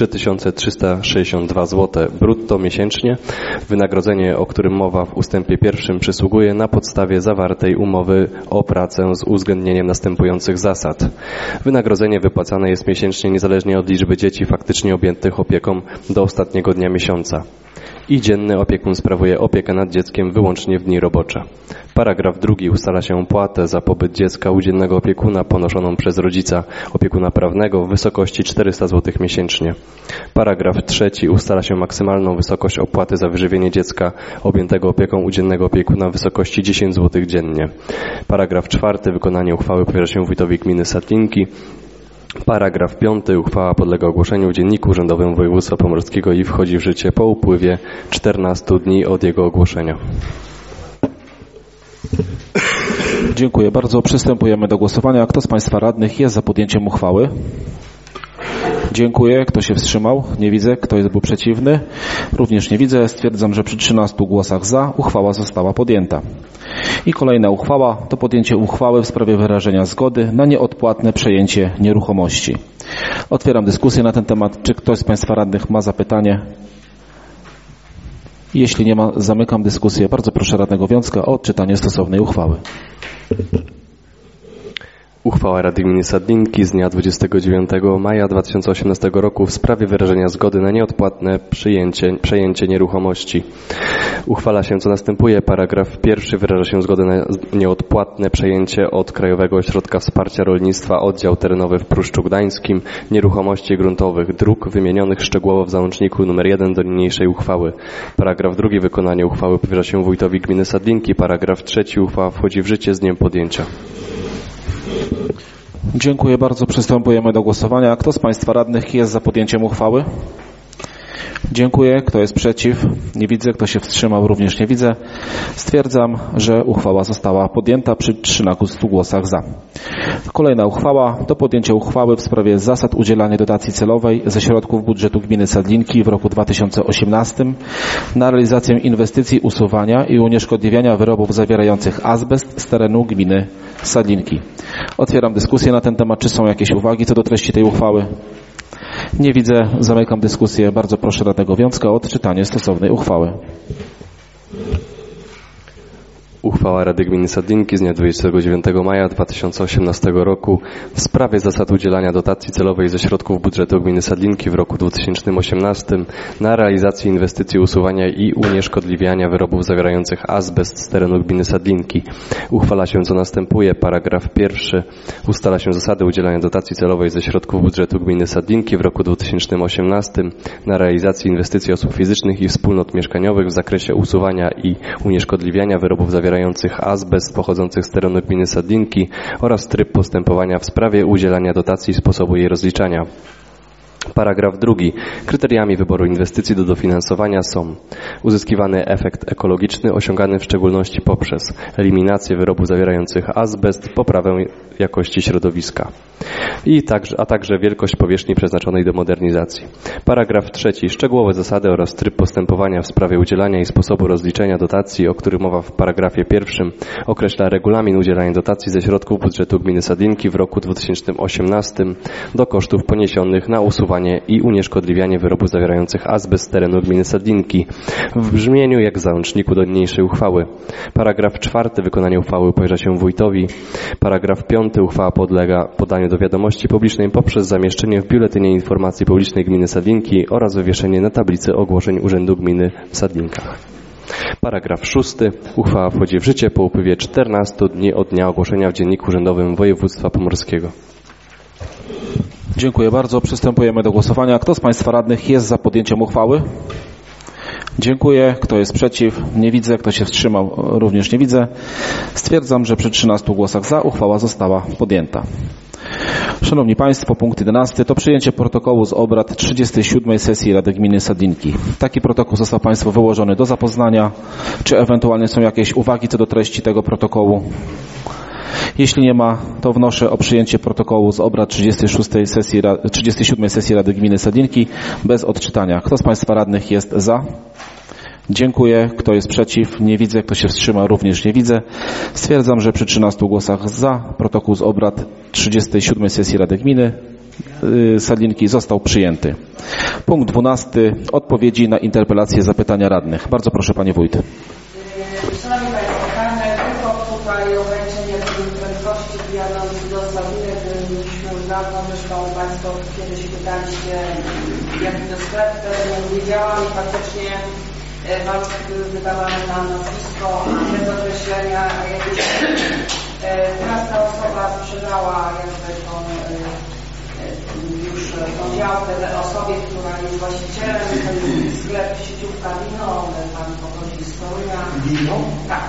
3362 zł brutto miesięcznie. Wynagrodzenie, o którym mowa w ustępie 1, przysługuje na podstawie zawartej umowy o pracę z uwzględnieniem następujących zasad. Wynagrodzenie wypłacane jest miesięcznie niezależnie od liczby dzieci faktycznie objętych opieką do ostatniego dnia miesiąca. I dzienny opiekun sprawuje opiekę nad dzieckiem wyłącznie w dni robocze. Paragraf 2. Ustala się opłatę za pobyt dziecka u dziennego opiekuna ponoszoną przez rodzica opiekuna prawnego w wysokości 400 zł miesięcznie. Paragraf 3. Ustala się maksymalną wysokość opłaty za wyżywienie dziecka objętego opieką u dziennego opiekuna w wysokości 10 zł dziennie. Paragraf 4. Wykonanie uchwały powierza się wójtowi gminy Sadlinki. Paragraf 5. Uchwała podlega ogłoszeniu w Dzienniku Urzędowym Województwa Pomorskiego i wchodzi w życie po upływie 14 dni od jego ogłoszenia. Dziękuję bardzo. Przystępujemy do głosowania. Kto z państwa radnych jest za podjęciem uchwały? Dziękuję. Kto się wstrzymał? Nie widzę. Kto był przeciwny? Również nie widzę. Stwierdzam, że przy 13 głosach za uchwała została podjęta. I kolejna uchwała to podjęcie uchwały w sprawie wyrażenia zgody na nieodpłatne przejęcie nieruchomości. Otwieram dyskusję na ten temat. Czy ktoś z państwa radnych ma zapytanie? Jeśli nie ma, zamykam dyskusję. Bardzo proszę radnego Wiącka o odczytanie stosownej uchwały. Uchwała Rady Gminy Sadlinki z dnia 29 maja 2018 roku w sprawie wyrażenia zgody na nieodpłatne przejęcie nieruchomości. Uchwala się, co następuje. Paragraf 1. Wyraża się zgodę na nieodpłatne przejęcie od Krajowego Ośrodka Wsparcia Rolnictwa Oddział Terenowy w Pruszczu Gdańskim nieruchomości gruntowych, dróg wymienionych szczegółowo w załączniku nr 1 do niniejszej uchwały. Paragraf 2. Wykonanie uchwały powierza się wójtowi gminy Sadlinki. Paragraf 3. Uchwała wchodzi w życie z dniem podjęcia. Dziękuję bardzo. Przystępujemy do głosowania. Kto z państwa radnych jest za podjęciem uchwały? Dziękuję. Kto jest przeciw? Nie widzę. Kto się wstrzymał? Również nie widzę. Stwierdzam, że uchwała została podjęta przy 13 głosach za. Kolejna uchwała to podjęcie uchwały w sprawie zasad udzielania dotacji celowej ze środków budżetu gminy Sadlinki w roku 2018 na realizację inwestycji usuwania i unieszkodliwiania wyrobów zawierających azbest z terenu gminy Sadlinki. Otwieram dyskusję na ten temat. Czy są jakieś uwagi co do treści tej uchwały? Nie widzę. Zamykam dyskusję. Bardzo proszę radnego Wiącka o odczytanie stosownej uchwały. Uchwała Rady Gminy Sadlinki z dnia 29 maja 2018 roku w sprawie zasad udzielania dotacji celowej ze środków budżetu gminy Sadlinki w roku 2018 na realizację inwestycji usuwania i unieszkodliwiania wyrobów zawierających azbest z terenu gminy Sadlinki. Uchwala się, co następuje. Paragraf 1. Ustala się zasady udzielania dotacji celowej ze środków budżetu gminy Sadlinki w roku 2018 na realizację inwestycji osób fizycznych i wspólnot mieszkaniowych w zakresie usuwania i unieszkodliwiania wyrobów zawierających azbest pochodzących z terenu gminy Sadlinki oraz tryb postępowania w sprawie udzielania dotacji i sposobu jej rozliczania. Paragraf 2. Kryteriami wyboru inwestycji do dofinansowania są uzyskiwany efekt ekologiczny osiągany w szczególności poprzez eliminację wyrobów zawierających azbest, poprawę jakości środowiska a także wielkość powierzchni przeznaczonej do modernizacji. Paragraf 3. Szczegółowe zasady oraz tryb postępowania w sprawie udzielania i sposobu rozliczenia dotacji, o których mowa w paragrafie 1, określa regulamin udzielania dotacji ze środków budżetu gminy Sadlinki w roku 2018 do kosztów poniesionych na usuwanie przechowywanie i unieszkodliwianie wyrobów zawierających azbest z terenu gminy Sedlinki w brzmieniu jak w załączniku do niniejszej uchwały. Paragraf 4. Wykonanie uchwały powierza się wójtowi. Paragraf 5. Uchwała podlega podaniu do wiadomości publicznej poprzez zamieszczenie w Biuletynie Informacji Publicznej gminy Sedlinki oraz wywieszenie na tablicy ogłoszeń Urzędu Gminy w Sedlinkach. Paragraf 6. Uchwała wchodzi w życie po upływie 14 dni od dnia ogłoszenia w Dzienniku Urzędowym Województwa Pomorskiego. Dziękuję bardzo. Przystępujemy do głosowania. Kto z Państwa radnych jest za podjęciem uchwały? Dziękuję. Kto jest przeciw? Nie widzę. Kto się wstrzymał? Również nie widzę. Stwierdzam, że przy 13 głosach za uchwała została podjęta. Szanowni Państwo, punkt 11 to przyjęcie protokołu z obrad 37. sesji Rady Gminy Sedlinki. Taki protokół został Państwu wyłożony do zapoznania. Czy ewentualnie są jakieś uwagi co do treści tego protokołu? Jeśli nie ma, to wnoszę o przyjęcie protokołu z obrad 37. sesji Rady Gminy Sedlinki bez odczytania. Kto z Państwa radnych jest za? Dziękuję. Kto jest przeciw? Nie widzę. Kto się wstrzymał? Również nie widzę. Stwierdzam, że przy 13 głosach za protokół z obrad 37. sesji Rady Gminy Sedlinki został przyjęty. Punkt 12. Odpowiedzi na interpelacje, zapytania radnych. Bardzo proszę, Panie Wójt. Szanowni Państwo, tylko w uchwale ograniczenie prędkości wjazdu do Sabinek mieliśmy już dawno, zresztą Państwo kiedyś pytaliście, jaki to sklep, nie wiedziałam i faktycznie wydawane nam nazwisko bez określenia jakieś. Teraz ta osoba sprzedała jakby już tą działkę osobie, która jest właścicielem, to jest sklep sieciówka Wino, pan pochodzi z Torunia. Tak.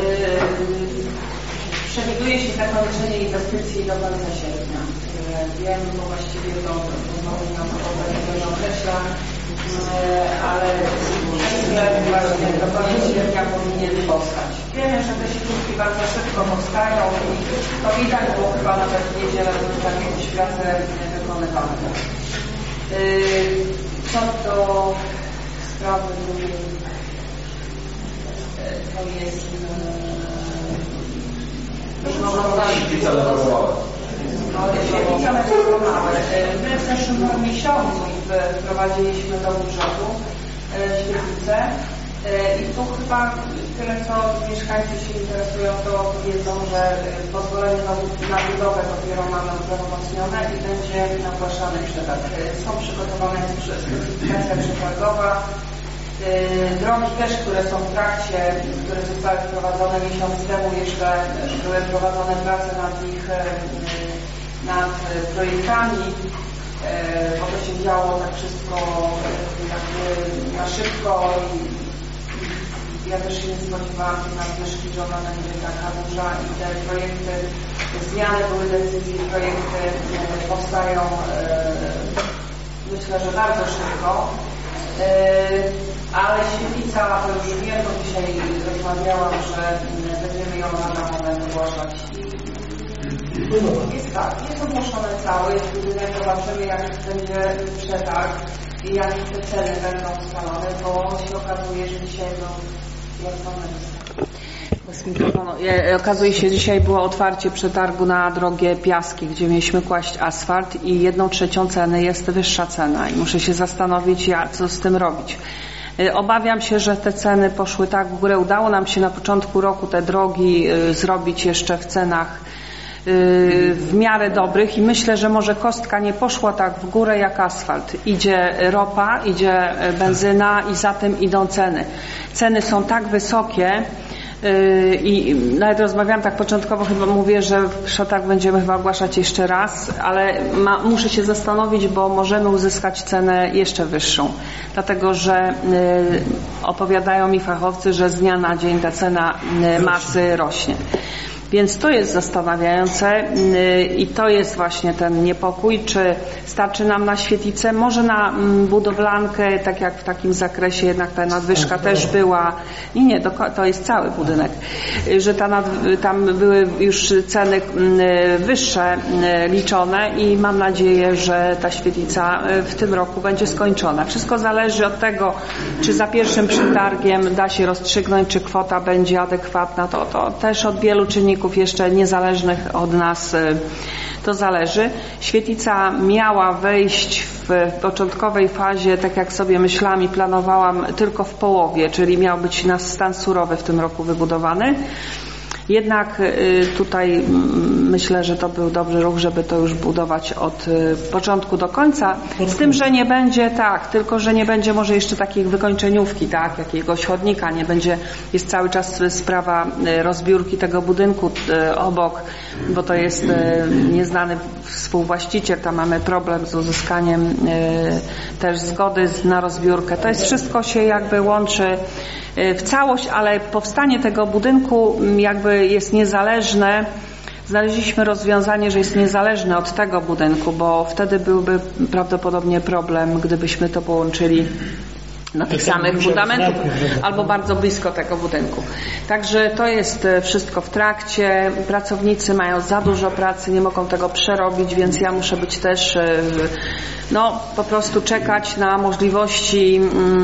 Przewiduje się zakończenie inwestycji do końca sierpnia. Wiem, bo właściwie to znowu nam to określa, ale sklep właśnie do końca sierpnia powinien powstać. Wiemy, że te sieciówki bardzo szybko powstają i to widać, bo chyba nawet w niedzielę były tam jakieś prace wykonywane. Co do sprawy drugiej, to jest my w zeszłym miesiącu wprowadziliśmy do budżetu świetlicę i tu chyba tyle, co mieszkańcy się interesują, to wiedzą, że pozwolenie na budowę dopiero mamy uprawomocnione i będzie ogłaszany przetarg. Są przygotowane specyfikacja przetargowa. Drogi też, które są w trakcie, które zostały wprowadzone miesiąc temu, jeszcze były prowadzone prace nad projektami, bo to się działo tak wszystko jakby na szybko i ja też się nie spodziewałam tej nadwyżki, że ona będzie taka duża i te projekty, zmiany były decyzji, projekty powstają myślę, że bardzo szybko. Ale świetlica, to już wiem, bo dzisiaj rozmawiałam, że będziemy ją na moment ogłaszać. Jest tak, jest ogłoszony cały budynek, zobaczymy jak będzie przetarg i jak te ceny będą ustalone, bo się okazuje, że dzisiaj okazuje się, dzisiaj było otwarcie przetargu na drogie Piaski, gdzie mieliśmy kłaść asfalt i 1/3 ceny jest wyższa cena i muszę się zastanowić, co z tym robić. Obawiam się, że te ceny poszły tak w górę. Udało nam się na początku roku te drogi zrobić jeszcze w cenach w miarę dobrych i myślę, że może kostka nie poszła tak w górę jak asfalt. Idzie ropa, idzie benzyna i za tym idą ceny. Ceny są tak wysokie i nawet rozmawiałam tak początkowo, chyba mówię, że przetarg będziemy chyba ogłaszać jeszcze raz, ale muszę się zastanowić, bo możemy uzyskać cenę jeszcze wyższą. Dlatego, że opowiadają mi fachowcy, że z dnia na dzień ta cena masy rośnie. Więc to jest zastanawiające i to jest właśnie ten niepokój, czy starczy nam na świetlicę, może na budowlankę, tak jak w takim zakresie jednak ta nadwyżka też była. Nie, to jest cały budynek, że tam były już ceny wyższe liczone i mam nadzieję, że ta świetlica w tym roku będzie skończona. Wszystko zależy od tego, czy za pierwszym przetargiem da się rozstrzygnąć, czy kwota będzie adekwatna. To też od wielu czynników pracowników jeszcze niezależnych od nas to zależy. Świetlica miała wejść w początkowej fazie, tak jak sobie myślałam i planowałam, tylko w połowie, czyli miał być na stan surowy w tym roku wybudowany. Jednak tutaj myślę, że to był dobry ruch, żeby to już budować od początku do końca. Z tym, że nie będzie tylko że nie będzie może jeszcze takiej wykończeniówki, jakiegoś chodnika, nie będzie, jest cały czas sprawa rozbiórki tego budynku obok, bo to jest nieznany współwłaściciel, tam mamy problem z uzyskaniem też zgody na rozbiórkę. To jest wszystko się jakby łączy w całość, ale powstanie tego budynku jakby jest niezależne. Znaleźliśmy rozwiązanie, że jest niezależne od tego budynku, bo wtedy byłby prawdopodobnie problem, gdybyśmy to połączyli na tych samych fundamentach albo bardzo blisko tego budynku. Także to jest wszystko w trakcie. Pracownicy mają za dużo pracy, nie mogą tego przerobić, więc ja muszę być też po prostu czekać na możliwości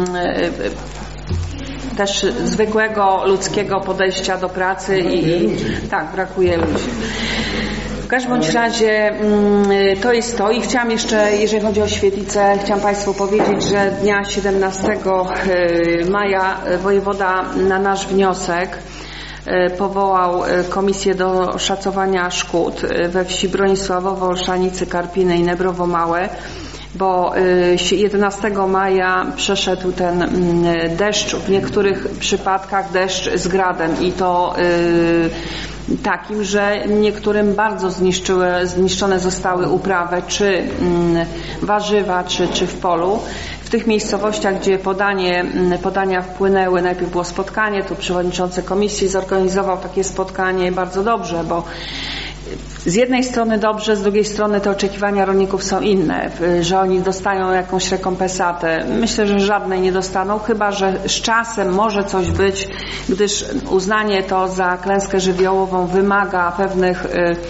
też zwykłego ludzkiego podejścia do pracy i brakuje ludzi. W każdym bądź razie to jest to i chciałam jeszcze, jeżeli chodzi o świetlicę, chciałam Państwu powiedzieć, że dnia 17 maja wojewoda na nasz wniosek powołał komisję do szacowania szkód we wsi Bronisławowo, Olszanicy, Karpiny i Nebrowo Małe, bo 11 maja przeszedł ten deszcz, w niektórych przypadkach deszcz z gradem i to takim, że niektórym bardzo zniszczone zostały uprawy, czy warzywa, czy w polu. W tych miejscowościach, gdzie podania wpłynęły, najpierw było spotkanie, tu przewodniczący komisji zorganizował takie spotkanie bardzo dobrze, bo z jednej strony dobrze, z drugiej strony te oczekiwania rolników są inne, że oni dostają jakąś rekompensatę. Myślę, że żadnej nie dostaną, chyba że z czasem może coś być, gdyż uznanie to za klęskę żywiołową wymaga pewnych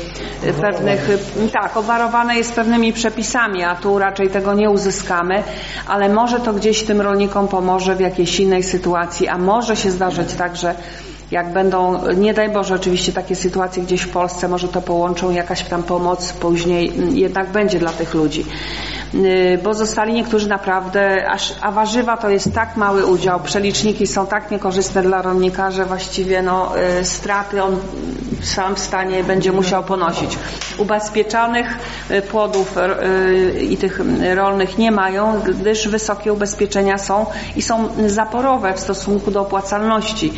obwarowane jest pewnymi przepisami, a tu raczej tego nie uzyskamy, ale może to gdzieś tym rolnikom pomoże w jakiejś innej sytuacji, a może się zdarzyć tak, że jak będą, nie daj Boże, oczywiście takie sytuacje gdzieś w Polsce, może to połączą, jakaś tam pomoc później jednak będzie dla tych ludzi. Bo zostali niektórzy naprawdę, a warzywa to jest tak mały udział, przeliczniki są tak niekorzystne dla rolnika, że właściwie straty on sam w stanie będzie musiał ponosić. Ubezpieczonych płodów i tych rolnych nie mają, gdyż wysokie ubezpieczenia są i są zaporowe w stosunku do opłacalności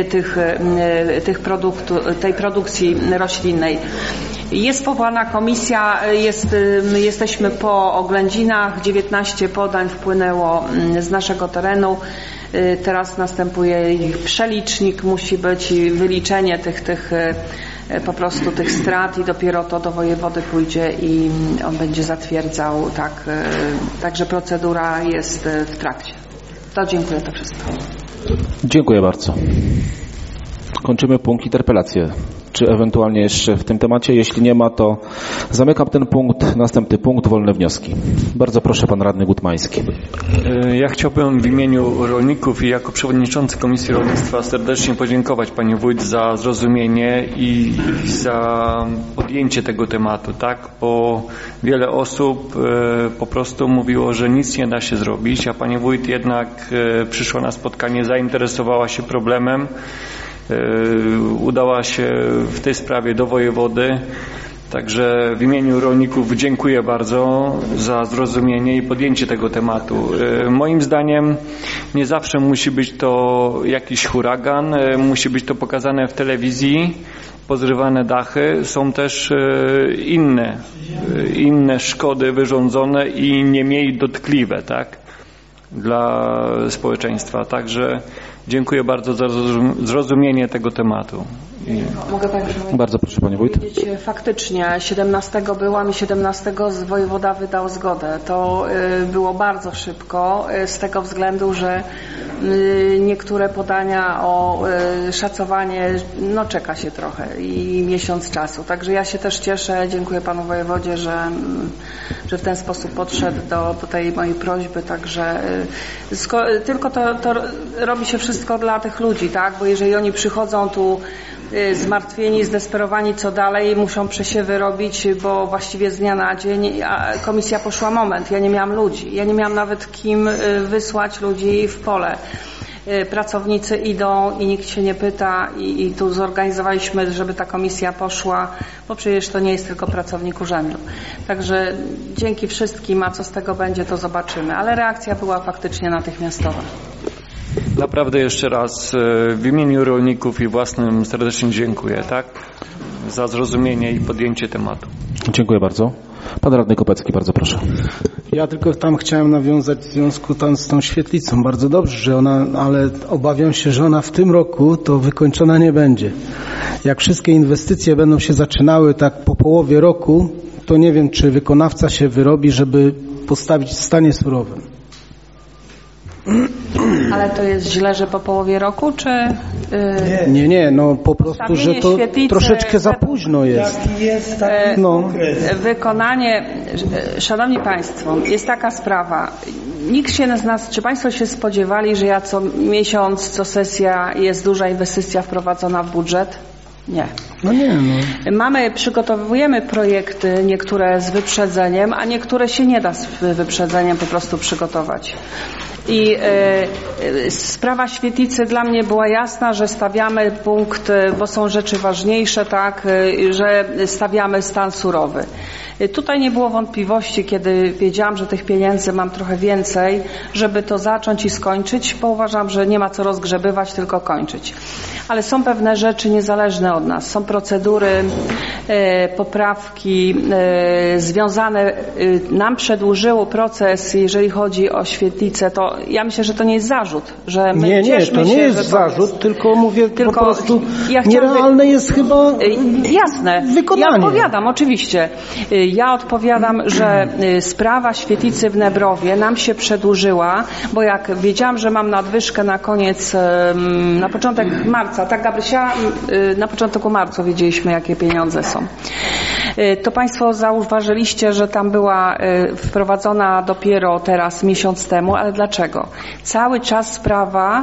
tej produkcji roślinnej. Jest powołana komisja, jesteśmy po oględzinach, 19 podań wpłynęło z naszego terenu. Teraz następuje ich przelicznik, musi być i wyliczenie po prostu tych strat i dopiero to do wojewody pójdzie i on będzie zatwierdzał, także procedura jest w trakcie. To dziękuję, to wszystko. Dziękuję bardzo. Kończymy punkt interpelacje. Czy ewentualnie jeszcze w tym temacie? Jeśli nie ma, to zamykam ten punkt. Następny punkt, wolne wnioski. Bardzo proszę, pan radny Gutmański. Ja chciałbym w imieniu rolników i jako przewodniczący Komisji Rolnictwa serdecznie podziękować pani wójt za zrozumienie i za podjęcie tego tematu, bo wiele osób po prostu mówiło, że nic nie da się zrobić, a pani wójt jednak przyszła na spotkanie, zainteresowała się problemem, udała się w tej sprawie do wojewody. Także w imieniu rolników dziękuję bardzo za zrozumienie i podjęcie tego tematu. Moim zdaniem nie zawsze musi być to jakiś huragan, musi być to pokazane w telewizji, pozrywane dachy. Są też inne szkody wyrządzone i nie mniej dotkliwe, dla społeczeństwa. Także dziękuję bardzo za zrozumienie tego tematu. Mogę także bardzo proszę, panie wójt. Faktycznie 17 byłam i 17 wojewoda wydał zgodę. To było bardzo szybko z tego względu, że niektóre podania o szacowanie czeka się trochę i miesiąc czasu. Także ja się też cieszę, dziękuję panu wojewodzie, że w ten sposób podszedł do tej mojej prośby. Także tylko to robi się wszystko wszystko dla tych ludzi, tak? Bo jeżeli oni przychodzą tu zmartwieni, zdesperowani, co dalej, muszą przesiewy robić, bo właściwie z dnia na dzień, a komisja poszła moment, ja nie miałam ludzi, ja nie miałam nawet kim wysłać ludzi w pole. Pracownicy idą i nikt się nie pyta i tu zorganizowaliśmy, żeby ta komisja poszła, bo przecież to nie jest tylko pracownik urzędu. Także dzięki wszystkim, a co z tego będzie, to zobaczymy. Ale reakcja była faktycznie natychmiastowa. Naprawdę jeszcze raz w imieniu rolników i własnym serdecznie dziękuję, tak? Za zrozumienie i podjęcie tematu. Dziękuję bardzo. Pan radny Kopecki, bardzo proszę. Ja tylko tam chciałem nawiązać w związku z tą świetlicą. Bardzo dobrze, że ona, ale obawiam się, że ona w tym roku to wykończona nie będzie. Jak wszystkie inwestycje będą się zaczynały tak po połowie roku, to nie wiem, czy wykonawca się wyrobi, żeby postawić w stanie surowym. Ale to jest źle, że po połowie roku, czy... Nie, no po prostu, że to troszeczkę za późno jest. Wykonanie, szanowni państwo, jest taka sprawa. Nikt się z nas, czy państwo się spodziewali, że ja co miesiąc, co sesja jest duża inwestycja wprowadzona w budżet? Nie. No nie, przygotowujemy projekty, niektóre z wyprzedzeniem, a niektóre się nie da z wyprzedzeniem po prostu przygotować. I sprawa świetlicy dla mnie była jasna, że stawiamy punkt, bo są rzeczy ważniejsze, tak, że stawiamy stan surowy. Tutaj nie było wątpliwości, kiedy wiedziałam, że tych pieniędzy mam trochę więcej, żeby to zacząć i skończyć, bo uważam, że nie ma co rozgrzebywać, tylko kończyć. Ale są pewne rzeczy niezależne od nas. Są procedury, poprawki związane. Nam przedłużyło proces, jeżeli chodzi o świetlicę, to ja myślę, że to nie jest zarzut, że my nie, to nie jest zarzut, tylko mówię po prostu nierealne jest chyba jasne. Wykonanie. Ja odpowiadam, oczywiście. Ja odpowiadam, że sprawa świetlicy w Nebrowie nam się przedłużyła, bo jak wiedziałam, że mam nadwyżkę na koniec, na początek marca, tak Gabrysia, na początku marca wiedzieliśmy, jakie pieniądze są. To państwo zauważyliście, że tam była wprowadzona dopiero teraz miesiąc temu, ale dlaczego? Cały czas sprawa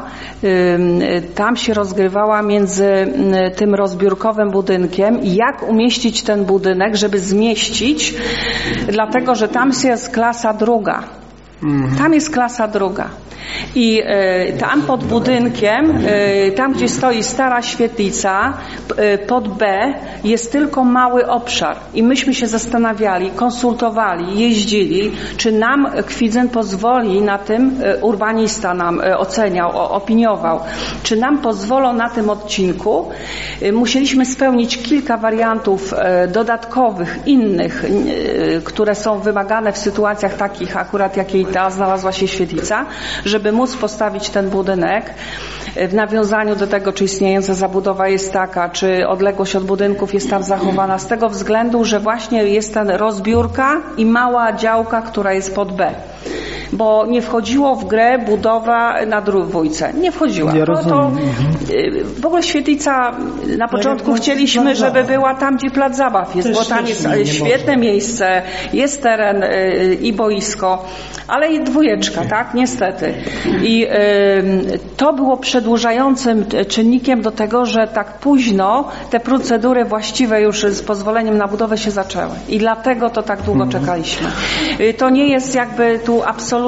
tam się rozgrywała między tym rozbiórkowym budynkiem i jak umieścić ten budynek, żeby zmieścić, dlatego że tam jest klasa druga. Tam jest klasa druga. I tam pod budynkiem, tam gdzie stoi stara świetlica, pod B jest tylko mały obszar. I myśmy się zastanawiali, konsultowali, jeździli, czy nam Kwidzyn pozwoli na tym, urbanista nam oceniał, opiniował, czy nam pozwolą na tym odcinku. Musieliśmy spełnić kilka wariantów dodatkowych, innych, które są wymagane w sytuacjach takich akurat, jakiej ta znalazła się świetlica, żeby móc postawić ten budynek w nawiązaniu do tego, czy istniejąca zabudowa jest taka, czy odległość od budynków jest tam zachowana, z tego względu, że właśnie jest ta rozbiórka i mała działka, która jest pod B. Bo nie wchodziło w grę budowa na dwójce. Nie wchodziła. Ja rozumiem. W ogóle świetlica na początku chcieliśmy, żeby była tam, gdzie plac zabaw jest, bo tam jest świetne miejsce, jest teren i boisko, ale i dwójeczka, tak? Niestety. I to było przedłużającym czynnikiem do tego, że tak późno te procedury właściwe już z pozwoleniem na budowę się zaczęły. I dlatego to tak długo czekaliśmy. To nie jest jakby tu absolutnie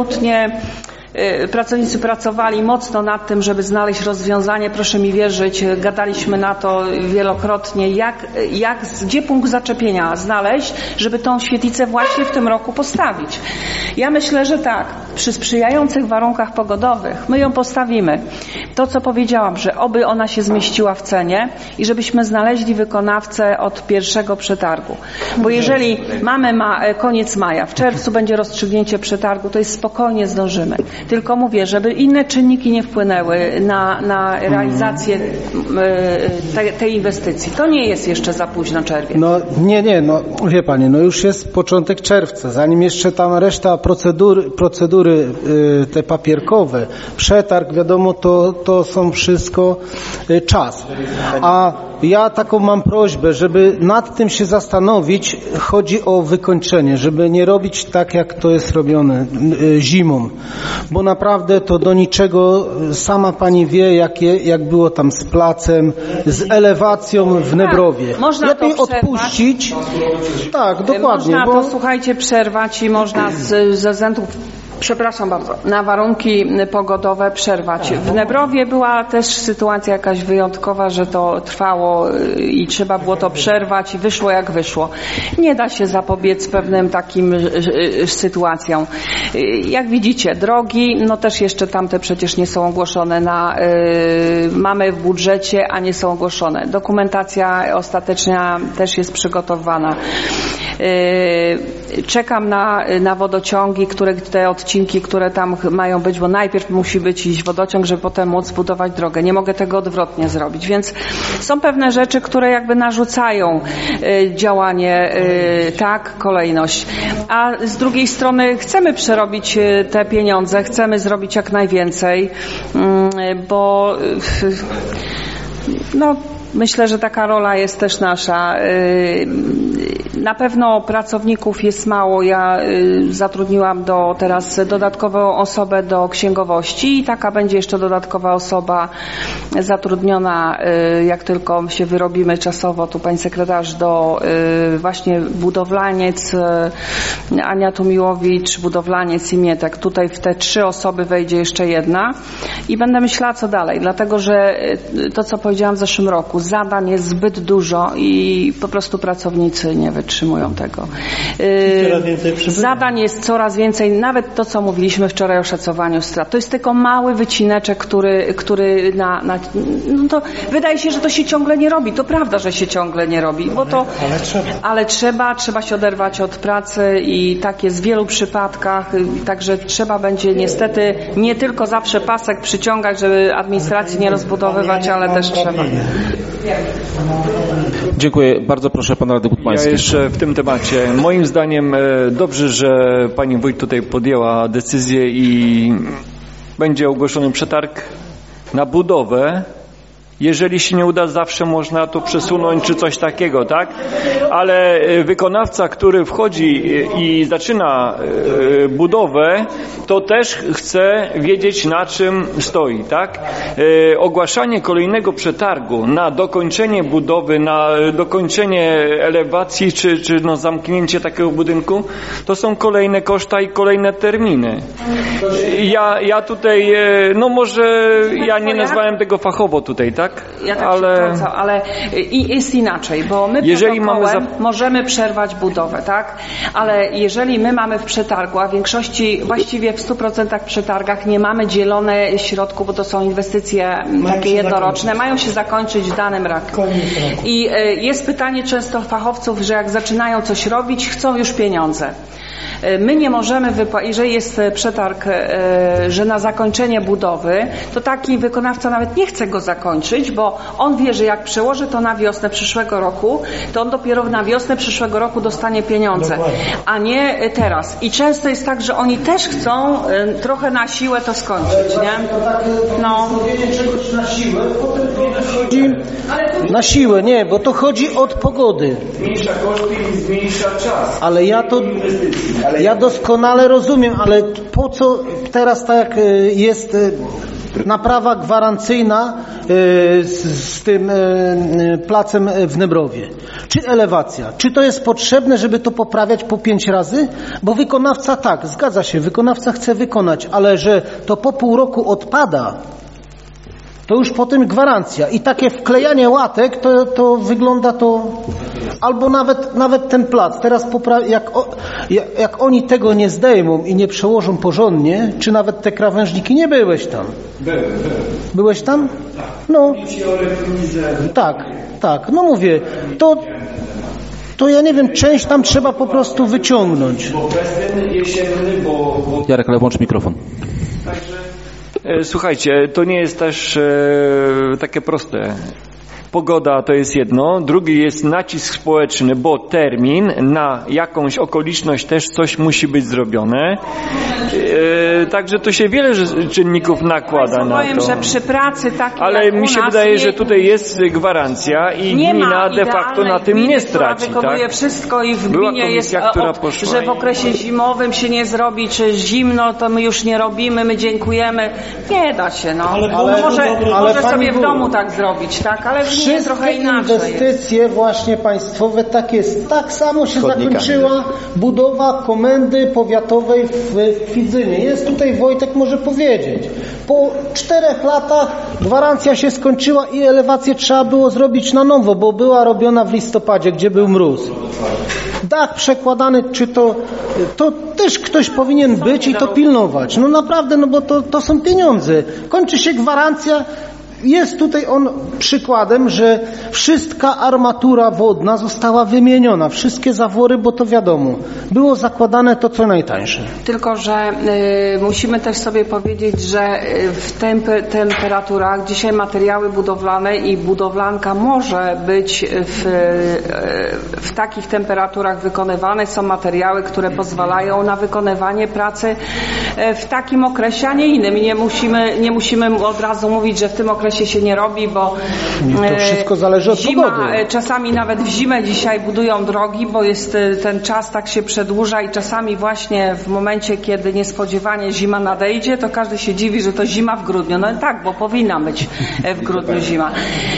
pracownicy pracowali mocno nad tym, żeby znaleźć rozwiązanie. Proszę mi wierzyć, gadaliśmy na to wielokrotnie, gdzie punkt zaczepienia znaleźć, żeby tą świetlicę właśnie w tym roku postawić. Ja myślę, że tak, przy sprzyjających warunkach pogodowych my ją postawimy. To, co powiedziałam, że oby ona się zmieściła w cenie i żebyśmy znaleźli wykonawcę od pierwszego przetargu. Bo jeżeli mamy koniec maja, w czerwcu będzie rozstrzygnięcie przetargu, to jest spokojnie zdążymy. Tylko mówię, żeby inne czynniki nie wpłynęły na realizację tej inwestycji. To nie jest jeszcze za późno, czerwiec. Wie Pani, już jest początek czerwca, zanim jeszcze tam reszta procedury faktury, te papierkowe, przetarg, wiadomo, to są wszystko czas. A ja taką mam prośbę, żeby nad tym się zastanowić. Chodzi o wykończenie, żeby nie robić tak, jak to jest robione zimą, bo naprawdę to do niczego. Sama pani wie, jak było tam z placem, z elewacją w Nebrowie. Lepiej odpuścić. Tak, dokładnie. Można to, słuchajcie, przerwać i można ze względów, przepraszam bardzo, na warunki pogodowe przerwać. W Nebrowie była też sytuacja jakaś wyjątkowa, że to trwało i trzeba było to przerwać i wyszło jak wyszło. Nie da się zapobiec pewnym takim sytuacjom. Jak widzicie, drogi, no też jeszcze tamte przecież nie są ogłoszone mamy w budżecie, a nie są ogłoszone. Dokumentacja ostateczna też jest przygotowana. Czekam na wodociągi, te odcinki, które tam mają być, bo najpierw musi być iść wodociąg, żeby potem móc zbudować drogę. Nie mogę tego odwrotnie zrobić, więc są pewne rzeczy, które jakby narzucają działanie, tak, kolejność. A z drugiej strony chcemy przerobić te pieniądze, chcemy zrobić jak najwięcej, bo myślę, że taka rola jest też nasza. Na pewno pracowników jest mało. Ja zatrudniłam teraz dodatkową osobę do księgowości i taka będzie jeszcze dodatkowa osoba zatrudniona, jak tylko się wyrobimy czasowo, tu pani sekretarz, do właśnie budowlaniec, Ania Tumiłowicz, budowlaniec i Mietek. Tutaj w te 3 osoby wejdzie jeszcze jedna i będę myślała, co dalej, dlatego że to, co powiedziałam w zeszłym roku, zadań jest zbyt dużo i po prostu pracownicy nie wytrzymują tego. Zadań jest coraz więcej, nawet to, co mówiliśmy wczoraj o szacowaniu strat. To jest tylko mały wycineczek, który to wydaje się, że to się ciągle nie robi. To prawda, że się ciągle nie robi, bo to, ale trzeba się oderwać od pracy i tak jest w wielu przypadkach, także trzeba będzie niestety nie tylko zawsze pasek przyciągać, żeby administracji nie rozbudowywać, ale też trzeba. Dziękuję. Bardzo proszę pana radny Gutmański. Ja jeszcze w tym temacie. Moim zdaniem dobrze, że pani wójt tutaj podjęła decyzję i będzie ogłoszony przetarg na budowę. Jeżeli się nie uda, zawsze można to przesunąć czy coś takiego, tak? Ale wykonawca, który wchodzi i zaczyna budowę, to też chce wiedzieć, na czym stoi, tak? Ogłaszanie kolejnego przetargu na dokończenie budowy, na dokończenie elewacji czy zamknięcie takiego budynku, to są kolejne koszta i kolejne terminy. Ja tutaj, może ja nie nazwałem tego fachowo tutaj, tak? Ja tak ale jest inaczej, bo my możemy przerwać budowę, tak? Ale jeżeli my mamy w przetargu, a w większości, właściwie w 100% przetargach nie mamy dzielone środków, bo to są inwestycje takie jednoroczne, mają się zakończyć w danym roku. I jest pytanie często fachowców, że jak zaczynają coś robić, chcą już pieniądze. My nie możemy jeżeli jest przetarg, że na zakończenie budowy, to taki wykonawca nawet nie chce go zakończyć, bo on wie, że jak przełoży to na wiosnę przyszłego roku, to on dopiero na wiosnę przyszłego roku dostanie pieniądze, a nie teraz. I często jest tak, że oni też chcą trochę na siłę to skończyć, nie? Czegoś na siłę, potem chodzi na siłę, nie, bo to chodzi od pogody. Zmniejsza koszty i zmniejsza czas. Ale ja doskonale rozumiem, ale po co teraz tak jak jest naprawa gwarancyjna z tym placem w Nebrowie? Czy elewacja? Czy to jest potrzebne, żeby to poprawiać po 5 razy? Bo wykonawca tak, zgadza się, wykonawca chce wykonać, ale że to po pół roku odpada, to już potem gwarancja. I takie wklejanie łatek, to wygląda to... Albo nawet ten plac. Teraz jak oni tego nie zdejmą i nie przełożą porządnie, czy nawet te krawężniki, nie byłeś tam? Byłem. Byłeś tam? No. Tak. No mówię, to ja nie wiem, część tam trzeba po prostu wyciągnąć. Jarek, ale włącz mikrofon. Słuchajcie, to nie jest też takie proste. Pogoda to jest jedno, drugi jest nacisk społeczny, bo termin na jakąś okoliczność też coś musi być zrobione. Także to się wiele czynników nakłada na powiem, to. że przy pracy takiej ale jak mi się wydaje, że tutaj jest gwarancja i gmina de facto na tym nie straci. Która wykonuje wszystko i w Była gminie jest, która poszła że w okresie zimowym się nie zrobi, czy zimno, to my już nie robimy, my dziękujemy. Nie da się, no. Może sobie w domu tak zrobić, tak? Ale w gminie trochę inaczej. Inwestycje właśnie państwowe tak jest. Tak samo się zakończyła budowa komendy powiatowej w Kwidzynie. Jest tutaj Wojtek, może powiedzieć. Po 4 latach gwarancja się skończyła i elewację trzeba było zrobić na nowo, bo była robiona w listopadzie, gdzie był mróz. Dach przekładany, czy to też ktoś powinien być i to pilnować. No naprawdę, no bo to są pieniądze. Kończy się gwarancja. Jest tutaj on przykładem, że wszystka armatura wodna została wymieniona. Wszystkie zawory, bo to wiadomo, było zakładane to co najtańsze. Tylko, że musimy też sobie powiedzieć, że w temperaturach dzisiaj materiały budowlane i budowlanka może być w takich temperaturach wykonywane. Są materiały, które pozwalają na wykonywanie pracy w takim okresie, a nie innym. Nie musimy od razu mówić, że w tym okresie się nie robi, bo to wszystko zależy od pogody. Czasami nawet w zimę dzisiaj budują drogi, bo jest ten czas tak się przedłuża i czasami właśnie w momencie, kiedy niespodziewanie zima nadejdzie, to każdy się dziwi, że to zima w grudniu. No tak, bo powinna być w grudniu zima.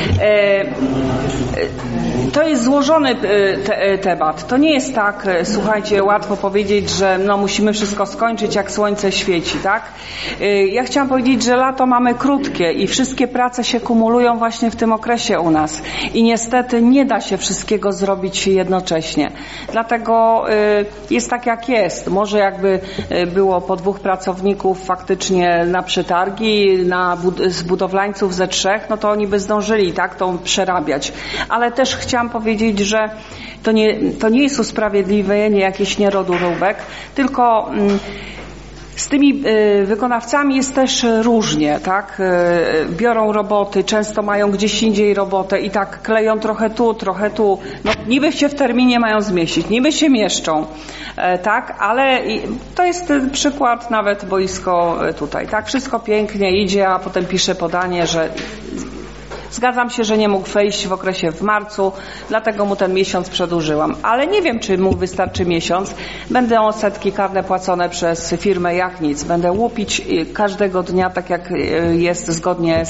To jest złożony temat. To nie jest tak, słuchajcie, łatwo powiedzieć, że no musimy wszystko skończyć, jak słońce świeci, tak? Ja chciałam powiedzieć, że lato mamy krótkie i wszystkie prace się kumulują właśnie w tym okresie u nas. I niestety nie da się wszystkiego zrobić jednocześnie. Dlatego jest tak, jak jest. Może jakby było po 2 pracowników faktycznie na przetargi, z budowlańców ze 3, no to oni by zdążyli, tak, to przerabiać. Ale też chciałam powiedzieć, że to nie jest usprawiedliwienie jakiś niedoróbek, tylko z tymi wykonawcami jest też różnie, tak? Biorą roboty, często mają gdzieś indziej robotę i tak kleją trochę tu. No, niby się w terminie mają zmieścić, niby się mieszczą, tak? Ale to jest przykład nawet boisko tutaj, tak? Wszystko pięknie idzie, a potem pisze podanie, że zgadzam się, że nie mógł wejść w okresie w marcu, dlatego mu ten miesiąc przedłużyłam. Ale nie wiem, czy mu wystarczy miesiąc. Będą setki karne płacone przez firmę jak nic. Będę łupić każdego dnia, tak jak jest zgodnie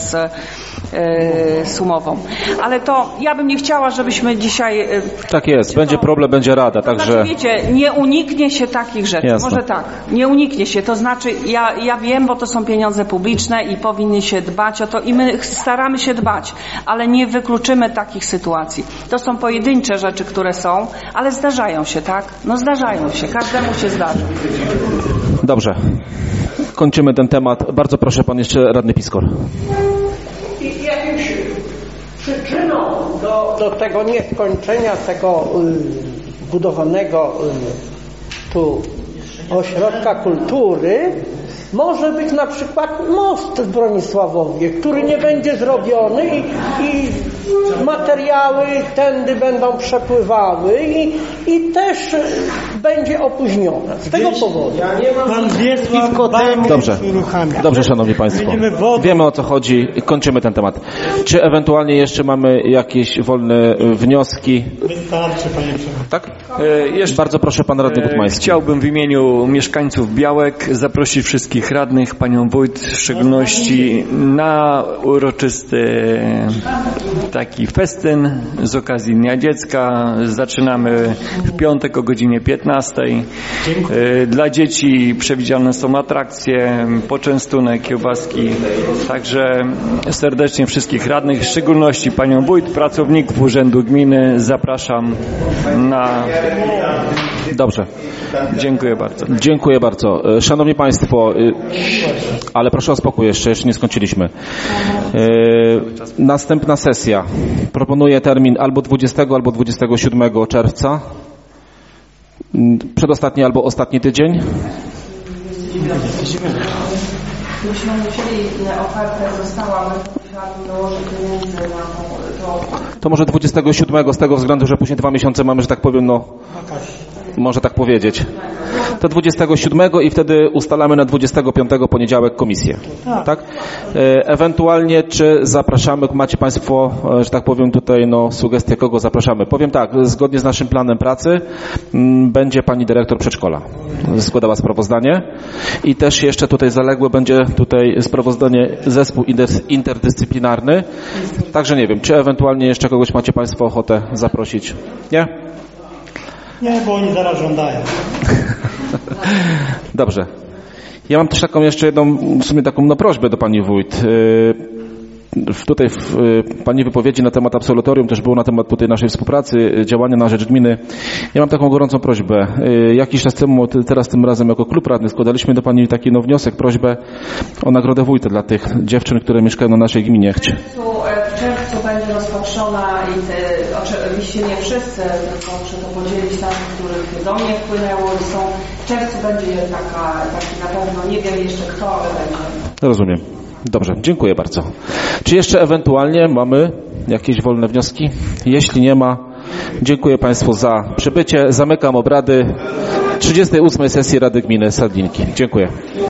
z umową. Ale to ja bym nie chciała, żebyśmy dzisiaj... Tak jest, będzie problem, będzie rada, także... Znaczy, wiecie, nie uniknie się takich rzeczy. Jasne. Może tak, nie uniknie się. To znaczy, ja wiem, bo to są pieniądze publiczne i powinny się dbać o to i my staramy się dbać, ale nie wykluczymy takich sytuacji. To są pojedyncze rzeczy, które są, ale zdarzają się, tak? No zdarzają się, każdemu się zdarzy. Dobrze, kończymy ten temat. Bardzo proszę, pan jeszcze radny Piskor. I jakimś przyczyną do tego nieskończenia tego budowanego tu ośrodka kultury może być na przykład most w Bronisławowie, który nie będzie zrobiony i materiały tędy będą przepływały i też będzie opóźnione. Z tego powodu. Dobrze, szanowni państwo. Wiemy, o co chodzi. Kończymy ten temat. Czy ewentualnie jeszcze mamy jakieś wolne wnioski? Tak? Bardzo proszę, pan radny Gutmański. Chciałbym w imieniu mieszkańców Białek zaprosić wszystkich radnych, panią wójt w szczególności na uroczysty taki festyn z okazji Dnia Dziecka. Zaczynamy w piątek o godzinie 15. Dla dzieci przewidziane są atrakcje, poczęstunek, kiełbaski. Także serdecznie wszystkich radnych, w szczególności panią wójt, pracowników Urzędu Gminy zapraszam na... Dobrze. Dziękuję bardzo. Dziękuję bardzo. Szanowni państwo, ale proszę o spokój, jeszcze nie skończyliśmy. Następna sesja. Proponuję termin albo 20, albo 27 czerwca. Przedostatni albo ostatni tydzień. Myśmy musieli, ofertę została To może 27 z tego względu, że później 2 miesiące mamy, że tak powiem, może tak powiedzieć. To 27 i wtedy ustalamy na 25 poniedziałek komisję. Tak? Ewentualnie czy zapraszamy, macie Państwo, że tak powiem tutaj sugestie, kogo zapraszamy. Powiem tak, zgodnie z naszym planem pracy będzie pani dyrektor przedszkola składała sprawozdanie i też jeszcze tutaj zaległe będzie tutaj sprawozdanie zespół interdyscyplinarny. Także nie wiem, czy ewentualnie jeszcze kogoś macie Państwo ochotę zaprosić? Nie? Nie, bo oni zaraz żądają. Dobrze. Ja mam też taką jeszcze jedną, w sumie taką prośbę do pani wójt. Tutaj w pani wypowiedzi na temat absolutorium też było na temat tutaj naszej współpracy, działania na rzecz gminy. Ja mam taką gorącą prośbę. Jakiś czas temu, teraz tym razem jako klub radny składaliśmy do pani taki wniosek, prośbę o nagrodę wójta dla tych dziewczyn, które mieszkają na naszej gminie. W czerwcu będzie rozpatrzona i oczywiście nie wszyscy, tylko muszę to podzielić na tych, których do mnie wpłynęło i są. W czerwcu będzie taki na pewno, nie wiem jeszcze kto, ale będzie. Rozumiem. Dobrze, dziękuję bardzo. Czy jeszcze ewentualnie mamy jakieś wolne wnioski? Jeśli nie ma, dziękuję Państwu za przybycie. Zamykam obrady 38. sesji Rady Gminy Sadlinki. Dziękuję.